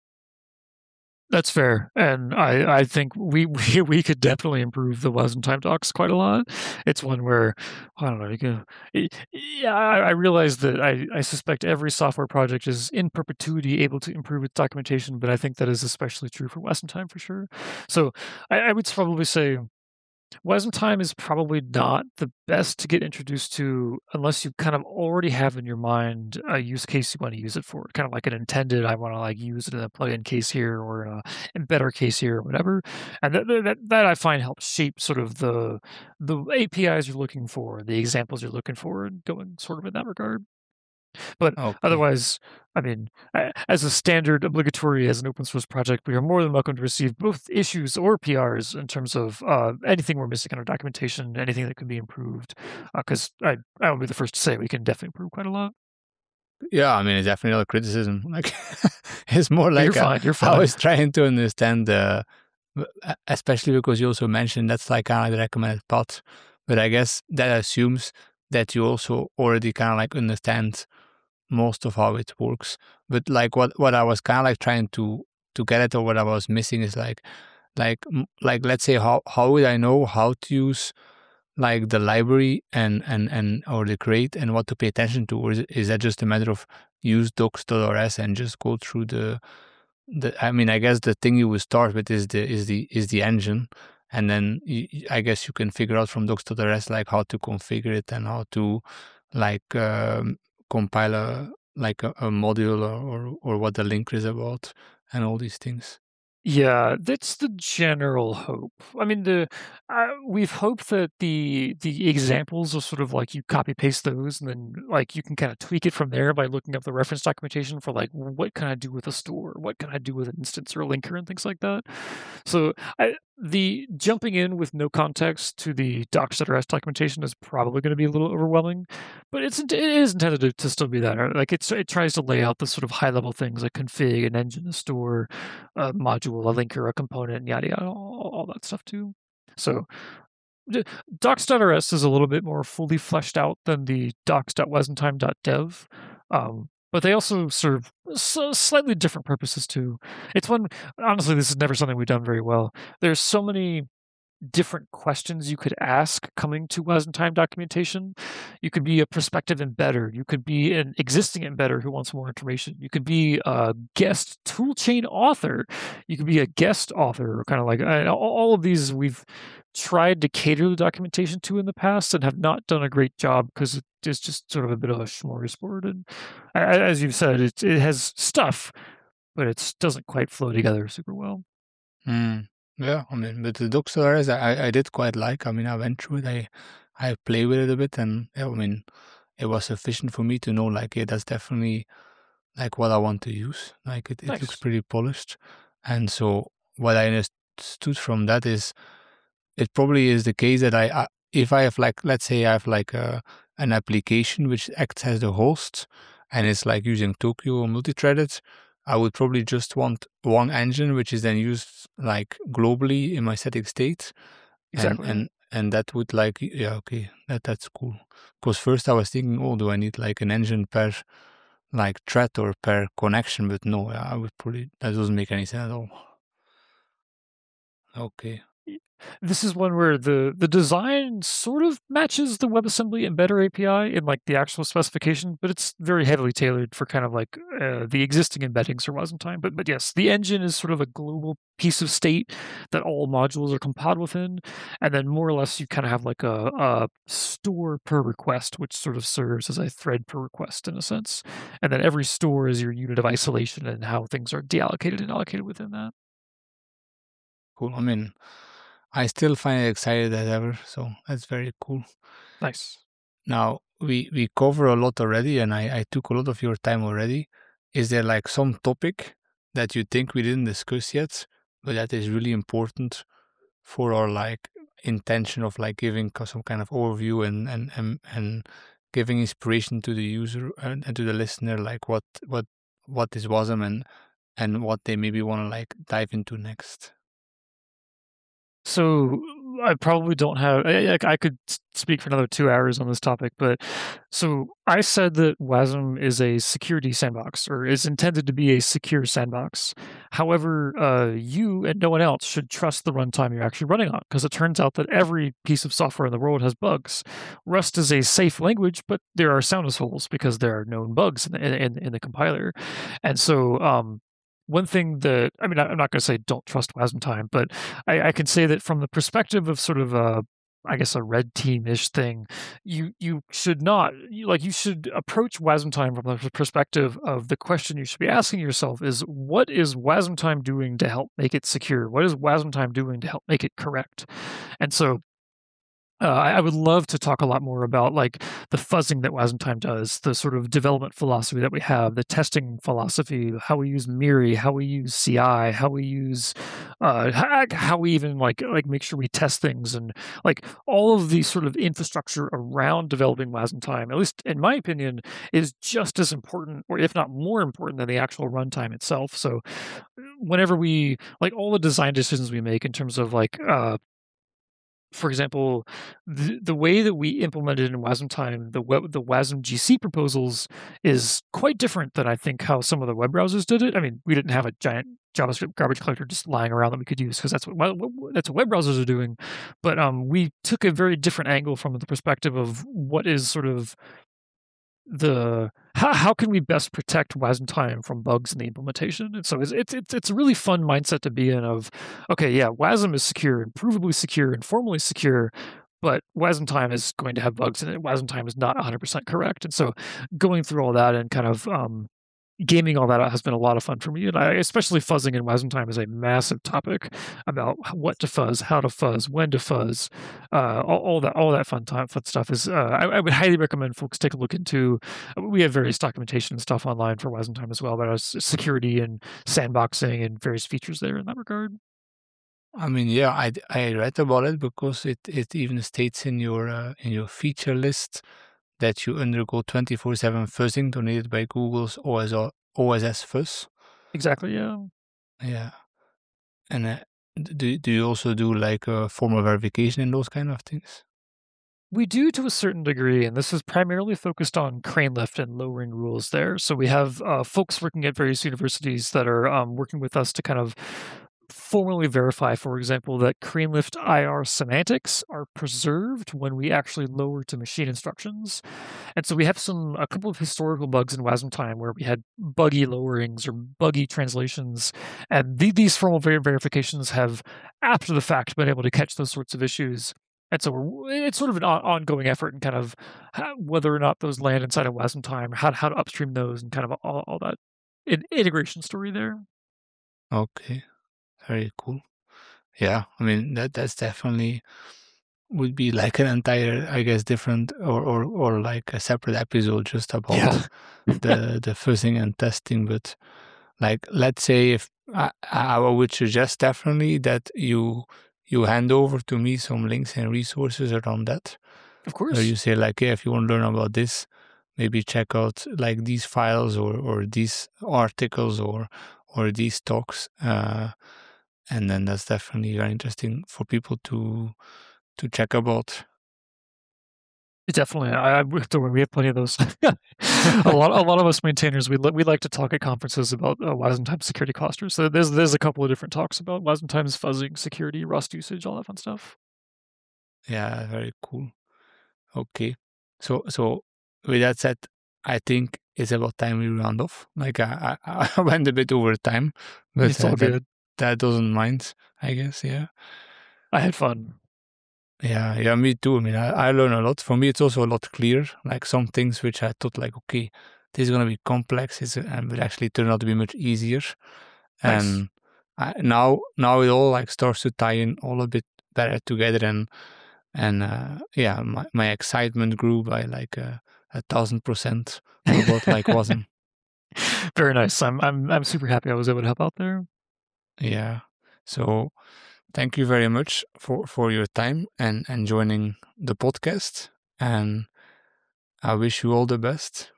That's fair, and I, I think we, we we could definitely improve the WasmTime docs quite a lot. It's one where I don't know. You can, yeah, I, I realize that I, I suspect every software project is in perpetuity able to improve its documentation, but I think that is especially true for WasmTime for sure. So I, I would probably say WasmTime is probably not the best to get introduced to unless you kind of already have in your mind a use case you want to use it for, kind of like an intended, I want to like use it in a plugin case here or in a embedder case here or whatever. And that, that, that I find helps shape sort of the the A P Is you're looking for, the examples you're looking for, and going sort of in that regard. But Okay. otherwise, I mean, as a standard obligatory as an open source project, we are more than welcome to receive both issues or P Rs in terms of uh, anything we're missing in our documentation, anything that could be improved. Because uh, I, I will be the first to say we can definitely improve quite a lot. Yeah, I mean, it's definitely not a criticism. Like, it's more like You're a, fine. You're fine. I was trying to understand, uh, especially because you also mentioned that's like kind of the recommended path. But I guess that assumes that you also already kind of like understand most of how it works. But like what, what I was kind of like trying to to get at, or what I was missing is like like like let's say how how would I know how to use like the library and and and or the crate and what to pay attention to, or is, is that just a matter of use docs.rs and just go through the the I mean, I guess the thing you would start with is the is the is the engine, and then you, I guess you can figure out from docs.rs like how to configure it and how to like um, compile a like a, a module or, or or what the linker is about and all these things. Yeah, that's the general hope. I mean, the uh, we've hoped that the the examples are sort of like you copy paste those, and then like you can kind of tweak it from there by looking up the reference documentation for like what can I do with a store, what can I do with an instance or a linker and things like that. So I, the jumping in with no context to the docs.rs documentation is probably going to be a little overwhelming, but it's it is intended to, to still be that. Right? Like it's it tries to lay out the sort of high level things like config, an engine, a store, a module, a linker, a component, and yada yada, all, all that stuff too. So docs.rs is a little bit more fully fleshed out than the docs.wasmtime.dev. Um, but they also serve so slightly different purposes too. It's one, honestly, this is never something we've done very well. There's so many different questions you could ask coming to WasmTime documentation. You could be a prospective embedder. You could be an existing embedder who wants more information. You could be a guest toolchain author. You could be a guest author, kind of like uh, all of these we've tried to cater the documentation to in the past and have not done a great job because it's just sort of a bit of a smorgasbord. And as you've said, it, it has stuff, but it doesn't quite flow together super well. Mm. Yeah, I mean, with the docs.rs, I, I did quite like. I mean, I went through it. I, I played with it a bit, and yeah, I mean, it was sufficient for me to know, like, yeah, that's definitely like what I want to use. Like, it, it Nice. looks pretty polished. And so, what I understood from that is, it probably is the case that I, I if I have like, let's say I have like a, an application which acts as the host, and it's like using Tokio or multi-threaded, I would probably just want one engine, which is then used like globally in my static state. Exactly. And, and, and that would like, yeah, okay, that that's cool. Because first I was thinking, oh, do I need like an engine per like thread or per connection? But no, I would probably, that doesn't make any sense at all. Okay. This is one where the, the design sort of matches the WebAssembly embedder A P I in like the actual specification, but it's very heavily tailored for kind of like uh, the existing embeddings for WasmTime. But but yes, the engine is sort of a global piece of state that all modules are compiled within, and then more or less you kind of have like a, a store per request, which sort of serves as a thread per request in a sense, and then every store is your unit of isolation and how things are deallocated and allocated within that. Cool. I mean, I still find it excited as ever, so that's very cool. Nice. Now, we, we cover a lot already, and I, I took a lot of your time already. Is there like some topic that you think we didn't discuss yet, but that is really important for our like intention of like giving some kind of overview and and and, and giving inspiration to the user and, and to the listener, like what what what is WASM and and what they maybe want to like dive into next? So I probably don't have, I, I could speak for another two hours on this topic, but so I said that WASM is a security sandbox or is intended to be a secure sandbox. However, uh, you and no one else should trust the runtime you're actually running on because it turns out that every piece of software in the world has bugs. Rust is a safe language, but there are soundness holes because there are known bugs in the, in, in the compiler. And so, um, one thing that, I mean, I'm not going to say don't trust WasmTime, but I, I can say that from the perspective of sort of a, I guess, a red team-ish thing, you you should not, you, like, you should approach WasmTime from the perspective of the question you should be asking yourself is, what is WasmTime doing to help make it secure? What is WasmTime doing to help make it correct? And so Uh, I, I would love to talk a lot more about like the fuzzing that WasmTime does, the sort of development philosophy that we have, the testing philosophy, how we use Miri, how we use C I, how we use, uh, how, how we even like like make sure we test things, and like all of the sort of infrastructure around developing WasmTime, at least in my opinion, is just as important, or if not more important, than the actual runtime itself. So, whenever we like all the design decisions we make in terms of like uh, for example, the, the way that we implemented in WasmTime, the web, the WASM G C proposals is quite different than I think how some of the web browsers did it. I mean, we didn't have a giant JavaScript garbage collector just lying around that we could use because that's what that's what web browsers are doing. But um, we took a very different angle from the perspective of what is sort of the how, how can we best protect WasmTime from bugs in the implementation? And so it's, it's it's it's a really fun mindset to be in of, okay, yeah, WASM is secure and provably secure and formally secure, but Wasmtime is going to have bugs in it. Wasmtime is not one hundred percent correct. And so going through all that and kind of um, gaming all that out has been a lot of fun for me. And I, especially fuzzing in Wasmtime is a massive topic about what to fuzz, how to fuzz, when to fuzz, uh, all, all that all that fun time fun stuff is. Uh, I, I would highly recommend folks take a look into. We have various documentation and stuff online for Wasmtime as well about security and sandboxing and various features there in that regard. I mean, yeah, I, I read about it because it, it even states in your uh, in your feature list that you undergo twenty-four seven fuzzing donated by Google's O S, O S S Fuzz. Exactly, yeah. Yeah. And uh, do, do you also do like a formal verification and those kind of things? We do to a certain degree, and this is primarily focused on crane lift and lowering rules there. So we have uh, folks working at various universities that are um, working with us to kind of formally verify, for example, that crane lift I R semantics are preserved when we actually lower to machine instructions. And so we have some a couple of historical bugs in Wasmtime where we had buggy lowerings or buggy translations, and th- these formal ver- verifications have, after the fact, been able to catch those sorts of issues. And so we're, it's sort of an on- ongoing effort and kind of how, whether or not those land inside of Wasmtime, how, how to upstream those, and kind of all, all that in- integration story there. Okay. Very cool. Yeah, I mean that that's definitely would be like an entire, I guess, different or or, or like a separate episode just about Yeah. the the fuzzing and testing. But like, let's say if I, I would suggest definitely that you you hand over to me some links and resources around that. Of course. Or you say like, yeah, if you want to learn about this, maybe check out like these files or or these articles or or these talks. Uh, And then that's definitely very interesting for people to to check about. Definitely, I, I don't worry, we have plenty of those. a lot, a lot of us maintainers, we li- we like to talk at conferences about uh, Wasmtime security clusters. So there's there's a couple of different talks about Wasmtime's fuzzing, security, Rust usage, all that fun stuff. Yeah, very cool. Okay, so so with that said, I think it's about time we round off. Like I I, I went a bit over time, but It's all uh, that, good. that doesn't mind, I guess. Yeah. I had fun. Yeah, yeah, me too. I mean, I, I learn a lot. For me, it's also a lot clearer. Like some things which I thought, like, okay, this is gonna be complex, it's, and it actually turned out to be much easier. Nice. And I, now, now it all like starts to tie in all a bit better together, and and uh, yeah, my, my excitement grew by like a, a thousand percent about like Wasm. Very nice. I'm I'm I'm super happy I was able to help out there. Yeah. So thank you very much for, for your time and, and joining the podcast. And I wish you all the best.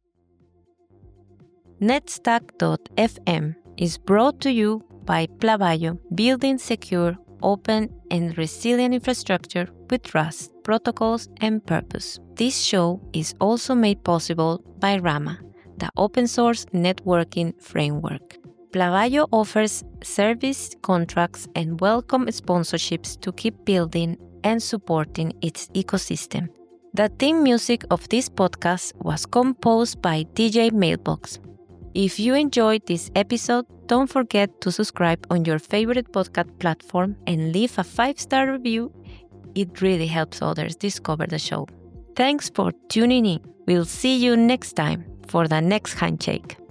netstack dot f m is brought to you by Plavayo, building secure, open, and resilient infrastructure with Rust, protocols, and purpose. This show is also made possible by Rama, the open source networking framework. Plavayo offers service contracts and welcome sponsorships to keep building and supporting its ecosystem. The theme music of this podcast was composed by D J Mailbox. If you enjoyed this episode, don't forget to subscribe on your favorite podcast platform and leave a five-star review. It really helps others discover the show. Thanks for tuning in. We'll see you next time for the next handshake.